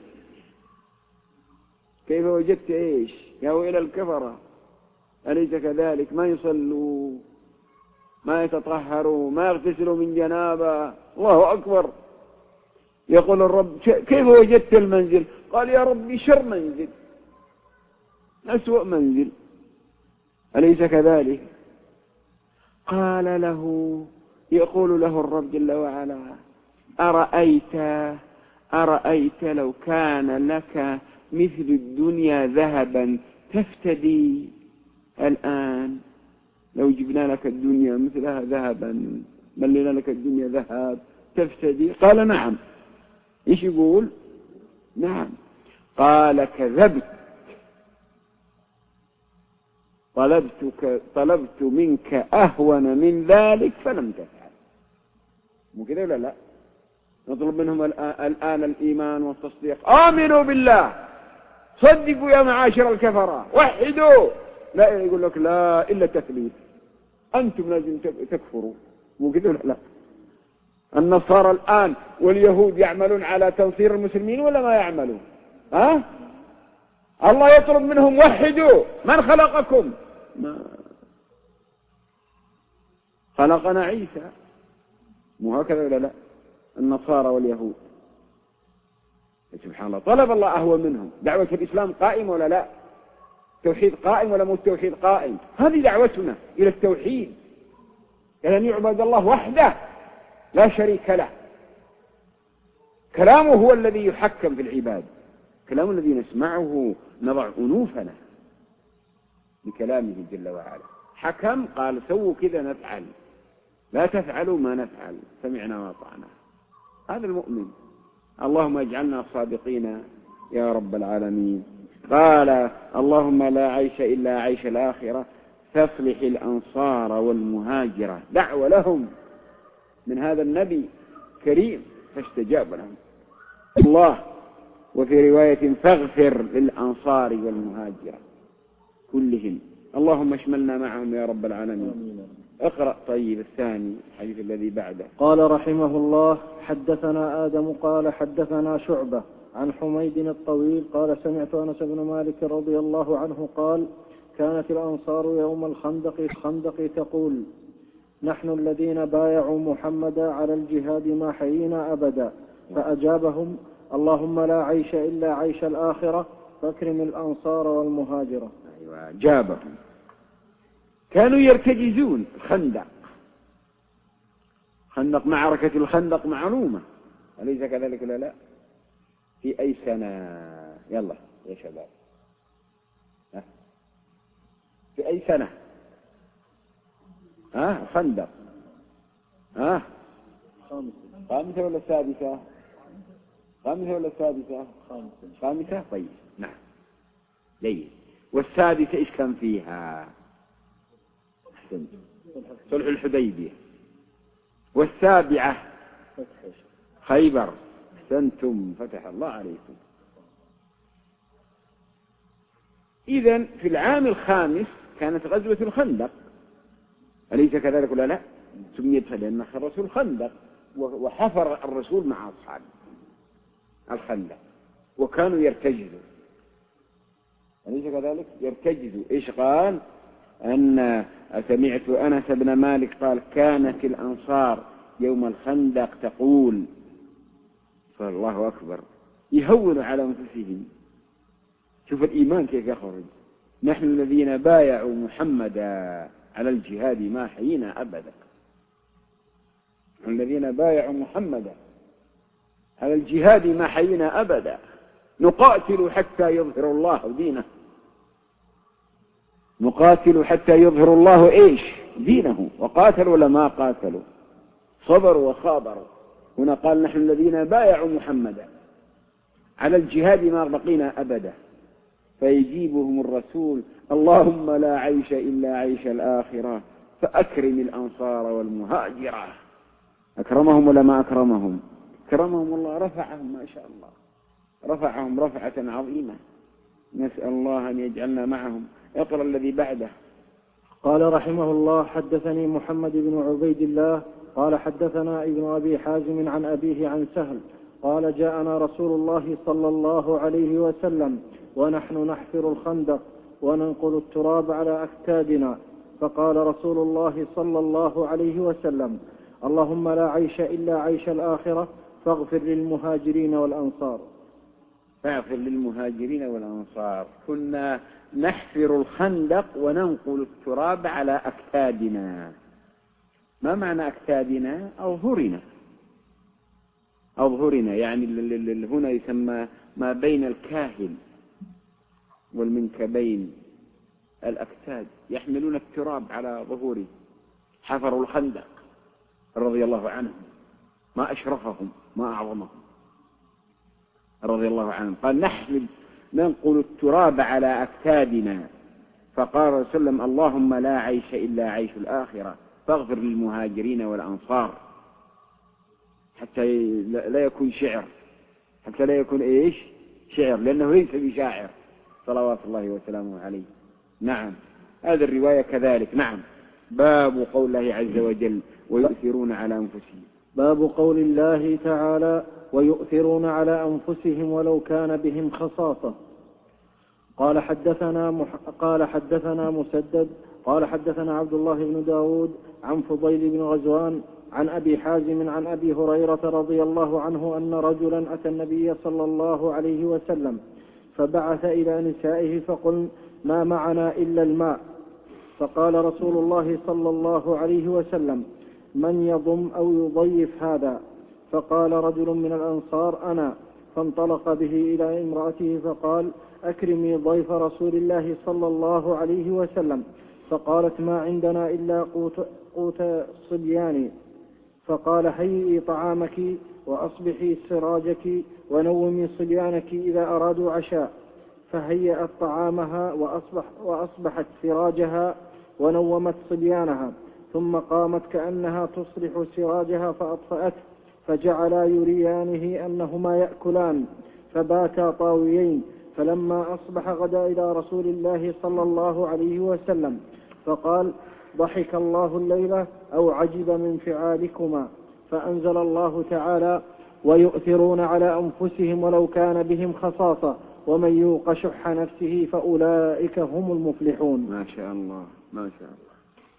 كيف وجدت إيش؟ يا ويل الكفرة، أليس كذلك؟ ما يصلوا، ما يتطهروا، ما يغتسلوا من جنابة. الله أكبر. يقول الرب كيف وجدت المنزل؟ قال يا ربي شر منزل، أسوأ منزل، أليس كذلك؟ قال له، يقول له الرب جل وعلا أرأيت أرأيت لو كان لك مثل الدنيا ذهبا تفتدي الآن، لو جبنا لك الدنيا مثلها ذهبا، ملينا لك الدنيا ذهب تفتدي؟ قال نعم. إيش يقول؟ نعم. قال كذبت، طلبتك طلبت منك أهون من ذلك فلم تفعل. مو كذا ولا لا؟ نطلب منهم الآن الإيمان والتصديق، آمنوا بالله، صدقوا يا معاشر الكفرة، وحدوا. لا، يقول لك لا إلا تثبيت، أنتم لازم تكفروا. مو كذا ولا لا؟ النصارى الآن واليهود يعملون على تنصير المسلمين ولا ما يعملون؟ ها؟ الله يطلب منهم وحدوا، من خلقكم؟ ما خلقنا عيسى. مو هكذا ولا لا؟ النصارى واليهود سبحان الله، طلب الله أهوى منهم. دعوة الإسلام قائمة ولا لا؟ توحيد قائم ولا مو توحيد قائم؟ هذه دعوتنا إلى التوحيد، إلى أن يعبد الله وحده لا شريك له. كلامه هو الذي يحكم في العباد، كلام الذي نسمعه نضع أنوفنا بكلامه جل وعلا. حكم قال سووا كذا نفعل، لا تفعلوا ما نفعل، سمعنا وأطعنا. هذا المؤمن. اللهم اجعلنا صادقين يا رب العالمين. قال اللهم لا عيش إلا عيش الآخرة فاصلح الأنصار والمهاجرة. دعوة لهم من هذا النبي كريم فاستجاب لهم الله. وفي رواية فاغفر للأنصار والمهاجرة كلهم، اللهم اشملنا معهم يا رب العالمين. اقرأ طيب الثاني الحديث الذي بعده. قال رحمه الله حدثنا آدم قال حدثنا شعبة عن حميد الطويل قال سمعت أنس بن مالك رضي الله عنه قال كانت الأنصار يوم الخندق خندق تقول نحن الذين بايعوا محمدا على الجهاد ما حيينا أبدا، فأجابهم اللهم لا عيش إلا عيش الآخرة فاكرم الأنصار والمهاجرة. أيوة جابهم. كانوا يرتجزون الخندق، خندق معركة الخندق معلومة، أليس كذلك ولا لا؟ في أي سنة؟ يلا يا شباب، في أي سنة؟ ها خندق ها خامسة ولا سادسة؟ خامسة ولا سادسة؟ خامسة. طيب نعم جيد. والسادسة إيش كان فيها؟ صلح الحديبية. والسابعة خيبر. أحسنتم، فتح الله عليكم. إذن في العام الخامس كانت غزوة الخندق، أليس كذلك ولا لا؟ سميت لأن خرسوا الخندق، وحفر الرسول مع أصحابه الخندق وكانوا يرتجزوا، أليس كذلك؟ يرتجزوا. إيش قال؟ أن سمعت أنس بن مالك قال كانت الأنصار يوم الخندق تقول، فالله أكبر، يهونوا على أنفسهم. شوف الإيمان كيف يخرج. نحن الذين بايعوا محمدا على الجهاد ما حيينا أبدا، الذين بايعوا محمدا على الجهاد ما حيينا أبدا، نقاتل حتى يظهر الله دينه، نقاتل حتى يظهر الله إيش؟ دينه. وقاتلوا ولا ما قاتلوا؟ صبروا وخابروا. هنا قال نحن الذين بايعوا محمدا على الجهاد ما بقينا أبدا. فيجيبهم الرسول اللهم لا عيش إلا عيش الآخرة فأكرم الأنصار والمهاجرة. أكرمهم ولا ما أكرمهم؟ أكرمهم الله، رفعهم ما شاء الله، رفعهم رفعة عظيمة. نسأل الله أن يجعلنا معهم. اقرأ الذي بعده. قال رحمه الله حدثني محمد بن عبيد الله قال حدثنا ابن أبي حازم عن أبيه عن سهل قال جاءنا رسول الله صلى الله عليه وسلم ونحن نحفر الخندق وننقل التراب على أكتادنا، فقال رسول الله صلى الله عليه وسلم اللهم لا عيش إلا عيش الآخرة فاغفر للمهاجرين والأنصار. فاغفر للمهاجرين والأنصار. كنا نحفر الخندق وننقل التراب على أكتادنا. ما معنى أكتادنا؟ أظهرنا، أظهرنا يعني هنا يسمى ما بين الكاهل والمنكبين الأكتاد، يحملون التراب على ظهورهم. حفروا الخندق رضي الله عنهم، ما أشرفهم ما أعظمهم رضي الله عنهم. قال نحمل ننقل التراب على أكتادنا، فقال رسول الله صلى الله عليه وسلم اللهم لا عيش إلا عيش الآخرة فاغفر للمهاجرين والأنصار. حتى لا يكون شعر، حتى لا يكون إيش؟ شعر، لأنه ليس بشاعر صلوات الله وسلامه عليه. نعم، هذه الرواية كذلك. نعم. باب قول الله عز وجل ويؤثرون على أنفسهم. باب قول الله تعالى ويؤثرون على أنفسهم ولو كان بهم خصاصة. قال حدثنا مح... قال حدثنا مسدد قال حدثنا عبد الله بن داود عن فضيل بن غزوان عن أبي حازم عن أبي هريرة رضي الله عنه أن رجلا أتى النبي صلى الله عليه وسلم فبعث إلى نسائه فقل ما معنا إلا الماء، فقال رسول الله صلى الله عليه وسلم من يضم أو يضيف هذا؟ فقال رجل من الأنصار أنا، فانطلق به إلى امرأته فقال أكرمي ضيف رسول الله صلى الله عليه وسلم، فقالت ما عندنا إلا قوت, قوت صبياني، فقال هيئي طعامك وأصبحي سراجك ونومي صبيانك إذا أرادوا عشاء، فهيأت طعامها وأصبح وأصبحت سراجها ونومت صبيانها، ثم قامت كأنها تصلح سراجها فأطفأته، فجعلا يريانه أنهما يأكلان، فباتا طاويين. فلما أصبح غدا إلى رسول الله صلى الله عليه وسلم فقال ضحك الله الليلة أو عجب من فعالكما، فأنزل الله تعالى ويؤثرون على أنفسهم ولو كان بهم خصاصة ومن يوق شح نفسه فأولئك هم المفلحون. ما شاء الله ما شاء الله.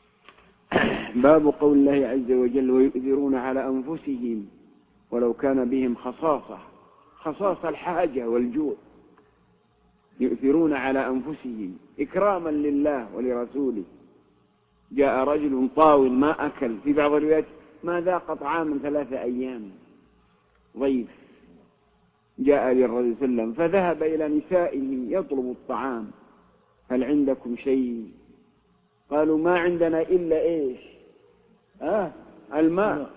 باب قول الله عز وجل ويؤثرون على أنفسهم ولو كان بهم خصاصة. خصاصة الحاجة والجوع، يؤثرون على أنفسهم إكراما لله ولرسوله. جاء رجل طاول ما أكل، في بعض الروايات ما ذاق طعاما ثلاثة أيام، ضيف جاء للرسول صلى الله عليه وسلم فذهب إلى نسائه يطلب الطعام، هل عندكم شيء؟ قالوا ما عندنا إلا إيش؟ آه الماء،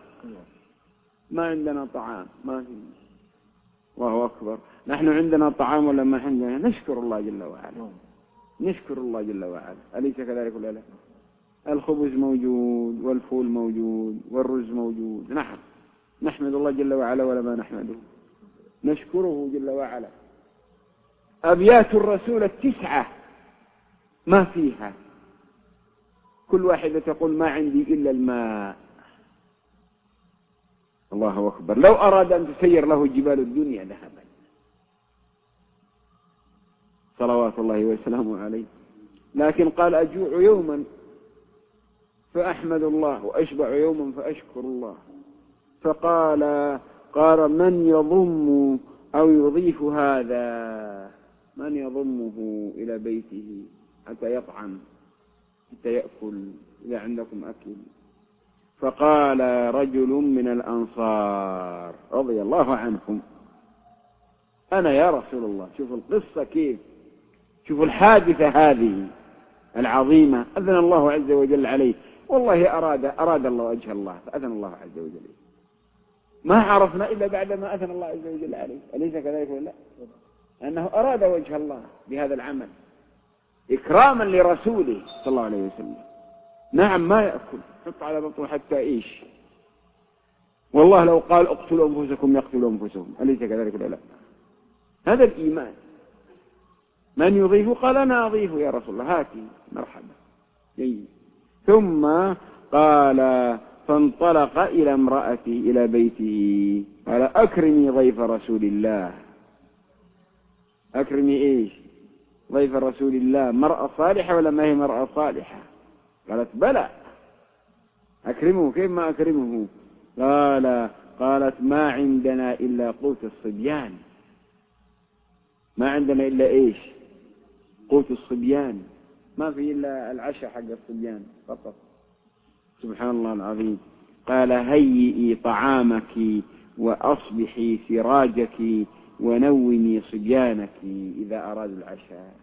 ما عندنا طعام، ما في. الله أكبر. نحن عندنا طعام ولا ما عندنا؟ نشكر الله جل وعلا، نشكر الله جل وعلا، أليس كذلك ولا لا؟ الخبز موجود والفول موجود والرز موجود، نعم نحمد الله جل وعلا ولا ما نحمده؟ نشكره جل وعلا. أبيات الرسول التسعة ما فيها كل واحدة تقول ما عندي إلا الماء. الله أكبر. لو أراد أن تسير له جبال الدنيا ذهبا صلوات الله وسلامه عليه، لكن قال أجوع يوما فأحمد الله وأشبع يوما فأشكر الله. فقال قال من يضم أو يضيف هذا، من يضمه إلى بيته حتى يطعم حتى يأكل إذا عندكم أكل. فقال رجل من الأنصار رضي الله عنهم أنا يا رسول الله. شوف القصة كيف، شوف الحادثة هذه العظيمة. أذن الله عز وجل عليه، والله أراد أراد الله وجه الله فأذن الله عز وجل. ما عرفنا إلا بعد ما أذن الله عز وجل عليه، أليس كذلك ولا لا؟ أنه أراد وجه الله بهذا العمل إكراما لرسوله صلى الله عليه وسلم. نعم ما يأكل، حط على بطنه حتى إيش. والله لو قال اقتلوا أنفسكم يقتلوا أنفسهم، أليس كذلك ولا لا؟ هذا الإيمان. من يضيف؟ قال أنا أضيف يا رسول الله، هاتي مرحبا جيد. ثم قال فانطلق إلى امرأتي إلى بيته قال أكرمي ضيف رسول الله. أكرمي إيش؟ ضيف رسول الله. مرأة صالحة ولا ما هي مرأة صالحة؟ قالت بلى. أكرمه. كيف ما أكرمه؟ قال قالت ما عندنا إلا قوت الصبيان. ما عندنا إلا إيش؟ قوت الصبيان. ما في إلا العشاء حق الصبيان فقط. سبحان الله العظيم. قال هيئي طعامك وأصبحي سراجك ونومي صبيانك إذا أرادوا العشاء.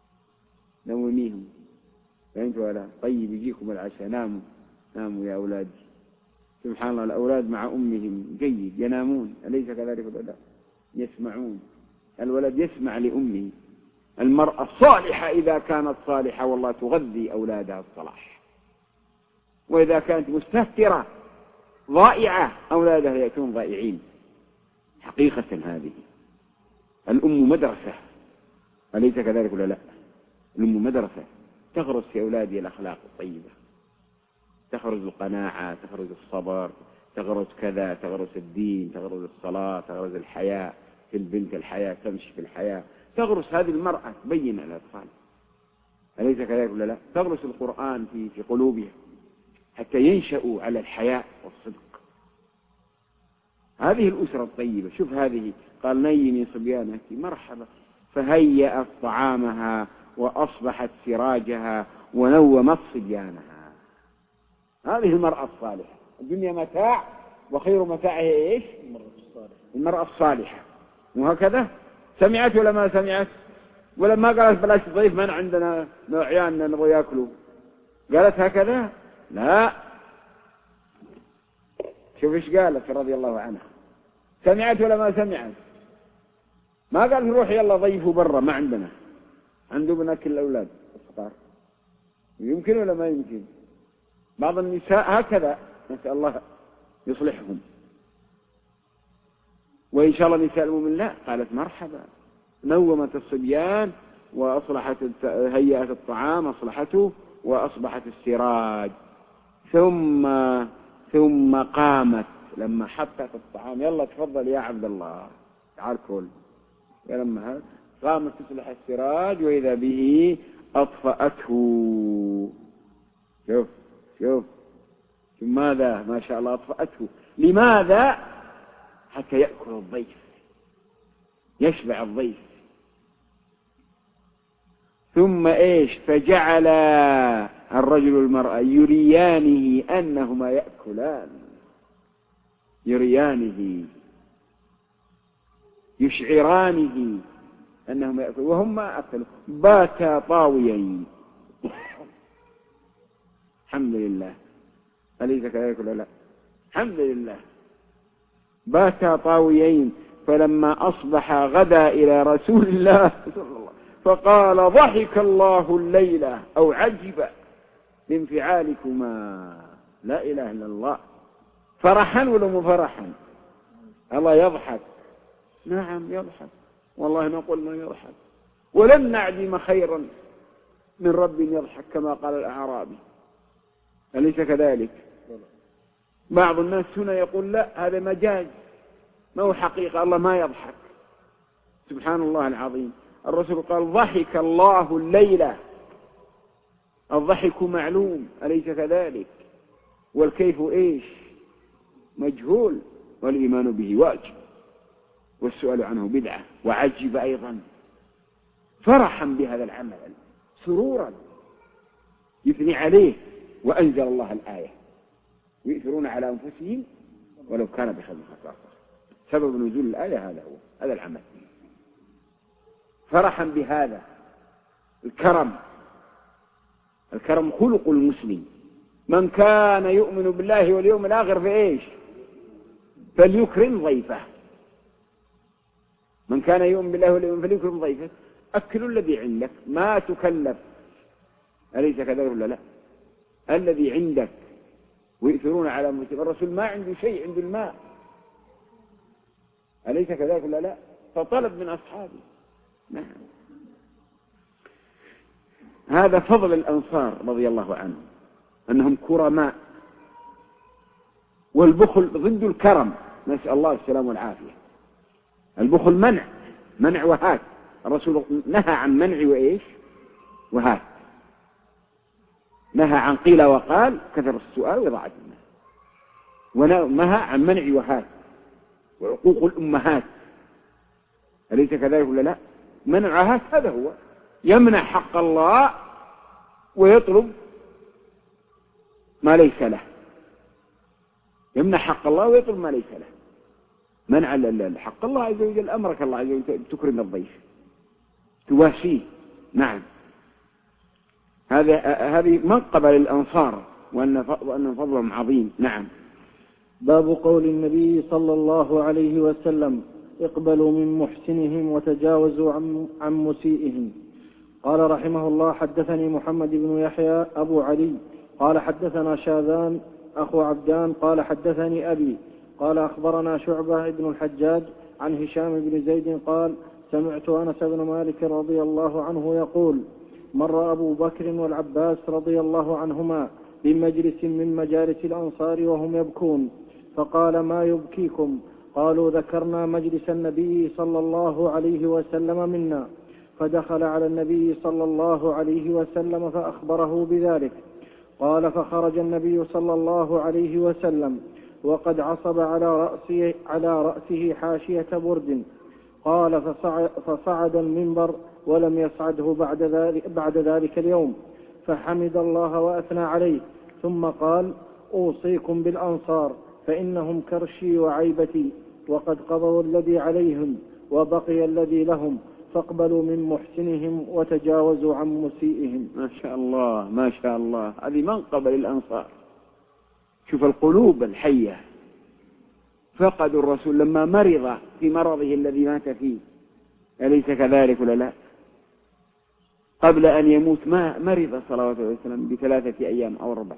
نوميهم، فهمتوا ولا؟ طيب يجيكم العشاء، ناموا ناموا يا أولادي. سبحان الله. الأولاد مع أمهم جيد ينامون، أليس كذلك ولا لا؟ يسمعون. الولد يسمع لأمه. المرأة الصالحة إذا كانت صالحة والله تغذي أولادها الصلاح، وإذا كانت مستهترة ضائعة أولادها يأتون ضائعين. حقيقة هذه الأم مدرسة، أليس كذلك ولا لا؟ الأم مدرسة تغرس في أولادها الأخلاق الطيبة، تغرس القناعة، تغرس الصبر، تغرس كذا، تغرس الدين، تغرس الصلاة، تغرس الحياة في البنت، الحياة تمشي في الحياة. تغرس هذه المرأة تبين الأطفال، أليس كذلك ولا لا؟ تغرس القرآن في في قلوبها حتى ينشأوا على الحياء والصدق. هذه الأسرة الطيبة. شوف هذه قال نيمي صبيانك مرحبا. فهيأت طعامها وأصبحت سراجها ونومت صبيانها. هذه المرأة الصالحة. الدنيا متاع وخير متاعها إيش؟ المرأة الصالحة. وهكذا سمعت ولا ما سمعت؟ ولا ما قالت بلاش ضيف من عندنا عيالنا نبغى ياكلوا؟ قالت هكذا؟ لا. شوف ايش قالت رضي الله عنها. سمعت ولا ما سمعت؟ ما قال نروح يلا ضيفوا برا ما عندنا، عنده بناكل الأولاد الصغار. يمكن ولا ما يمكن؟ بعض النساء هكذا، نسأل الله يصلحهم. وإن شاء الله نساء المؤمن لا، قالت مرحبا. نومت الصبيان وأصلحت هيئت الطعام أصلحته وأصبحت السراج. ثم ثم قامت لما حطت الطعام يلا تفضل يا عبد الله تعال كل. لما قامت تصلح السراج وإذا به أطفأته. شوف شوف ماذا ما شاء الله أطفأته. لماذا؟ حتى يأكل الضيف، يشبع الضيف. ثم إيش؟ فجعل الرجل والمرأة يريانه أنهما يأكلان، يريانه يشعرانه أنهما يأكلون وهم ما أكلوا. باتا طاويين. الحمد لله. أليس كذلك ولا لا؟ الحمد لله. باتا طاويين. فلما أصبح غدا إلى رسول الله صلى الله عليه وسلم فقال ضحك الله الليلة أو عجب لانفعالكما. لا إله إلا الله. فرحا ولا مفرحا؟ الله يضحك؟ نعم يضحك، والله ما قلنا يضحك، ولن نعدم خيرا من رب يضحك كما قال الأعرابي، أليس كذلك؟ بعض الناس هنا يقول لا هذا مجاز ما هو حقيقة، الله ما يضحك. سبحان الله العظيم. الرسول قال ضحك الله الليلة، الضحك معلوم أليس كذلك؟ والكيف إيش؟ مجهول، والإيمان به واجب، والسؤال عنه بدعة. وعجب أيضا فرحا بهذا العمل سرورا يثني عليه، وأنزل الله الآية يؤثرون على أنفسهم ولو كان بهم خصاصة. سبب نزول الآية هذا هو هذا العمل، فرحا بهذا الكرم. الكرم خلق المسلم، من كان يؤمن بالله واليوم الآخر في إيش؟ فليكرم ضيفه. من كان يؤمن بالله واليوم فليكرم ضيفه. أكل الذي عندك، ما تكلف، أليس كذلك ولا لا؟ الذي عندك ويؤثرون على أنفسهم. الرسول ما عنده شيء، عنده الماء، أليس كذلك ولا لا؟ فطلب من أصحابه. نعم. هذا فضل الأنصار رضي الله عنهم، أنهم كرماء، والبخل ضد الكرم، نسأل الله السلام والعافية. البخل منع منع وهات، الرسول نهى عن منع وإيش وهات، نهى عن قيل وقال كثر السؤال وإضاعة المال، ونهى عن منع وهات وعقوق الأمهات، أليس كذلك ولا لا؟ منع وهات هذا هو يمنع حق الله ويطلب ما ليس له، يمنع حق الله ويطلب ما ليس له. منع حق الله عز وجل، أمرك الله عز وجل تكرم الضيف، تواسيه. نعم. هذا هذه منقبة للأنصار، وأن وأن فضلهم عظيم. نعم. باب قول النبي صلى الله عليه وسلم: اقبلوا من محسنهم وتجاوزوا عن, عن مسيئهم. قال رحمه الله: حدثني محمد بن يحيى أبو علي قال حدثنا شاذان أخو عبدان قال حدثني أبي قال أخبرنا شعبة بن الحجاج عن هشام بن زيد قال: سمعت أنس بن مالك رضي الله عنه يقول: مر أبو بكر والعباس رضي الله عنهما بمجلس من مجالس الأنصار وهم يبكون، فقال: ما يبكيكم؟ قالوا: ذكرنا مجلس النبي صلى الله عليه وسلم منا. فدخل على النبي صلى الله عليه وسلم فأخبره بذلك. قال: فخرج النبي صلى الله عليه وسلم وقد عصب على رأسه, على رأسه حاشية برد. قال: فصعد, فصعد المنبر ولم يصعده بعد ذلك, بعد ذلك اليوم، فحمد الله وأثنى عليه، ثم قال: أوصيكم بالأنصار فإنهم كرشي وعيبتي، وقد قضوا الذي عليهم وبقي الذي لهم، فاقبلوا من محسنهم وتجاوزوا عن مسيئهم. ما شاء الله ما شاء الله، هذه منقبة للأنصار. شوف القلوب الحية. فقدوا الرسول لما مرض في مرضه الذي مات فيه، أليس كذلك ولا لا؟ قبل أن يموت ما مرض صلوات الله وسلم بثلاثة أيام أو أربعة،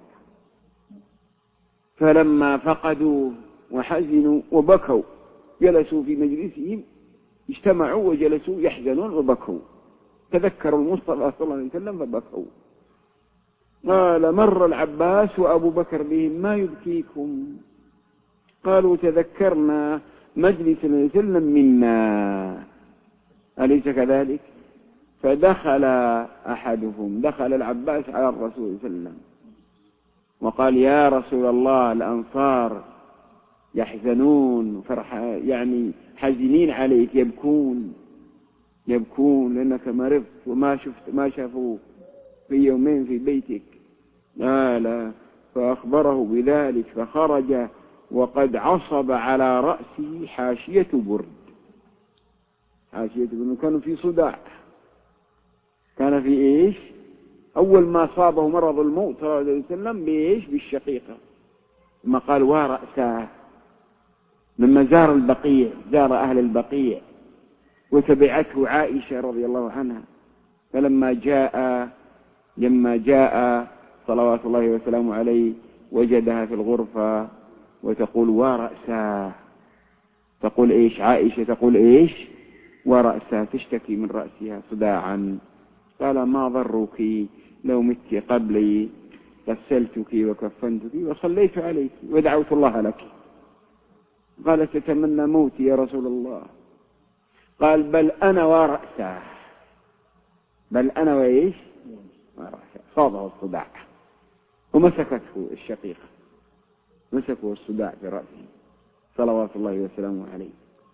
فلما فقدوا وحزنوا وبكوا جلسوا في مجلسهم، اجتمعوا وجلسوا يحزنون وبكوا، تذكروا المصطفى صلى الله عليه وسلم فبكوا. قال: مر العباس وأبو بكر بهم: ما يبكيكم؟ قالوا: تذكرنا مجلس النبي صلى الله عليه وسلم منا، أليس كذلك؟ فدخل أحدهم، دخل العباس على الرسول صلى الله عليه وسلم وقال: يا رسول الله، الأنصار يحزنون فرح، يعني حزنين عليك، يبكون يبكون لأنك مرضت وما شفت ما شافوه في يومين في بيتك. لا لا فأخبره بذلك، فخرج وقد عصب على رأسه حاشية برد. حاشية برد، كانوا في صداع، كان في إيش؟ أول ما صابه مرض الموت صلى الله عليه وسلم بإيش؟ بالشقيقة. ثم قال: ورأسه. لما زار البقيع، زار أهل البقيع وتبعته عائشة رضي الله عنها، فلما جاء لما جاء صلوات الله وسلامه عليه وجدها في الغرفة وتقول: ورأسه. تقول إيش عائشة؟ تقول إيش؟ ورأسها تشتكي من رأسها صداعا. قال ما ضرك لو مت قبلي غسلتك وكفنتك وصليت عليك ودعوت الله لك. قالت تتمنى موتي يا رسول الله. قال بل أنا ورأسه، بل أنا وإيش ورأسه. صابه الصداع ومسكته الشقيقة، مسكه الصداع في رأسه صلوات الله وسلامه عليه.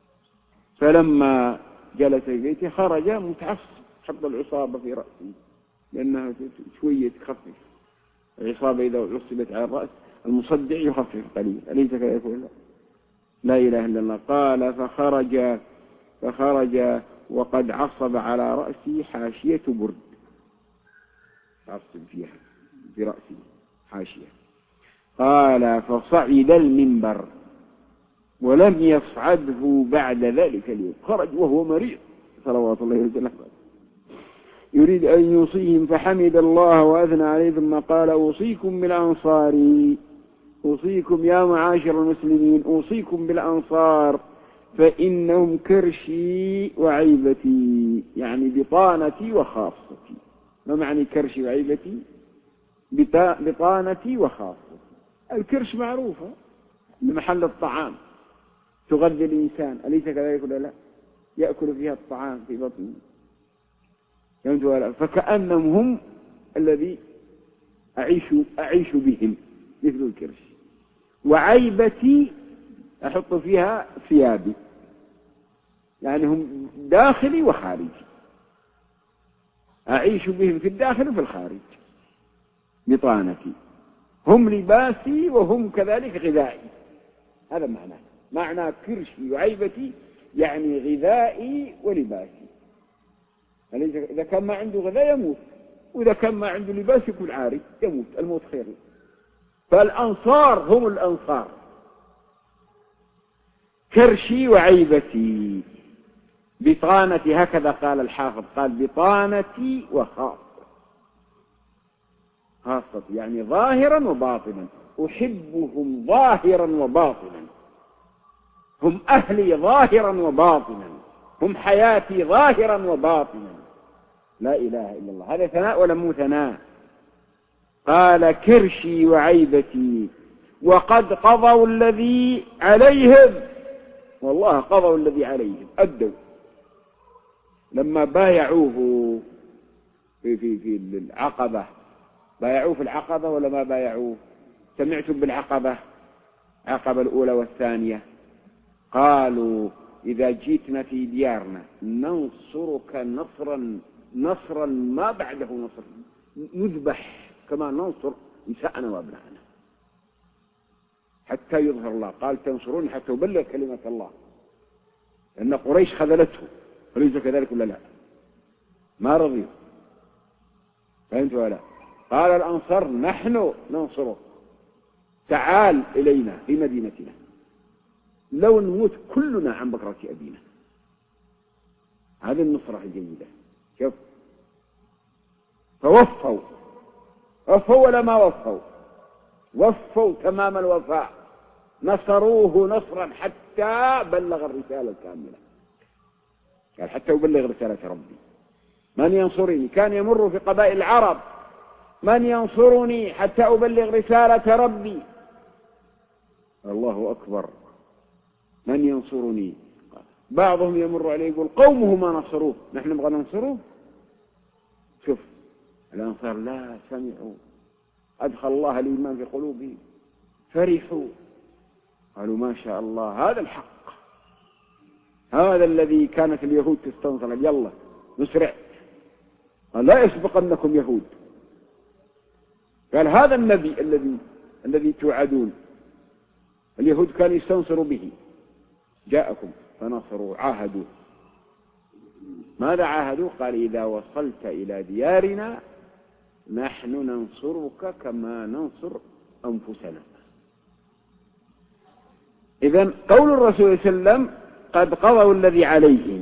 فلما جلس في بيته خرج متعصب، حط العصابة في رأسه لأنها شوية تخفف. العصابة إذا عصبت على الرأس المصدع يخفف قليل، أليس كذا يقول؟ لا إله إلا الله. قال فخرج فخرج وقد عصب على رأسي حاشية برد، عصب فيها في رأسي حاشية. قال فصعد المنبر ولم يصعده بعد ذلك اليوم. خرج وهو مريض صلوات الله وسلامه يريد أن يوصيهم، فحمد الله وأثنى عليه ثم قال أوصيكم بالأنصار، أوصيكم يا معاشر المسلمين، أوصيكم بالأنصار فإنهم كرشي وعيبتي، يعني بطانتي وخاصتي. ما معنى كرشي وعيبتي؟ بطانتي وخاصتي. الكرش معروفة لمحل الطعام تغذي الإنسان، أليس كذلك ولا لا؟ يأكل فيها الطعام في بطنه. فكأنهم هم الذي أعيش أعيش بهم مثل الكرش. وعيبتي أحط فيها ثيابي، يعني هم داخلي وخارجي، أعيش بهم في الداخل وفي الخارج. بطانتي هم لباسي وهم كذلك غذائي. هذا معناه معنى كرشي وعيبتي، يعني غذائي ولباسي. يعني إذا كان ما عنده غذاء يموت، وإذا كان ما عنده لباس يكون عاري يموت، الموت خير. فالأنصار هم الأنصار، كرشي وعيبتي بطانتي، هكذا قال الحافظ، قال بطانتي وخاصة. خاصة يعني ظاهرا وباطنا، أحبهم ظاهرا وباطنا، هم أهلي ظاهرا وباطنا، هم حياتي ظاهرا وباطنا. لا إله إلا الله. هذا ثناء ولا مو ثناء؟ قال كرشي وعيبتي وقد قضوا الذي عليهم، والله قضوا الذي عليهم، أدوا. لما بايعوه في في في العقبة، بايعوه في العقبة ولا ما بايعوه؟ سمعتم بالعقبة، العقبة الأولى والثانية. قالوا إذا جيتنا في ديارنا ننصرك نصرا نصرا ما بعده نصر، نذبح كما ننصر نساءنا وابنائنا حتى يظهر الله. قال تنصرون حتى يبلغ كلمة الله، لأن قريش خذلته، أليس كذلك ولا لا؟ ما رضيوا. فهمت ولا؟ قال الأنصار نحن ننصرك، تعال إلينا في مدينتنا لو نموت كلنا عن بكرة أبينا. هذه النصرة الجيدة. شوف، فوفوا وفوا ولا ما وفوا؟ وفوا تمام الوفاء، نصروه نصرا حتى بلغ الرسالة الكاملة. قال حتى يبلغ رسالة ربي. من ينصرني؟ كان يمر في قبائل العرب، من ينصرني حتى أبلغ رسالة ربي؟ الله أكبر. من ينصرني؟ بعضهم يمر عليه يقول قومه ما نصروه، نحن نبغى ننصروه. شوف الأنصار لا سمعوا، أدخل الله الإيمان في قلوبهم، فرحوا، قالوا ما شاء الله هذا الحق، هذا الذي كانت اليهود تستنصر، يلا نسرع، قال لا يسبقنكم يهود. قال هذا النبي الذي الذي توعدون، اليهود كانوا يستنصروا به، جاءكم فنصروا، عاهدوا. ماذا عاهدوا؟ قال إذا وصلت إلى ديارنا نحن ننصرك كما ننصر أنفسنا. إذن قول الرسول صلى الله عليه وسلم قد قضوا الذي عليهم،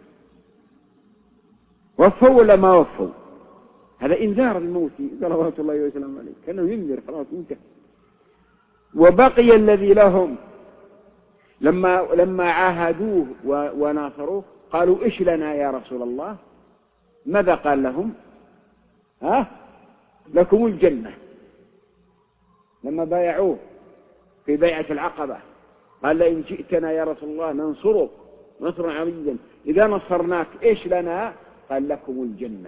وفوا ولا ما وفوا؟ هذا إنذار الموت صلوات الله وسلامه عليه، كانه ينذر خلاص انتهى. وبقي الذي لهم، لما لما عاهدوه وناصروه قالوا إيش لنا يا رسول الله؟ ماذا قال لهم؟ ها؟ لكم الجنة. لما بايعوه في بيعة العقبة قال لئن جئتنا يا رسول الله ننصرك نصرا عظيما، إذا نصرناك إيش لنا؟ قال لكم الجنة،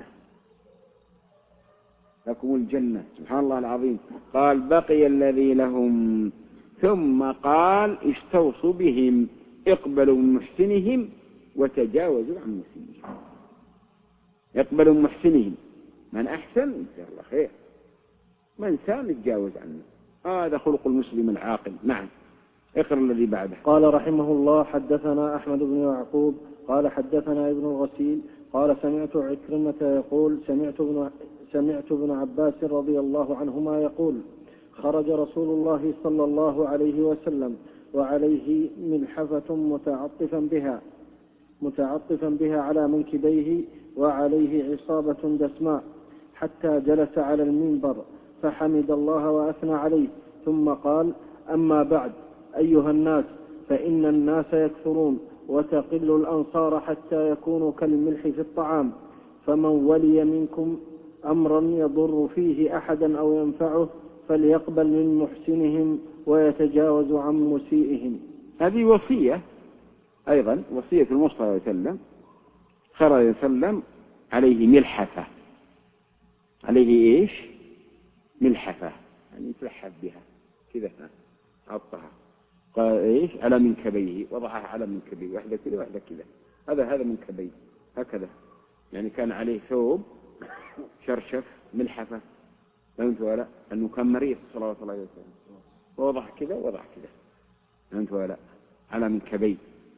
لكم الجنة. سبحان الله العظيم. قال بقي الذي لهم، ثم قال استوصوا بهم، اقبلوا من محسنهم وتجاوزوا عن مسيئهم. اقبلوا من محسنهم، من أحسن إن الله خير، من ساء نتجاوز عنه. هذا خلق المسلم العاقل. نعم. اقرأ الذي بعده. قال رحمه الله حدثنا أحمد بن يعقوب قال حدثنا ابن الغسيل قال سمعت عكرمة يقول سمعت ابن, سمعت ابن عباس رضي الله عنهما يقول خرج رسول الله صلى الله عليه وسلم وعليه ملحفة متعطفا بها متعطفا بها على منكبيه وعليه عصابة دسماء، حتى جلس على المنبر فحمد الله وأثنى عليه، ثم قال أما بعد أيها الناس، فإن الناس يكثرون وتقل الأنصار حتى يكونوا كالملح في الطعام، فمن ولي منكم أمرا يضر فيه أحدا أو ينفعه فليقبل من محسنهم ويتجاوز عن مسيئهم. هذه وصية أيضا، وصية المصطفى صلى الله عليه وسلم. خرج وسلم عليه ملحفة، عليه إيش؟ ملحفة، يعني يتلحف بها كذا، حطها قال إيش؟ على منكبيه، وضعها على منكبيه، واحدة كذا واحدة كذا، هذا هذا منكبيه هكذا، يعني كان عليه ثوب شرشف ملحفة، فهمت ولا؟ أنه كان مريض صلى الله عليه وسلم، ووضع كذا ووضع كذا، فهمت ولا؟ على منكبيه،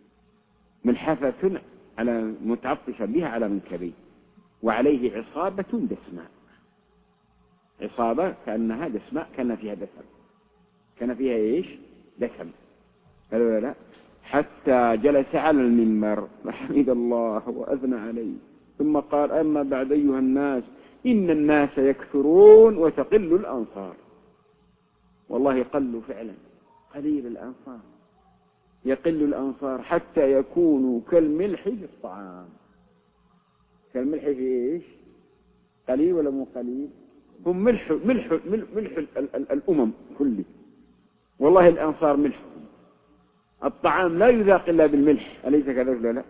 ملحفة على متعطشة بها على منكبيه، وعليه عصابة دسماء. عصابة كأنها دسماء، كان فيها دسم، كان فيها إيش؟ دسم، قالوا لا، حتى جلس على المنبر فحمد الله وأثنى عليه، ثم قال أما بعد أيها الناس، إن الناس يكثرون وتقل الأنصار. والله قلوا فعلا، قليل الأنصار، يقل الأنصار حتى يكونوا كالملح في الطعام. كالملح في إيش؟ قليل ولا مو قليل؟ هم ملح ملح ملح, ملح الأمم كله. والله الأنصار ملح، الطعام لا يذاق إلا بالملح، أليس كذلك؟ لا.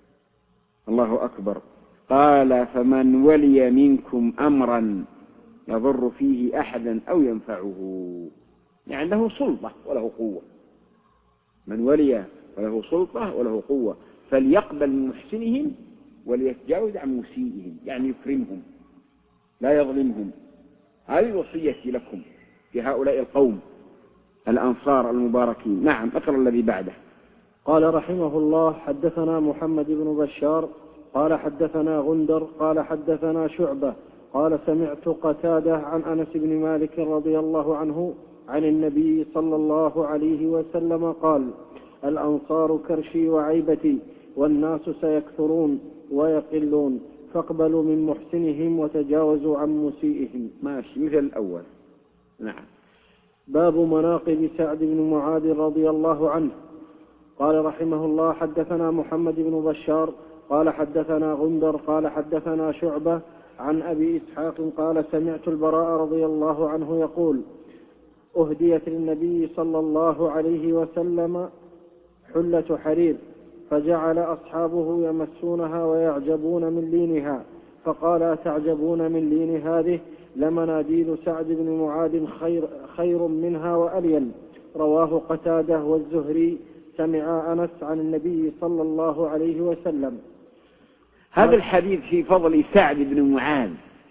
الله أكبر. قال فمن ولي منكم أمرا يضر فيه أحدا أو ينفعه، يعني له سلطة وله قوة. من ولي وله سلطة وله قوة فليقبل من محسنهم وليتجاوز عن مسيئهم، يعني يكرمهم لا يظلمهم. هذه وصيتي لكم في هؤلاء القوم الأنصار المباركين. نعم. أقرأ الذي بعده. قال رحمه الله حدثنا محمد بن بشار قال حدثنا غندر قال حدثنا شعبة قال سمعت قتادة عن أنس بن مالك رضي الله عنه عن النبي صلى الله عليه وسلم قال الأنصار كرشي وعيبتي، والناس سيكثرون ويقلون، فاقبلوا من محسنهم وتجاوزوا عن مسيئهم. ماشي، مثل الأول. نعم. باب مناقب سعد بن معاذ رضي الله عنه. قال رحمه الله حدثنا محمد بن بشار قال حدثنا غندر قال حدثنا شعبة عن أبي إسحاق قال سمعت البراء رضي الله عنه يقول أهديت للنبي صلى الله عليه وسلم حلة حرير، فجعل أصحابه يمسونها ويعجبون من لينها، فقال أتعجبون من لين هذه؟ لمناديل سعد بن معاذ خير, خير منها وألين. رواه قتادة والزهري سمع أنس عن النبي صلى الله عليه وسلم. هذا الحديث في فضل سعد بن معاذ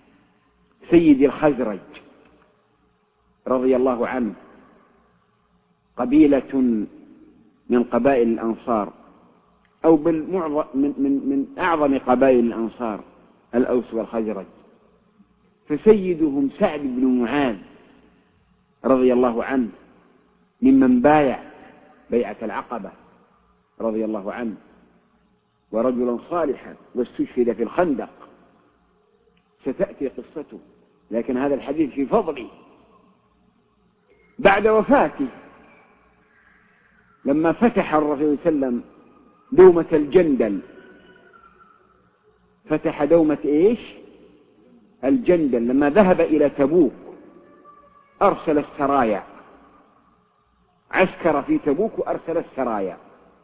سيد الخزرج رضي الله عنه، قبيلة من قبائل الأنصار، أو بالمعظم من, من, من أعظم قبائل الأنصار، الأوس والخزرج. فسيدهم سعد بن معاذ رضي الله عنه ممن بايع بيعة العقبة رضي الله عنه، ورجلا صالحا واستشهد في الخندق، ستأتي قصته، لكن هذا الحديث في فضله بعد وفاته. لما فتح الرسول صلى الله عليه وسلم دومة الجندل، فتح دومة إيش؟ الجندل. لما ذهب إلى تبوك أرسل السرايا، عسكر في تبوك وأرسل السرايا،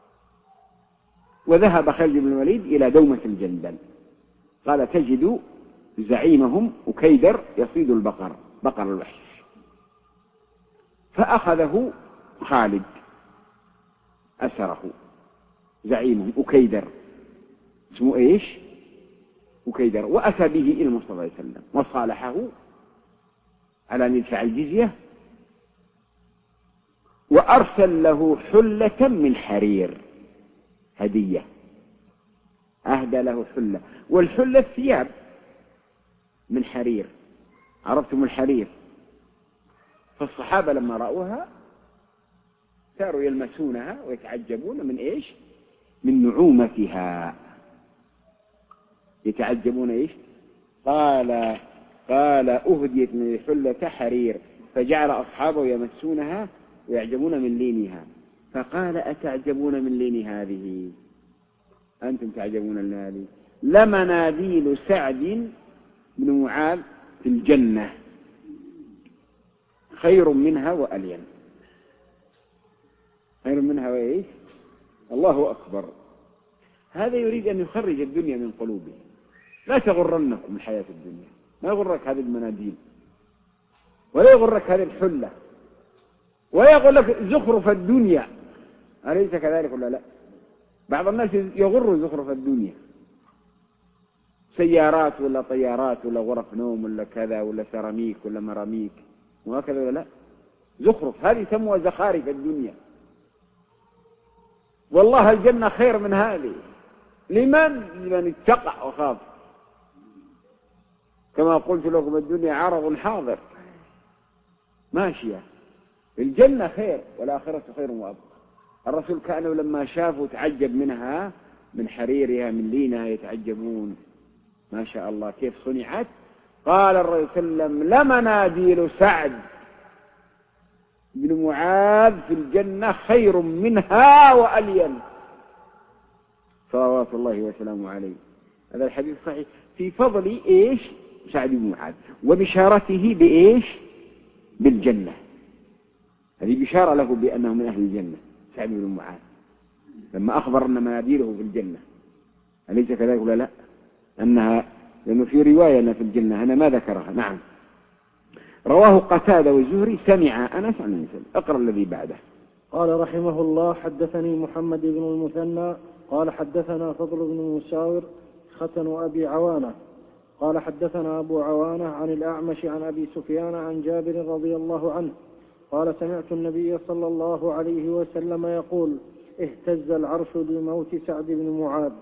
وذهب خالد بن الوليد إلى دومة الجندل. قال تجد زعيمهم أكيدر يصيد البقر، بقر الوحش، فأخذه خالد أسره زعيمهم أكيدر، اسمه إيش؟ أكيدر، وأتى به إلى المصطفى صلى الله عليه وسلم وصالحه على أن يدفع الجزية، وأرسل له حلة من حرير هدية، أهدى له حلة، والحلة ثياب من حرير، عرفتم الحرير؟ فالصحابة لما رأوها صاروا يلمسونها ويتعجبون من إيش؟ من نعومتها، يتعجبون إيش؟ قال قال أهديت من الحلة حرير، فجعل أصحابه يمسونها ويعجبون من لينها، فقال أتعجبون من لين هذه؟ أنتم تعجبون من هذه؟ لمناديل سعد بن معاذ في الجنة خير منها وألين. خير منها وإيش؟ الله أكبر. هذا يريد أن يخرج الدنيا من قلوبهم. لا تغرنكم الحياة الدنيا، ما يغرك هذه المناديل، ولا يغرك هذه الحلة، ولا يقول لك زخرف الدنيا، أليس كذلك ولا لا؟ بعض الناس يغر زخرف الدنيا، سيارات ولا طيارات ولا غرف نوم ولا كذا ولا سيراميك ولا مراميك وهكذا ولا لا؟ زخرف، هذه تسمى زخارف الدنيا. والله الجنة خير من هذه، لمن؟ لمن اتقى وخاف. كما قلت لكم الدنيا عرض حاضر ماشية، الجنة خير والآخرة خير وأبقى. الرسول كانوا لما شافوا تعجب منها، من حريرها من لينها، يتعجبون ما شاء الله كيف صنعت. قال الرسول صلى الله عليه وسلم لمناديل سعد بن معاذ في الجنة خير منها وألين، صلوات الله وسلامه عليه. هذا الحديث صحيح في فضل إيش؟ سعد بن معاذ، وبشارته بإيش؟ بالجنة. هذه بشارة له بأنه من أهل الجنة سعد بن معاذ، لما أخبر أن مناديله في الجنة، أليس كذلك ولا لا؟ أنها لأنه في رواية أنها في الجنة، أنا ما ذكرها. نعم. رواه قتادة والزهري سمع أنس عن النبي. أقرأ الذي بعده. قال رحمه الله حدثني محمد بن المثنى قال حدثنا فضل بن مساور ختن أبي عوانة قال حدثنا أبو عوانة عن الأعمش عن أبي سفيان عن جابر رضي الله عنه قال سمعت النبي صلى الله عليه وسلم يقول اهتز العرش لموت سعد بن معاذ.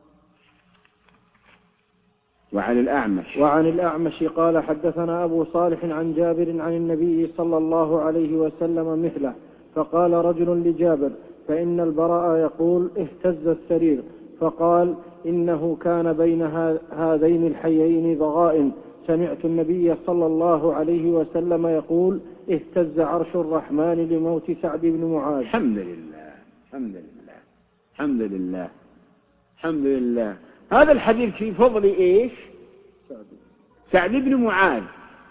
وعن الأعمش وعن الأعمش قال حدثنا أبو صالح عن جابر عن النبي صلى الله عليه وسلم مثله، فقال رجل لجابر فإن البراء يقول اهتز السرير، فقال إنه كان بين هذين الحيين ضغائن، سمعت النبي صلى الله عليه وسلم يقول اهتز عرش الرحمن لموت سعد بن معاذ. الحمد لله الحمد لله الحمد لله الحمد لله. هذا الحديث في فضل إيش؟ سعد, سعد بن معاذ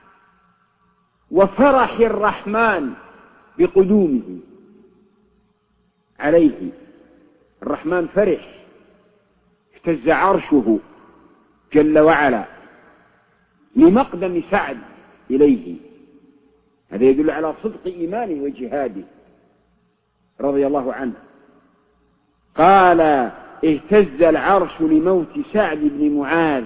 وفرح الرحمن بقدومه عليه. الرحمن فرح، اهتز عرشه جل وعلا لمقدم سعد إليه. هذا يدل على صدق إيمانه وجهاده رضي الله عنه. قال اهتز العرش لموت سعد بن معاذ،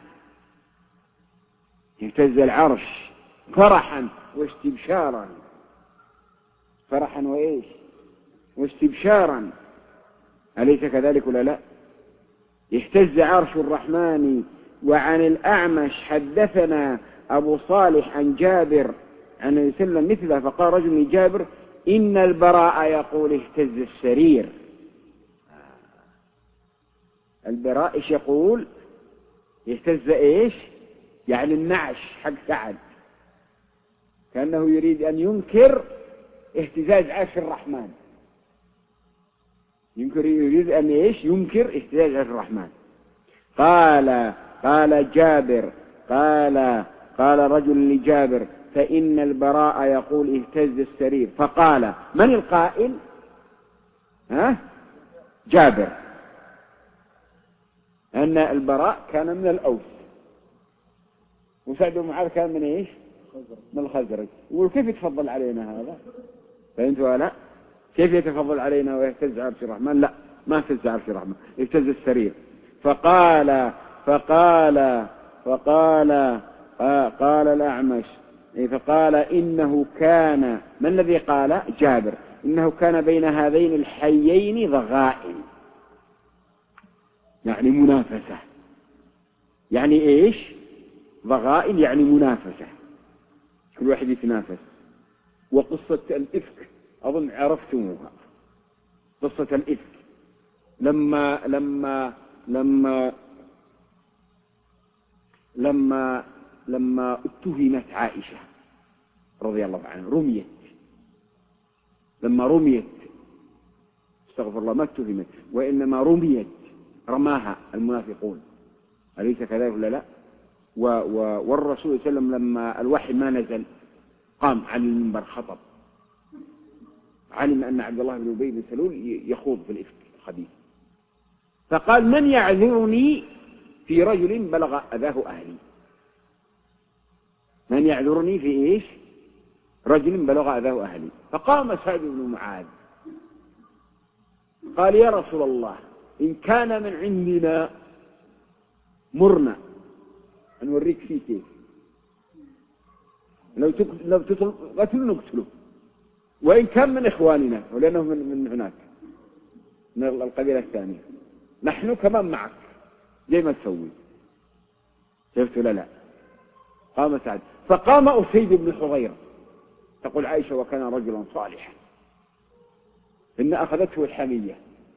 اهتز العرش فرحا واستبشارا، فرحا وإيش؟ واستبشارا، أليس كذلك ولا لا؟ اهتز عرش الرحمن. وعن الأعمش حدثنا أبو صالح عن جابر عن النبي صلى الله عليه وسلم مثله، فقال رجل من جابر إن البراء يقول اهتز السرير. البراء ايش يقول؟ يهتز ايش؟ يعني النعش حق سعد، كأنه يريد أن ينكر اهتزاز عرش الرحمن. ينكر يريد أن إيش ينكر اهتزاز عرش الرحمن. قال قال جابر قال قال رجل لجابر فإن البراء يقول اهتز السرير. فقال من القائل؟ ها؟ جابر. أن البراء كان من الأوس وسعد بن معاذ كان من إيش؟ من الخزرج. يقول كيف يتفضل علينا هذا؟ فهمتوا ولا؟ كيف يتفضل علينا ويهتز عرش الرحمن؟ لا، ما اهتز عرش الرحمن، اهتز السرير. فقال فقال فقال قال الأعمش فقال إنه كان، ما الذي قال؟ جابر، إنه كان بين هذين الحيين ضغائن، يعني منافسة. يعني إيش ضغائن؟ يعني منافسة، كل واحد يتنافس. وقصة الإفك أظن عرفتموها، قصة الإفك لما لما لما لما لما اتهمت عائشة رضي الله عنها، رميت، لما رميت، استغفر الله، ما اتهمت وإنما رميت، رماها المنافقون، أليس كذلك ولا لا؟ و و والرسول صلى الله عليه وسلم لما الوحي ما نزل قام عن المنبر خطب، علم أن عبد الله بن أبي بن سلول يخوض في الإفك الخبيث، فقال من يعذرني في رجل بلغ أذاه أهلي؟ من يعذرني في إيش؟ رجل بلغ أذاه أهلي. فقام سعد بن معاذ قال يا رسول الله إن كان من عندنا مرنا نوريك فيه كيف، لو لو قتل نقتله، وإن كان من إخواننا ولأنه من, من هناك من القبيلة الثانية نحن كمان معك زي ما تسوي. شفت ولا لا؟ قام سعد. فقام أسيد بن حضير، تقول عائشة وكان رجلا صالحا إن أخذته الحمية،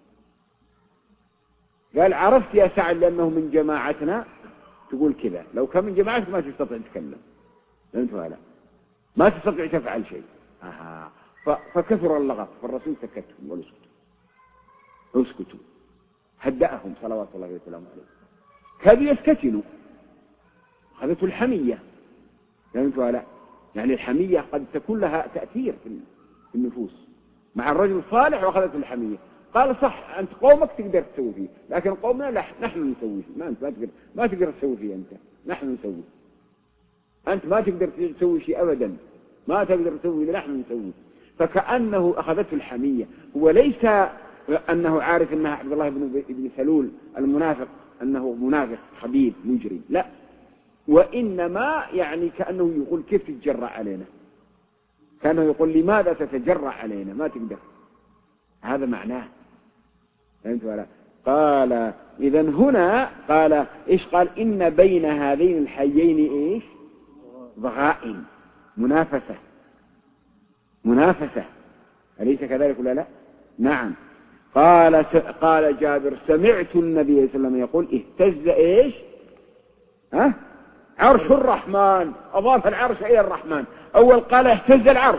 قال عرفت يا سعد لأنه من جماعتنا، تقول كذا، لو كان من جماعتك ما تستطيع تتكلم، فهمت ولا لا؟ ما تستطيع تفعل شيء. آه. فكثر اللغط، فالرسول سكتهم ولا اسكتوا اسكتوا، هدأهم صلوات الله وسلامه عليه، كادوا يفتتنوا، أخذته الحمية، فهمت ولا لا؟ يعني الحمية قد تكون لها تأثير في النفوس مع الرجل الصالح، وأخذته الحمية. قال صح أنت قومك تقدر تسوي فيه، لكن قومنا لا، نحن نسوي فيه، ما أنت ما تقدر ما تقدر تسوي فيه، أنت نحن نسوي، أنت ما تقدر تسوي شيء أبدا، ما تقدر تسوي، نحن نسوي. فكأنه أخذته الحمية، هو ليس أنه عارف أنها عبد الله بن سلول المنافق أنه منافق خبيث مجرم، لا، وإنما يعني كأنه يقول كيف تتجرأ علينا، كأنه يقول لماذا تتجرأ علينا، ما تقدر، هذا معناه، فهمت ولا؟ قال إذن هنا قال إيش؟ قال إن بين هذين الحيين إيش؟ ضغائن، منافسة، منافسة، أليس كذلك ولا لا؟ نعم. قال قال جابر سمعت النبي صلى الله عليه وسلم يقول اهتز إيش؟ ها؟ عرش الرحمن، أضاف العرش إلى الرحمن. أول قال اهتز العرش،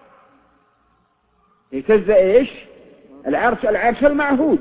اهتز إيش؟ العرش، العرش المعهود،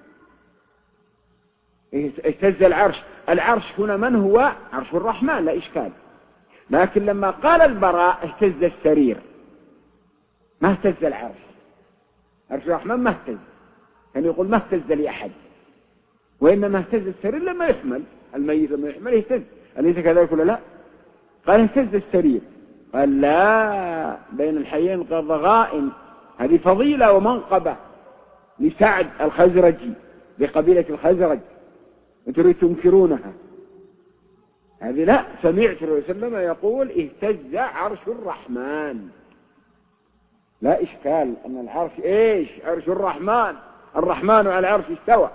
اهتز العرش. العرش هنا من هو؟ عرش الرحمن لا إشكال، لكن لما قال البراء اهتز السرير، ما اهتز العرش، عرش الرحمن ما اهتز، يعني يقول ما اهتز لأحد، وإنما اهتز السرير لما يحمل الميت، لما يحمل يهتز، أليس كذلك ولا لا؟ قال اهتز السرير، قال لا، بين الحيين ضغائن، هذه فضيلة ومنقبة لسعد الخزرجي بقبيلة الخزرج، أنتم تنكرونها، هذه لا. سمعت صلى الله عليه وسلم يقول اهتز عرش الرحمن، لا إشكال أن العرش إيش؟ عرش الرحمن، الرحمن على العرش استوى،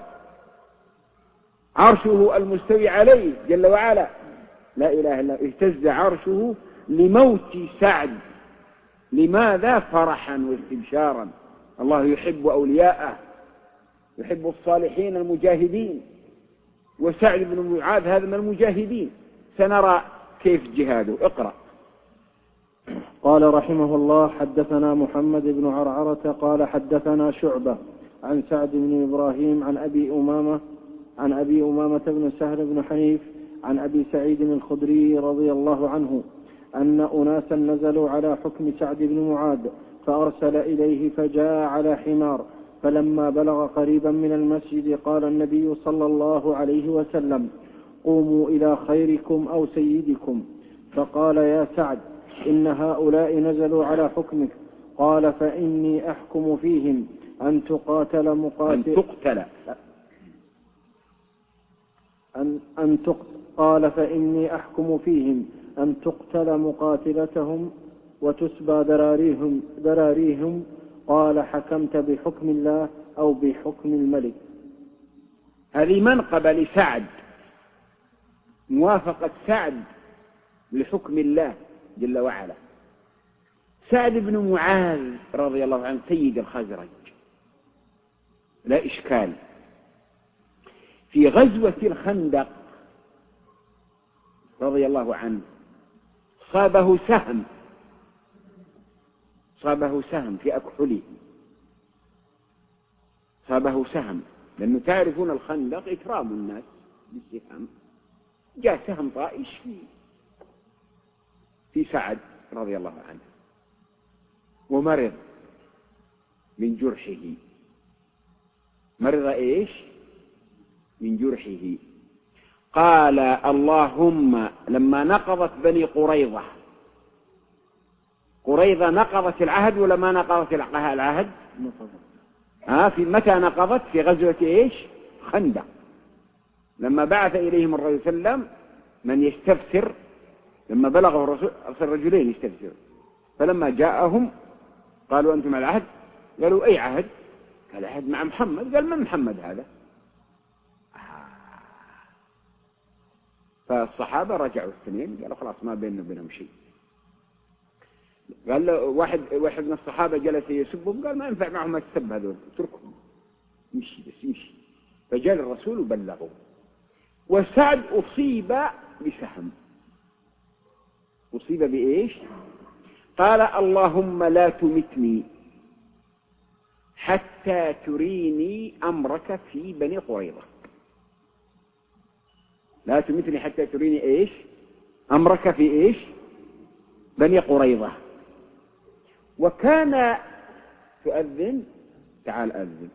عرشه المستوي عليه جل وعلا، لا إله إلا الله. اهتز عرشه لموت سعد، لماذا؟ فرحا واستبشارا، الله يحب أولياءه، يحب الصالحين المجاهدين، وسعد بن معاذ هذا من المجاهدين، سنرى كيف جهاده. اقرأ. قال رحمه الله حدثنا محمد بن عرعرة قال حدثنا شعبة عن سعد بن إبراهيم عن أبي أمامة عن أبي أمامة بن سهل بن حنيف عن أبي سعيد الخدري رضي الله عنه أن أناسا نزلوا على حكم سعد بن معاذ فأرسل إليه فجاء على حمار، فلما بلغ قريبا من المسجد قال النبي صلى الله عليه وسلم: قوموا إلى خيركم أو سيدكم. فقال: يا سعد، إن هؤلاء نزلوا على حكمك. قال: فإني أحكم فيهم أن تقاتل مقاتل أن تقتل أن أن تقتل قال: فإني أحكم فيهم أن تقتل مقاتلتهم وتسبى دراريهم, دراريهم. قال: حكمت بحكم الله أو بحكم الملك. هذه منقبة لسعد، موافقة سعد لحكم الله جل وعلا. سعد بن معاذ رضي الله عنه سيد الخزرج لا إشكال. في غزوة الخندق رضي الله عنه صابه سهم صابه سهم في أكحله، صابه سهم، لأنه تعرفون الخندق إكرام الناس بالسهام. جاء سهم طائش في في سعد رضي الله عنه ومرض من جرحه. مرض إيش؟ من جرحه. قال: اللهم، لما نقضت بني قريظة، قريظة نقضت العهد ولا ما نقضت العهد؟ ها، في متى نقضت؟ في غزوة إيش؟ خندق، لما بعث إليهم الرسول صلى الله عليه وسلم من يستفسر، لما بلغه الرسول أرسل رجلين يستفسر، فلما جاءهم قالوا: أنتم على العهد؟ قالوا: أي عهد؟ قال: عهد مع محمد. قال: من محمد هذا؟ فالصحابة رجعوا الاثنين قالوا: خلاص ما بيننا وبينهم شيء. قال له واحد واحد من الصحابة جلس يسبهم، قال: ما ينفع معهم ما تسب هذول، اتركهم يمشي بس يمشي. فجاء الرسول وبلغه، وسعد أصيب بسهم. أصيب بإيش؟ قال: اللهم لا تمتني حتى تريني أمرك في بني قريظة. لا تمتني حتى تريني إيش؟ أمرك في إيش؟ بني قريظة. وكان تؤذن، تعال أذن.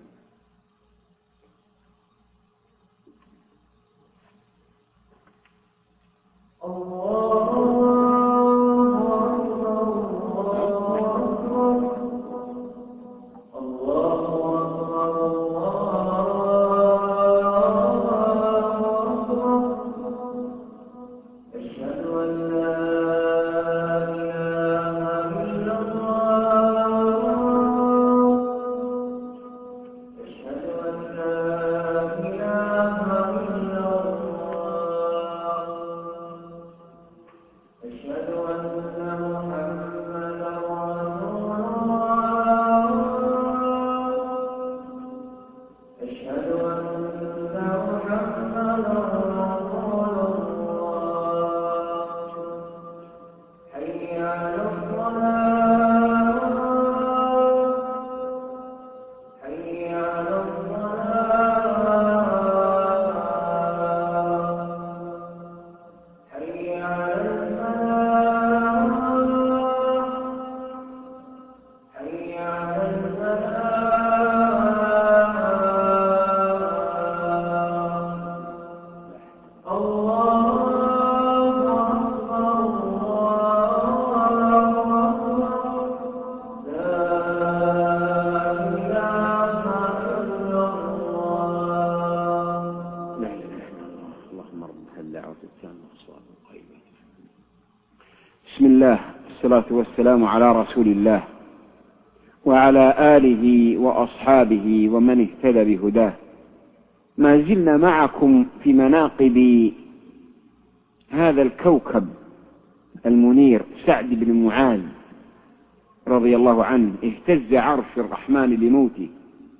بسم الله، الصلاة والسلام على رسول الله وعلى آله وأصحابه ومن اهتدى بهداه. ما زلنا معكم في مناقب هذا الكوكب المنير سعد بن معاذ رضي الله عنه، اهتز عرش الرحمن لموته.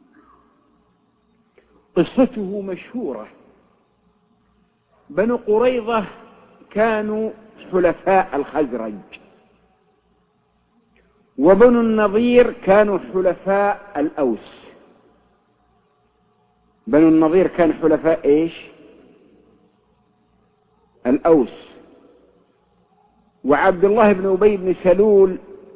قصته مشهورة. بنو قريظة كانوا حلفاء الخزرج، وبنو النضير كانوا حلفاء الأوس. بنو النضير كان حلفاء إيش؟ الأوس. وعبد الله بن أبي بن سلول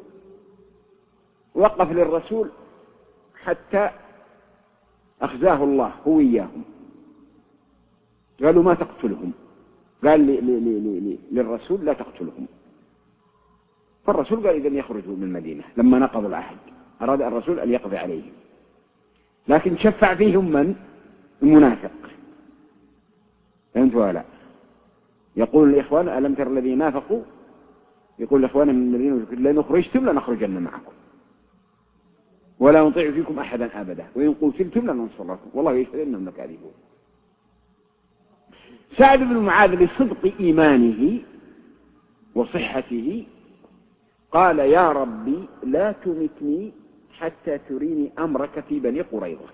وقف للرسول حتى أخزاه الله هو إياهم، قالوا ما تقتلهم، قال لي لي لي لي للرسول لا تقتلهم. فالرسول قال إذن يخرجوا من المدينة. لما نقضوا العهد أراد الرسول أن يقضي عليهم، لكن شفع فيهم من؟ المنافق. فهمت ولا لا؟ يقول الإخوان ألم تر الذين نافقوا، يقول الإخوان من الذين لئن أخرجتم لنخرجن معكم ولا نطيع فيكم أحدا أبدا وإن قتلتم لننصركم والله يشهد إنهم لكاذبون. سعد بن معاذ لصدق إيمانه وصحته قال يا ربي لا تمتني حتى تريني أمرك في بني قريظة.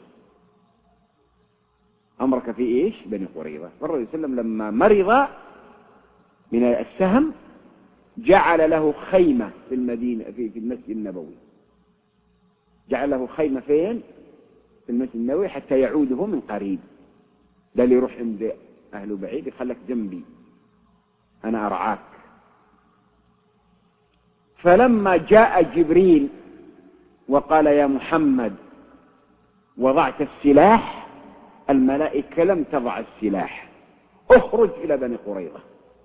أمرك في إيش؟ بني قريظة. فالرسول صلى الله عليه وسلم لما مرض من السهم جعل له خيمة في المدينة في في المسجد النبوي، جعل له خيمة فين؟ في المسجد النبوي حتى يعوده من قريب. ده اللي يروح عند أهله بعيد يخلك جنبي أنا أرعاك. فلما جاء جبريل وقال يا محمد وضعت السلاح، الملائكة لم تضع السلاح، اخرج إلى بني قريظة.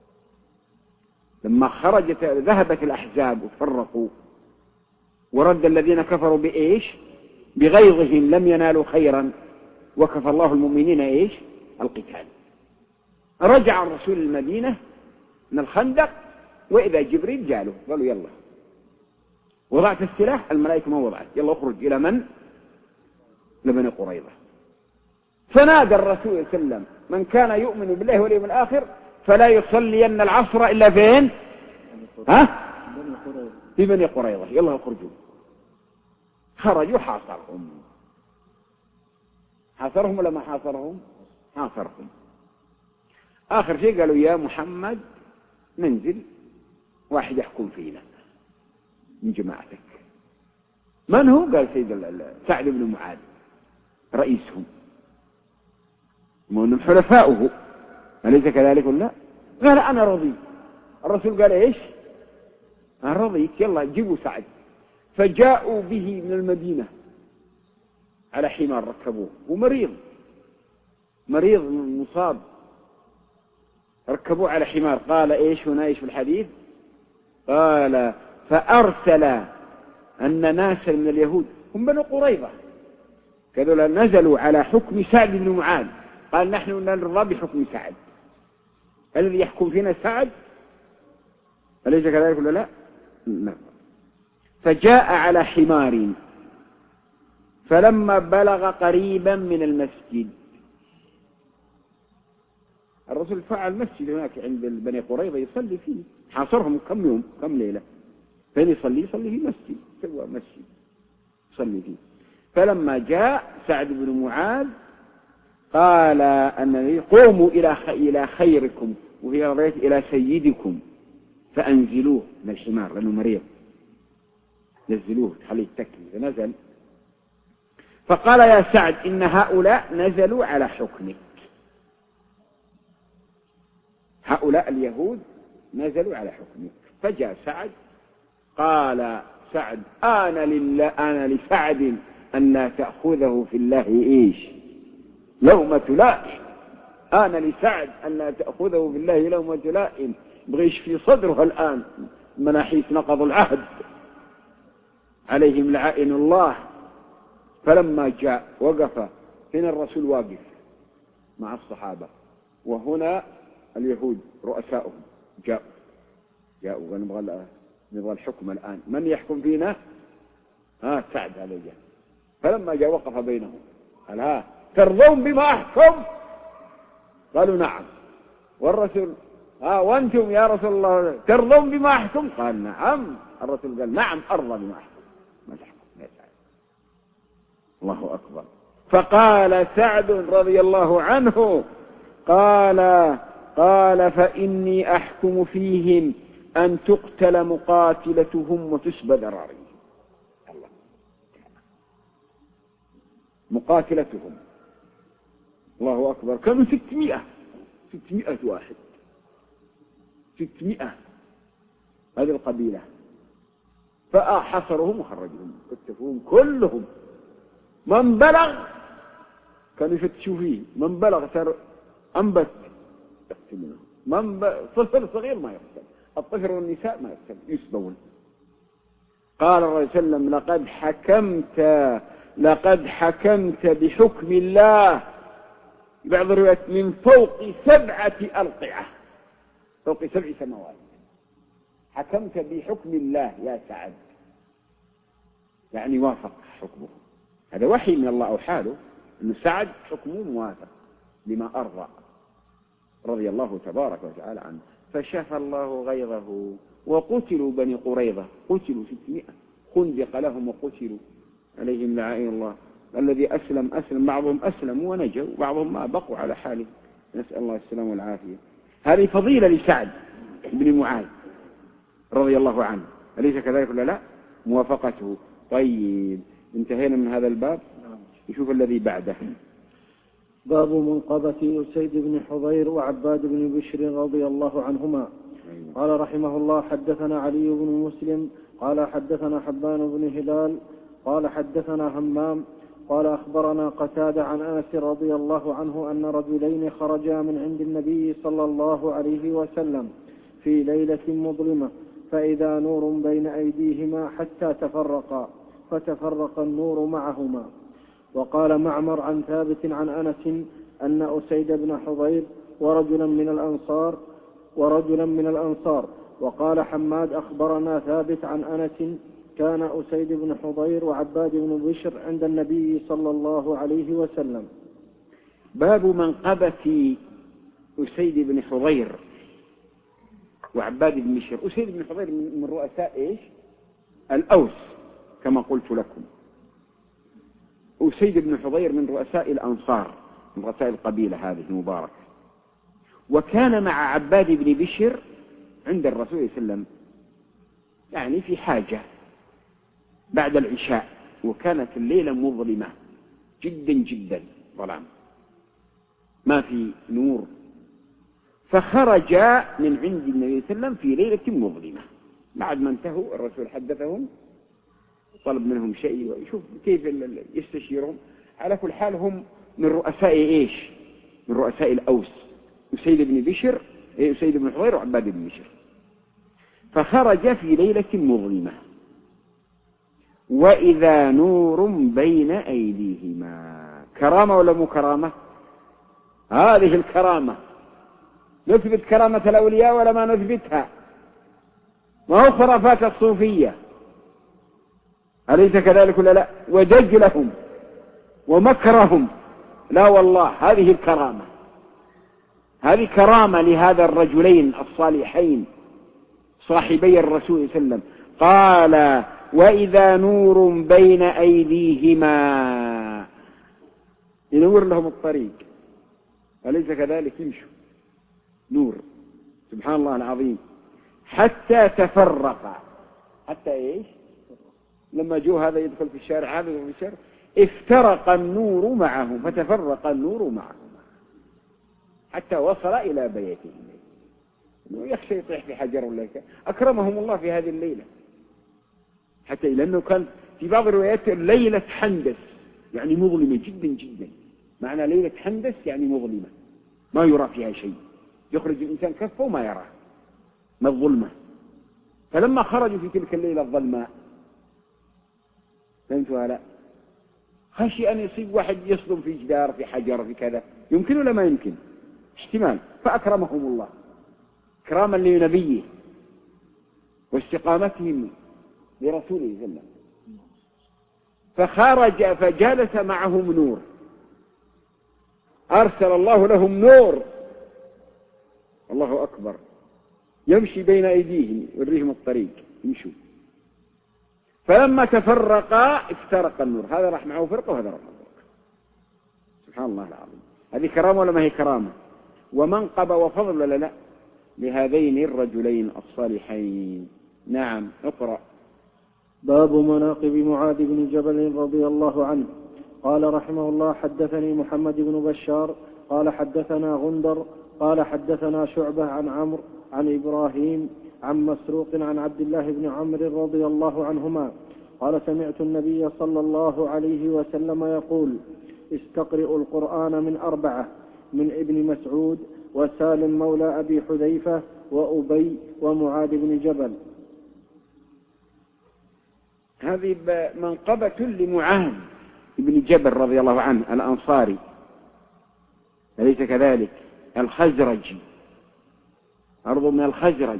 لما خرجت ذهبت الأحزاب وتفرقوا ورد الذين كفروا بإيش؟ بغيظهم لم ينالوا خيرا وكفى الله المؤمنين إيش؟ القتال. رجع الرسول المدينة من الخندق وإذا جبريل جاله قالوا يلا وضعت السلاح، الملائكة ما وضعت، يلا اخرج إلى من؟ لبني قريظة. فنادى الرسول صلى الله عليه وسلم من كان يؤمن بالله واليوم الآخر فلا يصلين العصر إلا فين؟ ها؟ في بني قريظة، يلا اخرجوا. خرجوا حاصرهم. حاصرهم ولا ما حاصرهم؟ حاصرهم. آخر شيء قالوا يا محمد ننزل واحد يحكم فينا من جماعتك. من هو؟ قال سيد سعد بن معاذ رئيسهم، وأنهم حلفاؤه، أليس كذلك ولا؟ قال أنا رضيت. الرسول قال إيش؟ أنا رضيت، يلا جيبوا سعد. فجاءوا به من المدينة على حمار ركبوه، ومريض مريض مصاب، ركبوه على حمار. قال إيش هنا إيش في الحديث؟ قال فأرسل أن ناسا من اليهود هم بنو قريظة كذلك نزلوا على حكم سعد بن معاذ، قال نحن نرضى بحكم سعد، الذي يحكم فينا سعد، أليس كذلك ولا لا؟ نعم. فجاء على حمار، فلما بلغ قريبا من المسجد، الرسول فعل مسجد هناك عند بني قريظة يصلي فيه، حاصرهم كم يوم كم ليلة، فين يصلي؟ يصلي في مسجد، سوى مسجد يصلي فيه. فلما جاء سعد بن معاذ قال النبي قوموا إلى إلى خيركم، وهي رضيت إلى سيدكم فأنزلوه من الحمار لأنه مريض، نزلوه خليه يتكي. فنزل فقال يا سعد إن هؤلاء نزلوا على حكمك، هؤلاء اليهود نزلوا على حكمك. فجاء سعد قال سعد أنا لله أنا لسعد أن لا تأخذه في الله إيش لومة لائم، أنا لسعد أن لا تأخذه في الله لومة لائم. بغيش في صدره الآن مناحيس نقضوا العهد عليهم لعائن الله. فلما جاء وقف هنا الرسول واقف مع الصحابة، وهنا اليهود رؤساؤهم جاءوا جاءوا ونبغى نبغى الحكم الآن، من يحكم فينا؟ ها سعد عليه. فلما جاء وقف بينهم قال ها ترضون بما أحكم؟ قالوا نعم. والرسول ها وأنتم يا رسول الله ترضون بما أحكم؟ قال نعم. الرسول قال نعم أرضى بما أحكم، ما تحكم يا سعد. الله أكبر. فقال سعد رضي الله عنه قال قال فإني أحكم فيهم أن تقتل مقاتلتهم وتسبى ذراريهم. الله. مقاتلتهم الله أكبر. كانوا ستمائة ستمائة واحد، ستمائة هذه القبيلة. فحصرهم وخرجهم كتفوهم كلهم. من بلغ كانوا يفتشوا فيه، من بلغ صار أنبت يقتلونه، من ب... طفل صغير ما يقتل، الطفل والنساء ما يقتل، يسبون. قال الرسول صلى الله عليه وسلم لقد حكمت لقد حكمت بحكم الله، بعض الروايات من فوق سبعة ألقعة، فوق سبع سماوات. حكمت بحكم الله يا سعد، يعني وافق حكمه. هذا وحي من الله أو حاله أن سعد حكمه موافق لما أرضى رضي الله تبارك وتعالى عنه. فشفى الله غيظه وقتلوا بني قريظة، قتلوا ستمائة، خندق لهم وقتلوا عليهم لعائن الله. الذي أسلم أسلم، بعضهم أسلموا ونجوا، بعضهم ما بقوا على حاله، نسأل الله السلام والعافية. هذه فضيلة لسعد بن معاذ رضي الله عنه، أليس كذلك ولا لا؟ موافقته. طيب انتهينا من هذا الباب، نشوف الذي بعده. باب منقبة أسيد بن حضير وعباد بن بشر رضي الله عنهما. قال رحمه الله حدثنا علي بن مسلم قال حدثنا حبان بن هلال قال حدثنا همام قال أخبرنا قتادة عن أنس رضي الله عنه أن رجلين خرجا من عند النبي صلى الله عليه وسلم في ليلة مظلمة، فإذا نور بين أيديهما حتى تفرقا، فتفرق النور معهما. وقال معمر عن ثابت عن أنس أن أسيد بن حضير ورجلا من الأنصار ورجلا من الأنصار. وقال حماد أخبرنا ثابت عن أنس كان أسيد بن حضير وعباد بن بشر عند النبي صلى الله عليه وسلم. باب منقبة أسيد بن حضير وعباد بن بشر. أسيد بن حضير من رؤساء إيش؟ الأوس كما قلت لكم. أسيد بن حضير من رؤساء الأنصار، من رؤساء القبيلة هذه المباركة. وكان مع عباد بن بشر عند الرسول صلى الله عليه وسلم، يعني في حاجة بعد العشاء، وكانت الليلة مظلمة جدا جدا، ظلام ما في نور. فخرج من عند النبي صلى الله عليه وسلم في ليلة مظلمة. بعد ما انتهوا الرسول حدثهم، طلب منهم شيء ويشوف كيف يستشيرهم. على كل حال هم من رؤساء ايش؟ من رؤساء الأوس، أسيد بن بشر، أسيد بن حضير وعباد بن بشر. فخرج في ليلة مظلمة وإذا نور بين أيديهما. كرامة ولا مو كرامة؟ هذه الكرامة. نثبت كرامة الأولياء ولا ما نثبتها؟ ما هو خرافات الصوفية، أليس كذلك ولا لا؟ ودجلهم ومكرهم، لا والله هذه الكرامة، هذه كرامة لهذا الرجلين الصالحين صاحبي الرسول صلى الله عليه وسلم. قال وإذا نور بين أيديهما، ينور لهم الطريق، أليس كذلك؟ يمشوا نور، سبحان الله العظيم. حتى تفرق، حتى إيش؟ لما جو هذا يدخل في الشارع هذا يدخل في الشارع، افترق النور معه، فتفرق النور معه حتى وصل إلى بيته. يخشى يطيح في حجر ولا كذا. أكرمهم الله في هذه الليلة، حتى لأنه كان في بعض الروايات ليلة حندس، يعني مظلمة جدا جدا. معنى ليلة حندس يعني مظلمة ما يرى فيها شيء، يخرج الإنسان كفه وما يراه، ما الظلمة. فلما خرجوا في تلك الليلة الظلماء، فهمتوا لا؟ خشي أن يصيب واحد يصدم في جدار في حجر في كذا، يمكن ولا ما يمكن؟ احتمال. فأكرمهم الله كراما لنبيه واستقامتهم لرسوله صلى الله عليه وسلم. فخرج فجلس معهم نور، أرسل الله لهم نور، الله أكبر، يمشي بين أيديهم يريهم الطريق يمشوا. فلما تفرقا افترق النور، هذا راح معه فرقة وهذا راح معه فرقة. سبحان الله العظيم. هذه كرامة ولا ما هي كرامة؟ ومنقبة وفضل ولا لا لهذين الرجلين الصالحين. نعم اقرأ. باب مناقب معاذ بن جبل رضي الله عنه. قال رحمه الله: حدثني محمد بن بشار قال حدثنا غندر قال حدثنا شعبة عن عمرو عن إبراهيم عن مسروق عن عبد الله بن عمرو رضي الله عنهما قال: سمعت النبي صلى الله عليه وسلم يقول: استقرئوا القرآن من أربعة: من ابن مسعود وسالم مولى أبي حذيفة وأبي ومعاذ بن جبل. هذه منقبة لمعاذ بن جبل رضي الله عنه الأنصاري، أليس كذلك؟ الخزرجي، أرض من الخزرج،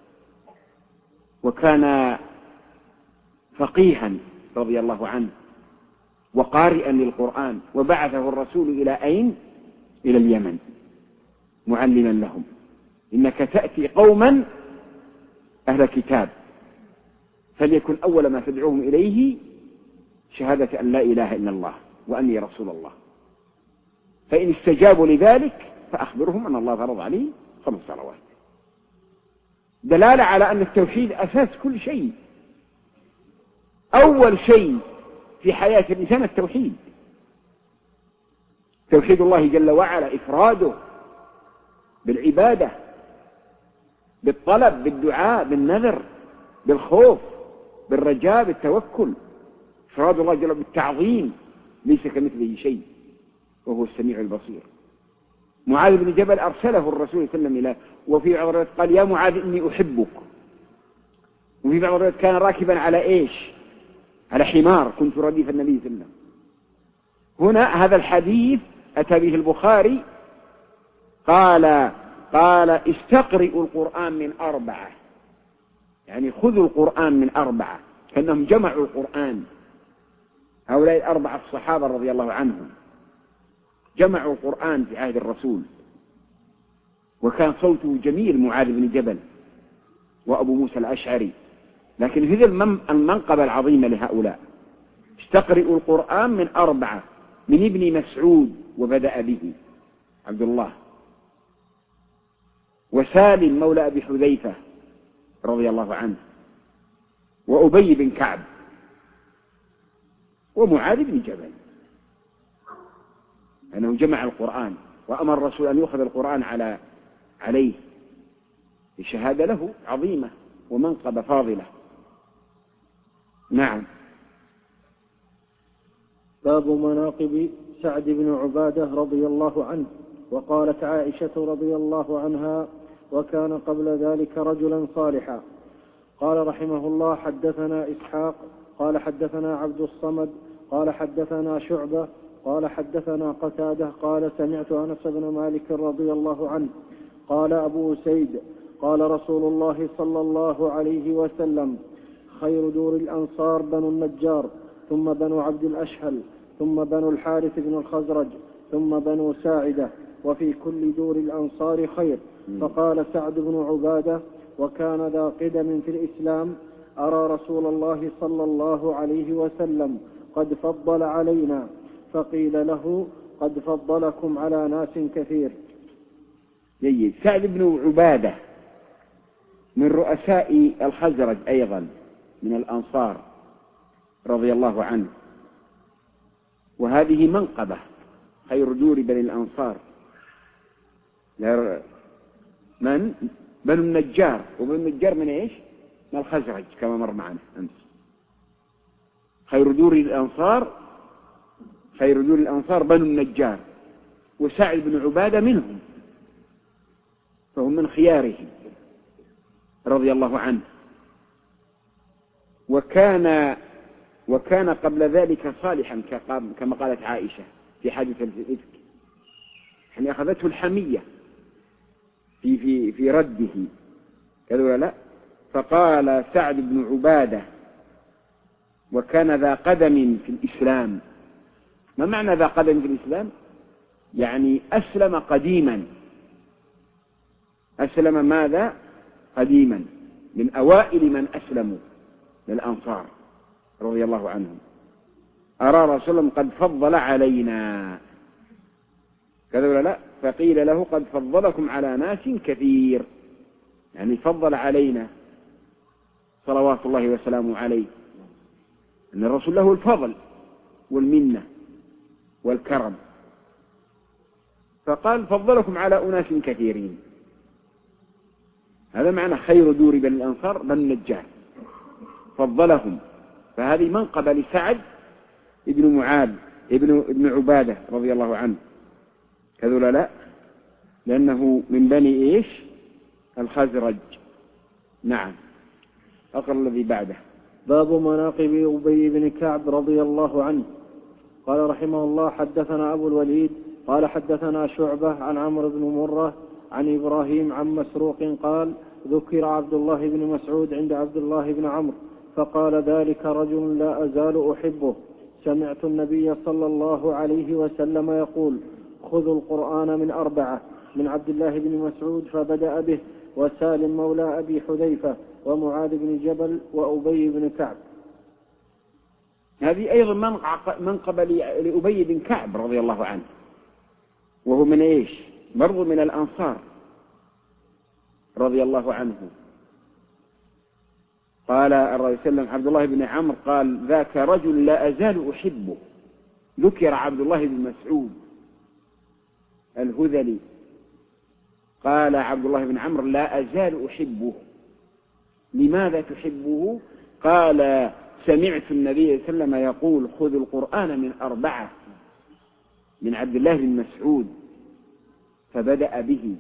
وكان فقيها رضي الله عنه وقارئا للقرآن، وبعثه الرسول إلى أين؟ إلى اليمن معلما لهم: إنك تأتي قوما أهل كتاب فليكن أول ما تدعوهم إليه شهادة أن لا إله إلا الله وأني رسول الله، فإن استجابوا لذلك فأخبرهم أن الله فرض عليه خمس صلوات. دلالة على أن التوحيد أساس كل شيء، أول شيء في حياة الإنسان التوحيد، توحيد الله جل وعلا، إفراده بالعبادة، بالطلب، بالدعاء، بالنذر، بالخوف، بالرجاء، بالتوكل، إفراد الله جل وعلا بالتعظيم، ليس كمثله شيء وهو السميع البصير. معاذ بن جبل أرسله الرسول صلى الله عليه وسلم إلى، وفي بعض الروايات قال: يا معاذ إني أحبك، وفي بعض الروايات كان راكبا على إيش؟ على حمار، كنت رديف النبي صلى الله عليه وسلم. هنا هذا الحديث أتى به البخاري، قال قال استقرئوا القرآن من أربعة، يعني خذوا القرآن من أربعة، كأنهم جمعوا القرآن. هؤلاء الأربعة الصحابة رضي الله عنهم جمعوا القرآن في عهد الرسول، وكان صوته جميل معاذ بن جبل وأبو موسى الأشعري، لكن هذه المنقبة العظيمة لهؤلاء: استقرئوا القرآن من أربعة: من ابن مسعود وبدأ به عبد الله، وسالم مولى أبي حذيفة رضي الله عنه، وأبي بن كعب، ومعاذ بن جبل، أنه جمع القرآن، وأمر الرسول أن يأخذ القرآن على عليه الشهادة له عظيمة ومنقبة فاضلة. نعم. باب مناقب سعد بن عبادة رضي الله عنه. وقالت عائشة رضي الله عنها: وكان قبل ذلك رجلا صالحا. قال رحمه الله: حدثنا إسحاق قال حدثنا عبد الصمد قال حدثنا شعبة قال حدثنا قتادة قال: سمعت أنس بن مالك رضي الله عنه قال: أبو سيد قال رسول الله صلى الله عليه وسلم: خير دور الأنصار بنو النجار، ثم بنو عبد الأشهل، ثم بنو الحارث بن الخزرج، ثم بنو ساعدة، وفي كل دور الأنصار خير. فقال سعد بن عبادة: وكان ذا قدم في الإسلام: أرى رسول الله صلى الله عليه وسلم قد فضل علينا. فقيل له: قد فضلكم على ناس كثير. جيد. سعد بن عبادة من رؤساء الخزرج أيضا من الأنصار رضي الله عنه، وهذه منقبة، خير دور بني الأنصار. من؟ بنو النجار، وبنو النجار من إيش؟ من الخزرج كما مر معنا أمس. خير دور الأنصار خير دور الأنصار بنو النجار، وسعد بن عبادة منهم، فهم من خيارهم رضي الله عنه. وكان وكان قبل ذلك صالحا كما قالت عائشة في حادثة الإفك، يعني أخذته الحمية في في في رده كذا ولا لا. فقال سعد بن عبادة: وكان ذا قدم في الإسلام. ما معنى ذا قدم في الإسلام؟ يعني أسلم قديما. أسلم ماذا؟ قديما، من أوائل من أسلموا للأنصار رضي الله عنهم. أرى رسول الله قد فضل علينا كذا ولا لا. فقيل له: قد فضلكم على ناس كثير، يعني فضل علينا صلوات الله وسلامه عليه، أن الرسول له الفضل والمنة والكرم، فقال فضلكم على أناس كثيرين. هذا معنى خير دور بني الأنصار بني النجار، فضلهم. فهذه منقبة لسعد ابن معاذ ابن, ابن عبادة رضي الله عنه، هذول لا، لأنه من بني إيش الخزرج. نعم. أقرأ الذي بعده. باب مناقب أبي بن كعب رضي الله عنه. قال رحمه الله حدثنا أبو الوليد قال حدثنا شعبة عن عمرو بن مرة عن إبراهيم عن مسروق قال ذكر عبد الله بن مسعود عند عبد الله بن عمرو فقال ذلك رجل لا أزال أحبه، سمعت النبي صلى الله عليه وسلم يقول خذوا القرآن من أربعة، من عبد الله بن مسعود فبدأ به، وسالم مولى أبي حذيفة، ومعاذ بن جبل، وأبي بن كعب. هذه أيضا منقبة لأبي بن كعب رضي الله عنه، وهو من إيش برضو من الأنصار رضي الله عنه. قال الرسول صلى الله عليه وسلم عبد الله بن عمرو قال ذاك رجل لا أزال أحبه. ذكر عبد الله بن مسعود الهذلي، قال عبد الله بن عمرو لا أزال أحبه. لماذا تحبه؟ قال سمعت النبي صلى الله عليه وسلم يقول خذوا القرآن من أربعة، من عبد الله بن مسعود فبدأ به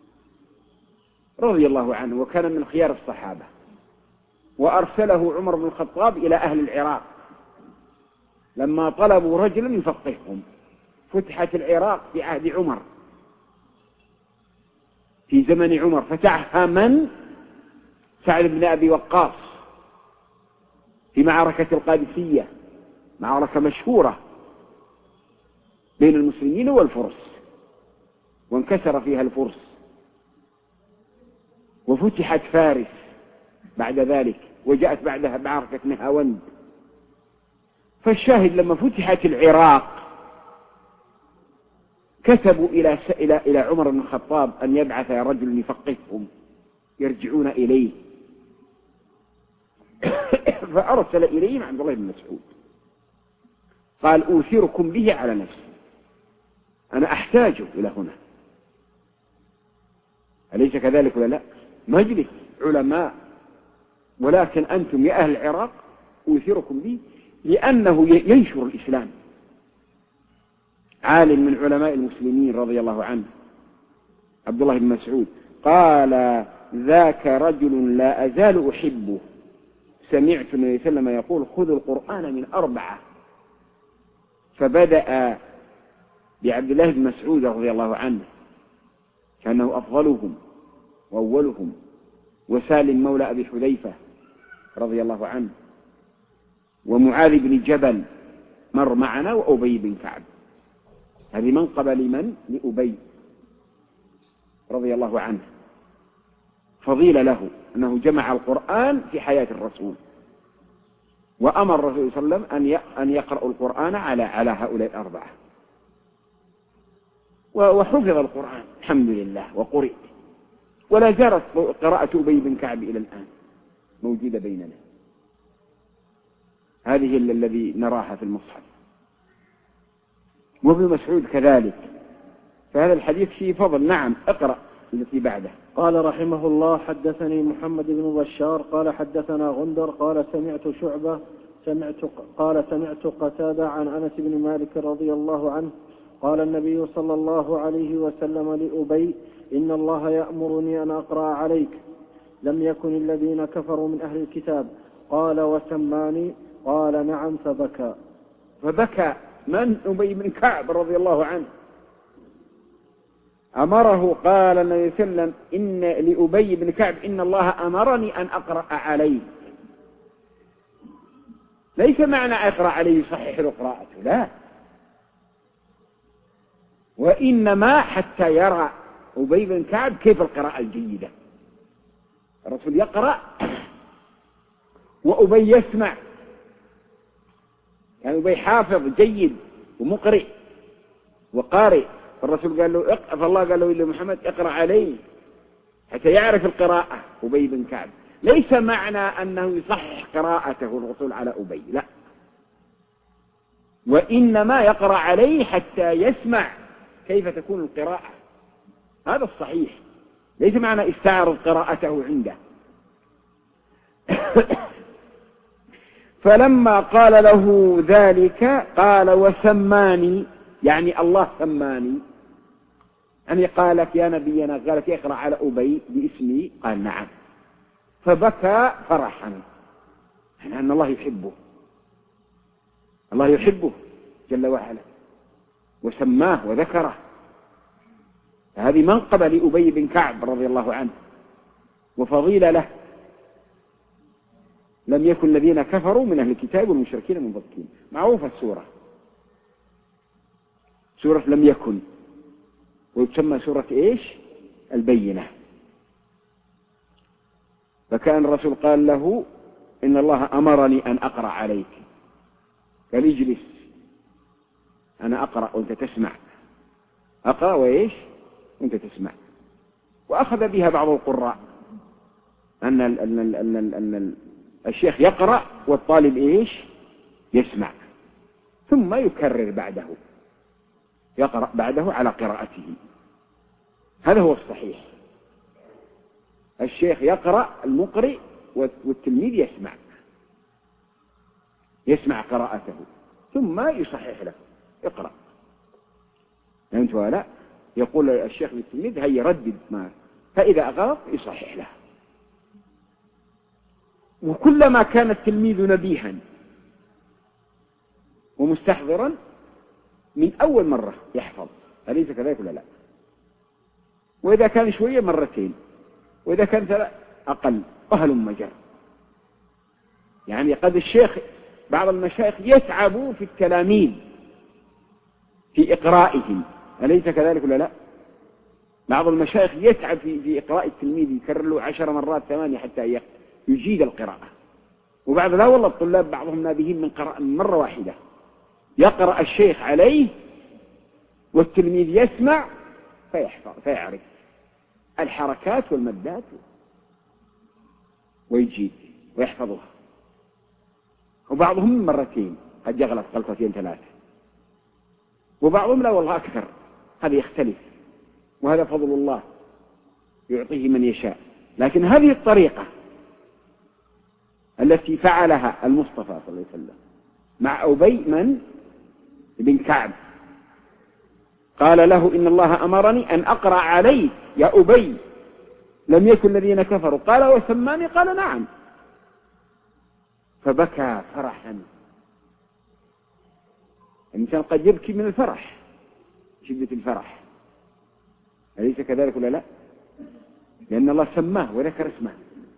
رضي الله عنه، وكان من خيار الصحابة، وأرسله عمر بن الخطاب إلى أهل العراق لما طلبوا رجلا يفقههم. فتحت العراق في عهد عمر، في زمن عمر، فتحها من؟ سعد بن أبي وقاص في معركة القادسية، معركة مشهورة بين المسلمين والفرس، وانكسر فيها الفرس، وفتحت فارس بعد ذلك، وجاءت بعدها معركة نهاوند. فالشاهد لما فتحت العراق كتبوا إلى إلى إلى عمر بن الخطاب أن يبعث رجل يفقههم يرجعون إليه، فأرسل إليهم عبد الله بن مسعود قال أوثركم به على نفسي، أنا أحتاجه إلى هنا. أليس كذلك ولا لا؟ مجلس علماء، ولكن أنتم يا أهل العراق أوثركم به، لأنه ينشر الإسلام. عالم من علماء المسلمين رضي الله عنه عبد الله بن مسعود قال ذاك رجل لا أزال أحبه، سمعت النبي صلى الله عليه وسلم يقول خذوا القرآن من أربعة، فبدأ بعبد الله بن مسعود رضي الله عنه كأنه أفضلهم وأولهم، وسالم مولى أبي حذيفة رضي الله عنه، ومعاذ بن جبل مر معنا، وأبي بن كعب. هذه منقبة لمن؟ لأبي رضي الله عنه، فضيلة له أنه جمع القرآن في حياة الرسول، وأمر الرسول صلى الله عليه وسلم أن يقرأوا القرآن على على هؤلاء الأربعة، وحفظ القرآن الحمد لله وقرئ، ولا زالت قراءة أبي بن كعب إلى الآن موجودة بيننا. هذه الذي نراها في المصحف. وابن مسعود كذلك، فهذا الحديث فيه فضل. نعم. اقرأ التي بعده. قال رحمه الله حدثني محمد بن بشار قال حدثنا غندر قال سمعت شعبة سمعت قال سمعت قتادة عن أنس بن مالك رضي الله عنه قال النبي صلى الله عليه وسلم لأبي إن الله يأمرني أن أقرأ عليك، لم يكن الذين كفروا من أهل الكتاب. قال وسماني؟ قال نعم. فبكى. فبكى من؟ أبي بن كعب رضي الله عنه. أمره، قال النبي صلى الله عليه وسلم إن لأبي بن كعب إن الله أمرني أن أقرأ عليه. ليس معنى أقرأ عليه يصحح له قراءته، لا، وإنما حتى يرى أبي بن كعب كيف القراءة الجيدة. الرسول يقرأ وأبي يسمع، يعني أبي حافظ جيد ومقرئ وقارئ، فالرسول قال له اقرأ، فالله قال له إلا محمد اقرأ عليه حتى يعرف القراءة أبي بن كعب. ليس معنى أنه يصحح قراءته الرسول على أبي، لا، وإنما يقرأ عليه حتى يسمع كيف تكون القراءة. هذا الصحيح، ليس معنى استعرض قراءته عنده. فلما قال له ذلك قال وسماني، يعني الله سماني، يعني قالك يا نبينا، قالك اقرأ على أبي باسمي، قال نعم، فبكى فرحا، يعني أن الله يحبه، الله يحبه جل وعلا وسماه وذكره. هذه منقبة لأبي بن كعب رضي الله عنه وفضيلة له. لم يكن الذين كفروا من أهل الكتاب والمشركين منفكين. معروفة السورة، سورة لم يكن، وتسمى سورة إيش؟ البينة. فكان الرسول قال له إن الله أمرني أن أقرأ عليك، قال اجلس أنا أقرأ وأنت تسمع، أقرأ وإيش وأنت تسمع. وأخذ بها بعض القراء أن ال أن ال أن ال أن ال الشيخ يقرأ والطالب إيش يسمع، ثم يكرر بعده، يقرأ بعده على قراءته. هذا هو الصحيح، الشيخ يقرأ، المقرئ والتلميذ يسمع، يسمع قراءته ثم يصحح له، اقرأ. فهمت ولا؟ يقول الشيخ للتلميذ هيا ردد ما، فإذا أغلط يصحح له. وكلما كان التلميذ نبيها ومستحضرا من أول مرة يحفظ، أليس كذلك ولا لا؟ وإذا كان شوية مرتين، وإذا كان ثلاث أقل، أهل مجر. يعني قد الشيخ بعض المشايخ يتعبوا في التلاميذ في إقرائهم، أليس كذلك ولا لا؟ بعض المشايخ يتعب في, في إقراء التلميذ، يكرر له عشر مرات ثمانية حتى يجيد القراءة. وبعض لا والله الطلاب بعضهم نابهين من قراءة مرة واحدة، يقرأ الشيخ عليه والتلميذ يسمع فيحفظ فيعرف الحركات والمدات ويجيد ويحفظها. وبعضهم مرتين قد يغلط غلطتين ثلاثة، وبعضهم لا والله أكثر. هذا يختلف، وهذا فضل الله يعطيه من يشاء. لكن هذه الطريقة التي فعلها المصطفى صلى الله عليه وسلم مع أبي من بن كعب، قال له إن الله أمرني أن أقرأ عليك يا أبي لم يكن الذين كفروا، قال وسماني، قال نعم، فبكى فرحا. الإنسان قد يبكي من الفرح، شدة الفرح، أليس كذلك ولا لا؟ لأن الله سماه وذكر اسمه.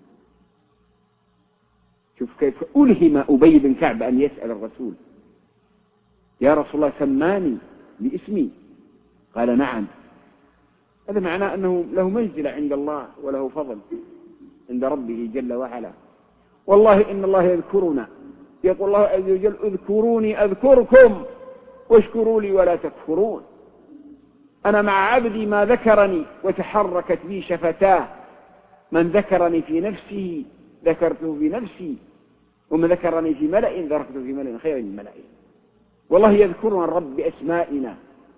شوف كيف ألهم أبي بن كعب أن يسأل الرسول يا رسول الله سماني باسمي، قال نعم. هذا معناه أنه له منزلة عند الله وله فضل عند ربه جل وعلا. والله إن الله يذكرنا، يقول الله عز وجل اذكروني أذكركم واشكروا لي ولا تكفرون. أنا مع عبدي ما ذكرني وتحركت بي شفتاه، من ذكرني في نفسه ذكرته في نفسي، ومن ذكرني في ملأ ذكرته في ملأ خير من ملأ. والله يذكرنا الرب بأسمائنا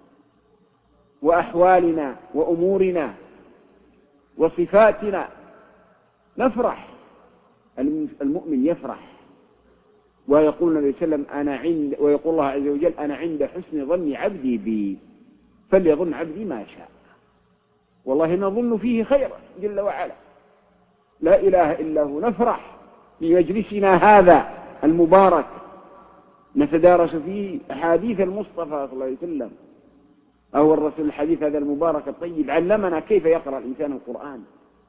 وأحوالنا وأمورنا وصفاتنا، نفرح. المؤمن يفرح ويقول النبي صلى الله عليه وسلم أنا عند، ويقول الله عز وجل أنا عند حسن ظن عبدي بي فليظن عبدي ما شاء. والله نظن فيه خيرا جل وعلا، لا إله إلا هو. نفرح بمجلسنا هذا المبارك نتدارس فيه أحاديث المصطفى صلى الله عليه وسلم، أو الرسول الحديث هذا المبارك الطيب علمنا كيف يقرأ الإنسان القرآن،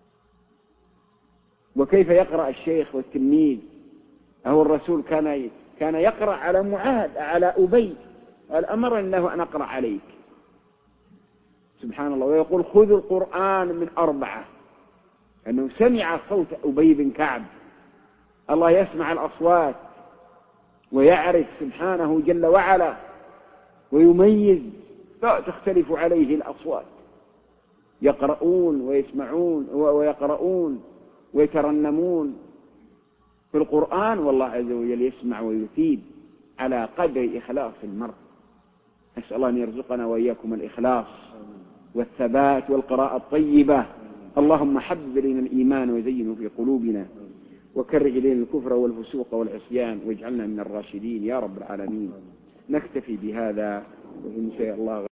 وكيف يقرأ الشيخ والتلميذ. أو الرسول كان كان يقرأ على معاذ على أبي، قال أمرني الله أن أقرأ عليك، سبحان الله. ويقول خذ القرآن من أربعة، أنه سمع صوت أبي بن كعب. الله يسمع الأصوات ويعرف سبحانه جل وعلا ويميز، لا تختلف عليه الأصوات. يقرؤون ويسمعون ويقرؤون ويترنمون في القرآن، والله عز وجل يسمع ويثيب على قدر إخلاص المرء. نسأل الله أن يرزقنا وإياكم الإخلاص والثبات والقراءة الطيبة. اللهم حبب إلينا الإيمان وزينه في قلوبنا وكره إلينا الكفر والفسوق والعصيان واجعلنا من الراشدين يا رب العالمين. نكتفي بهذا وإن شاء الله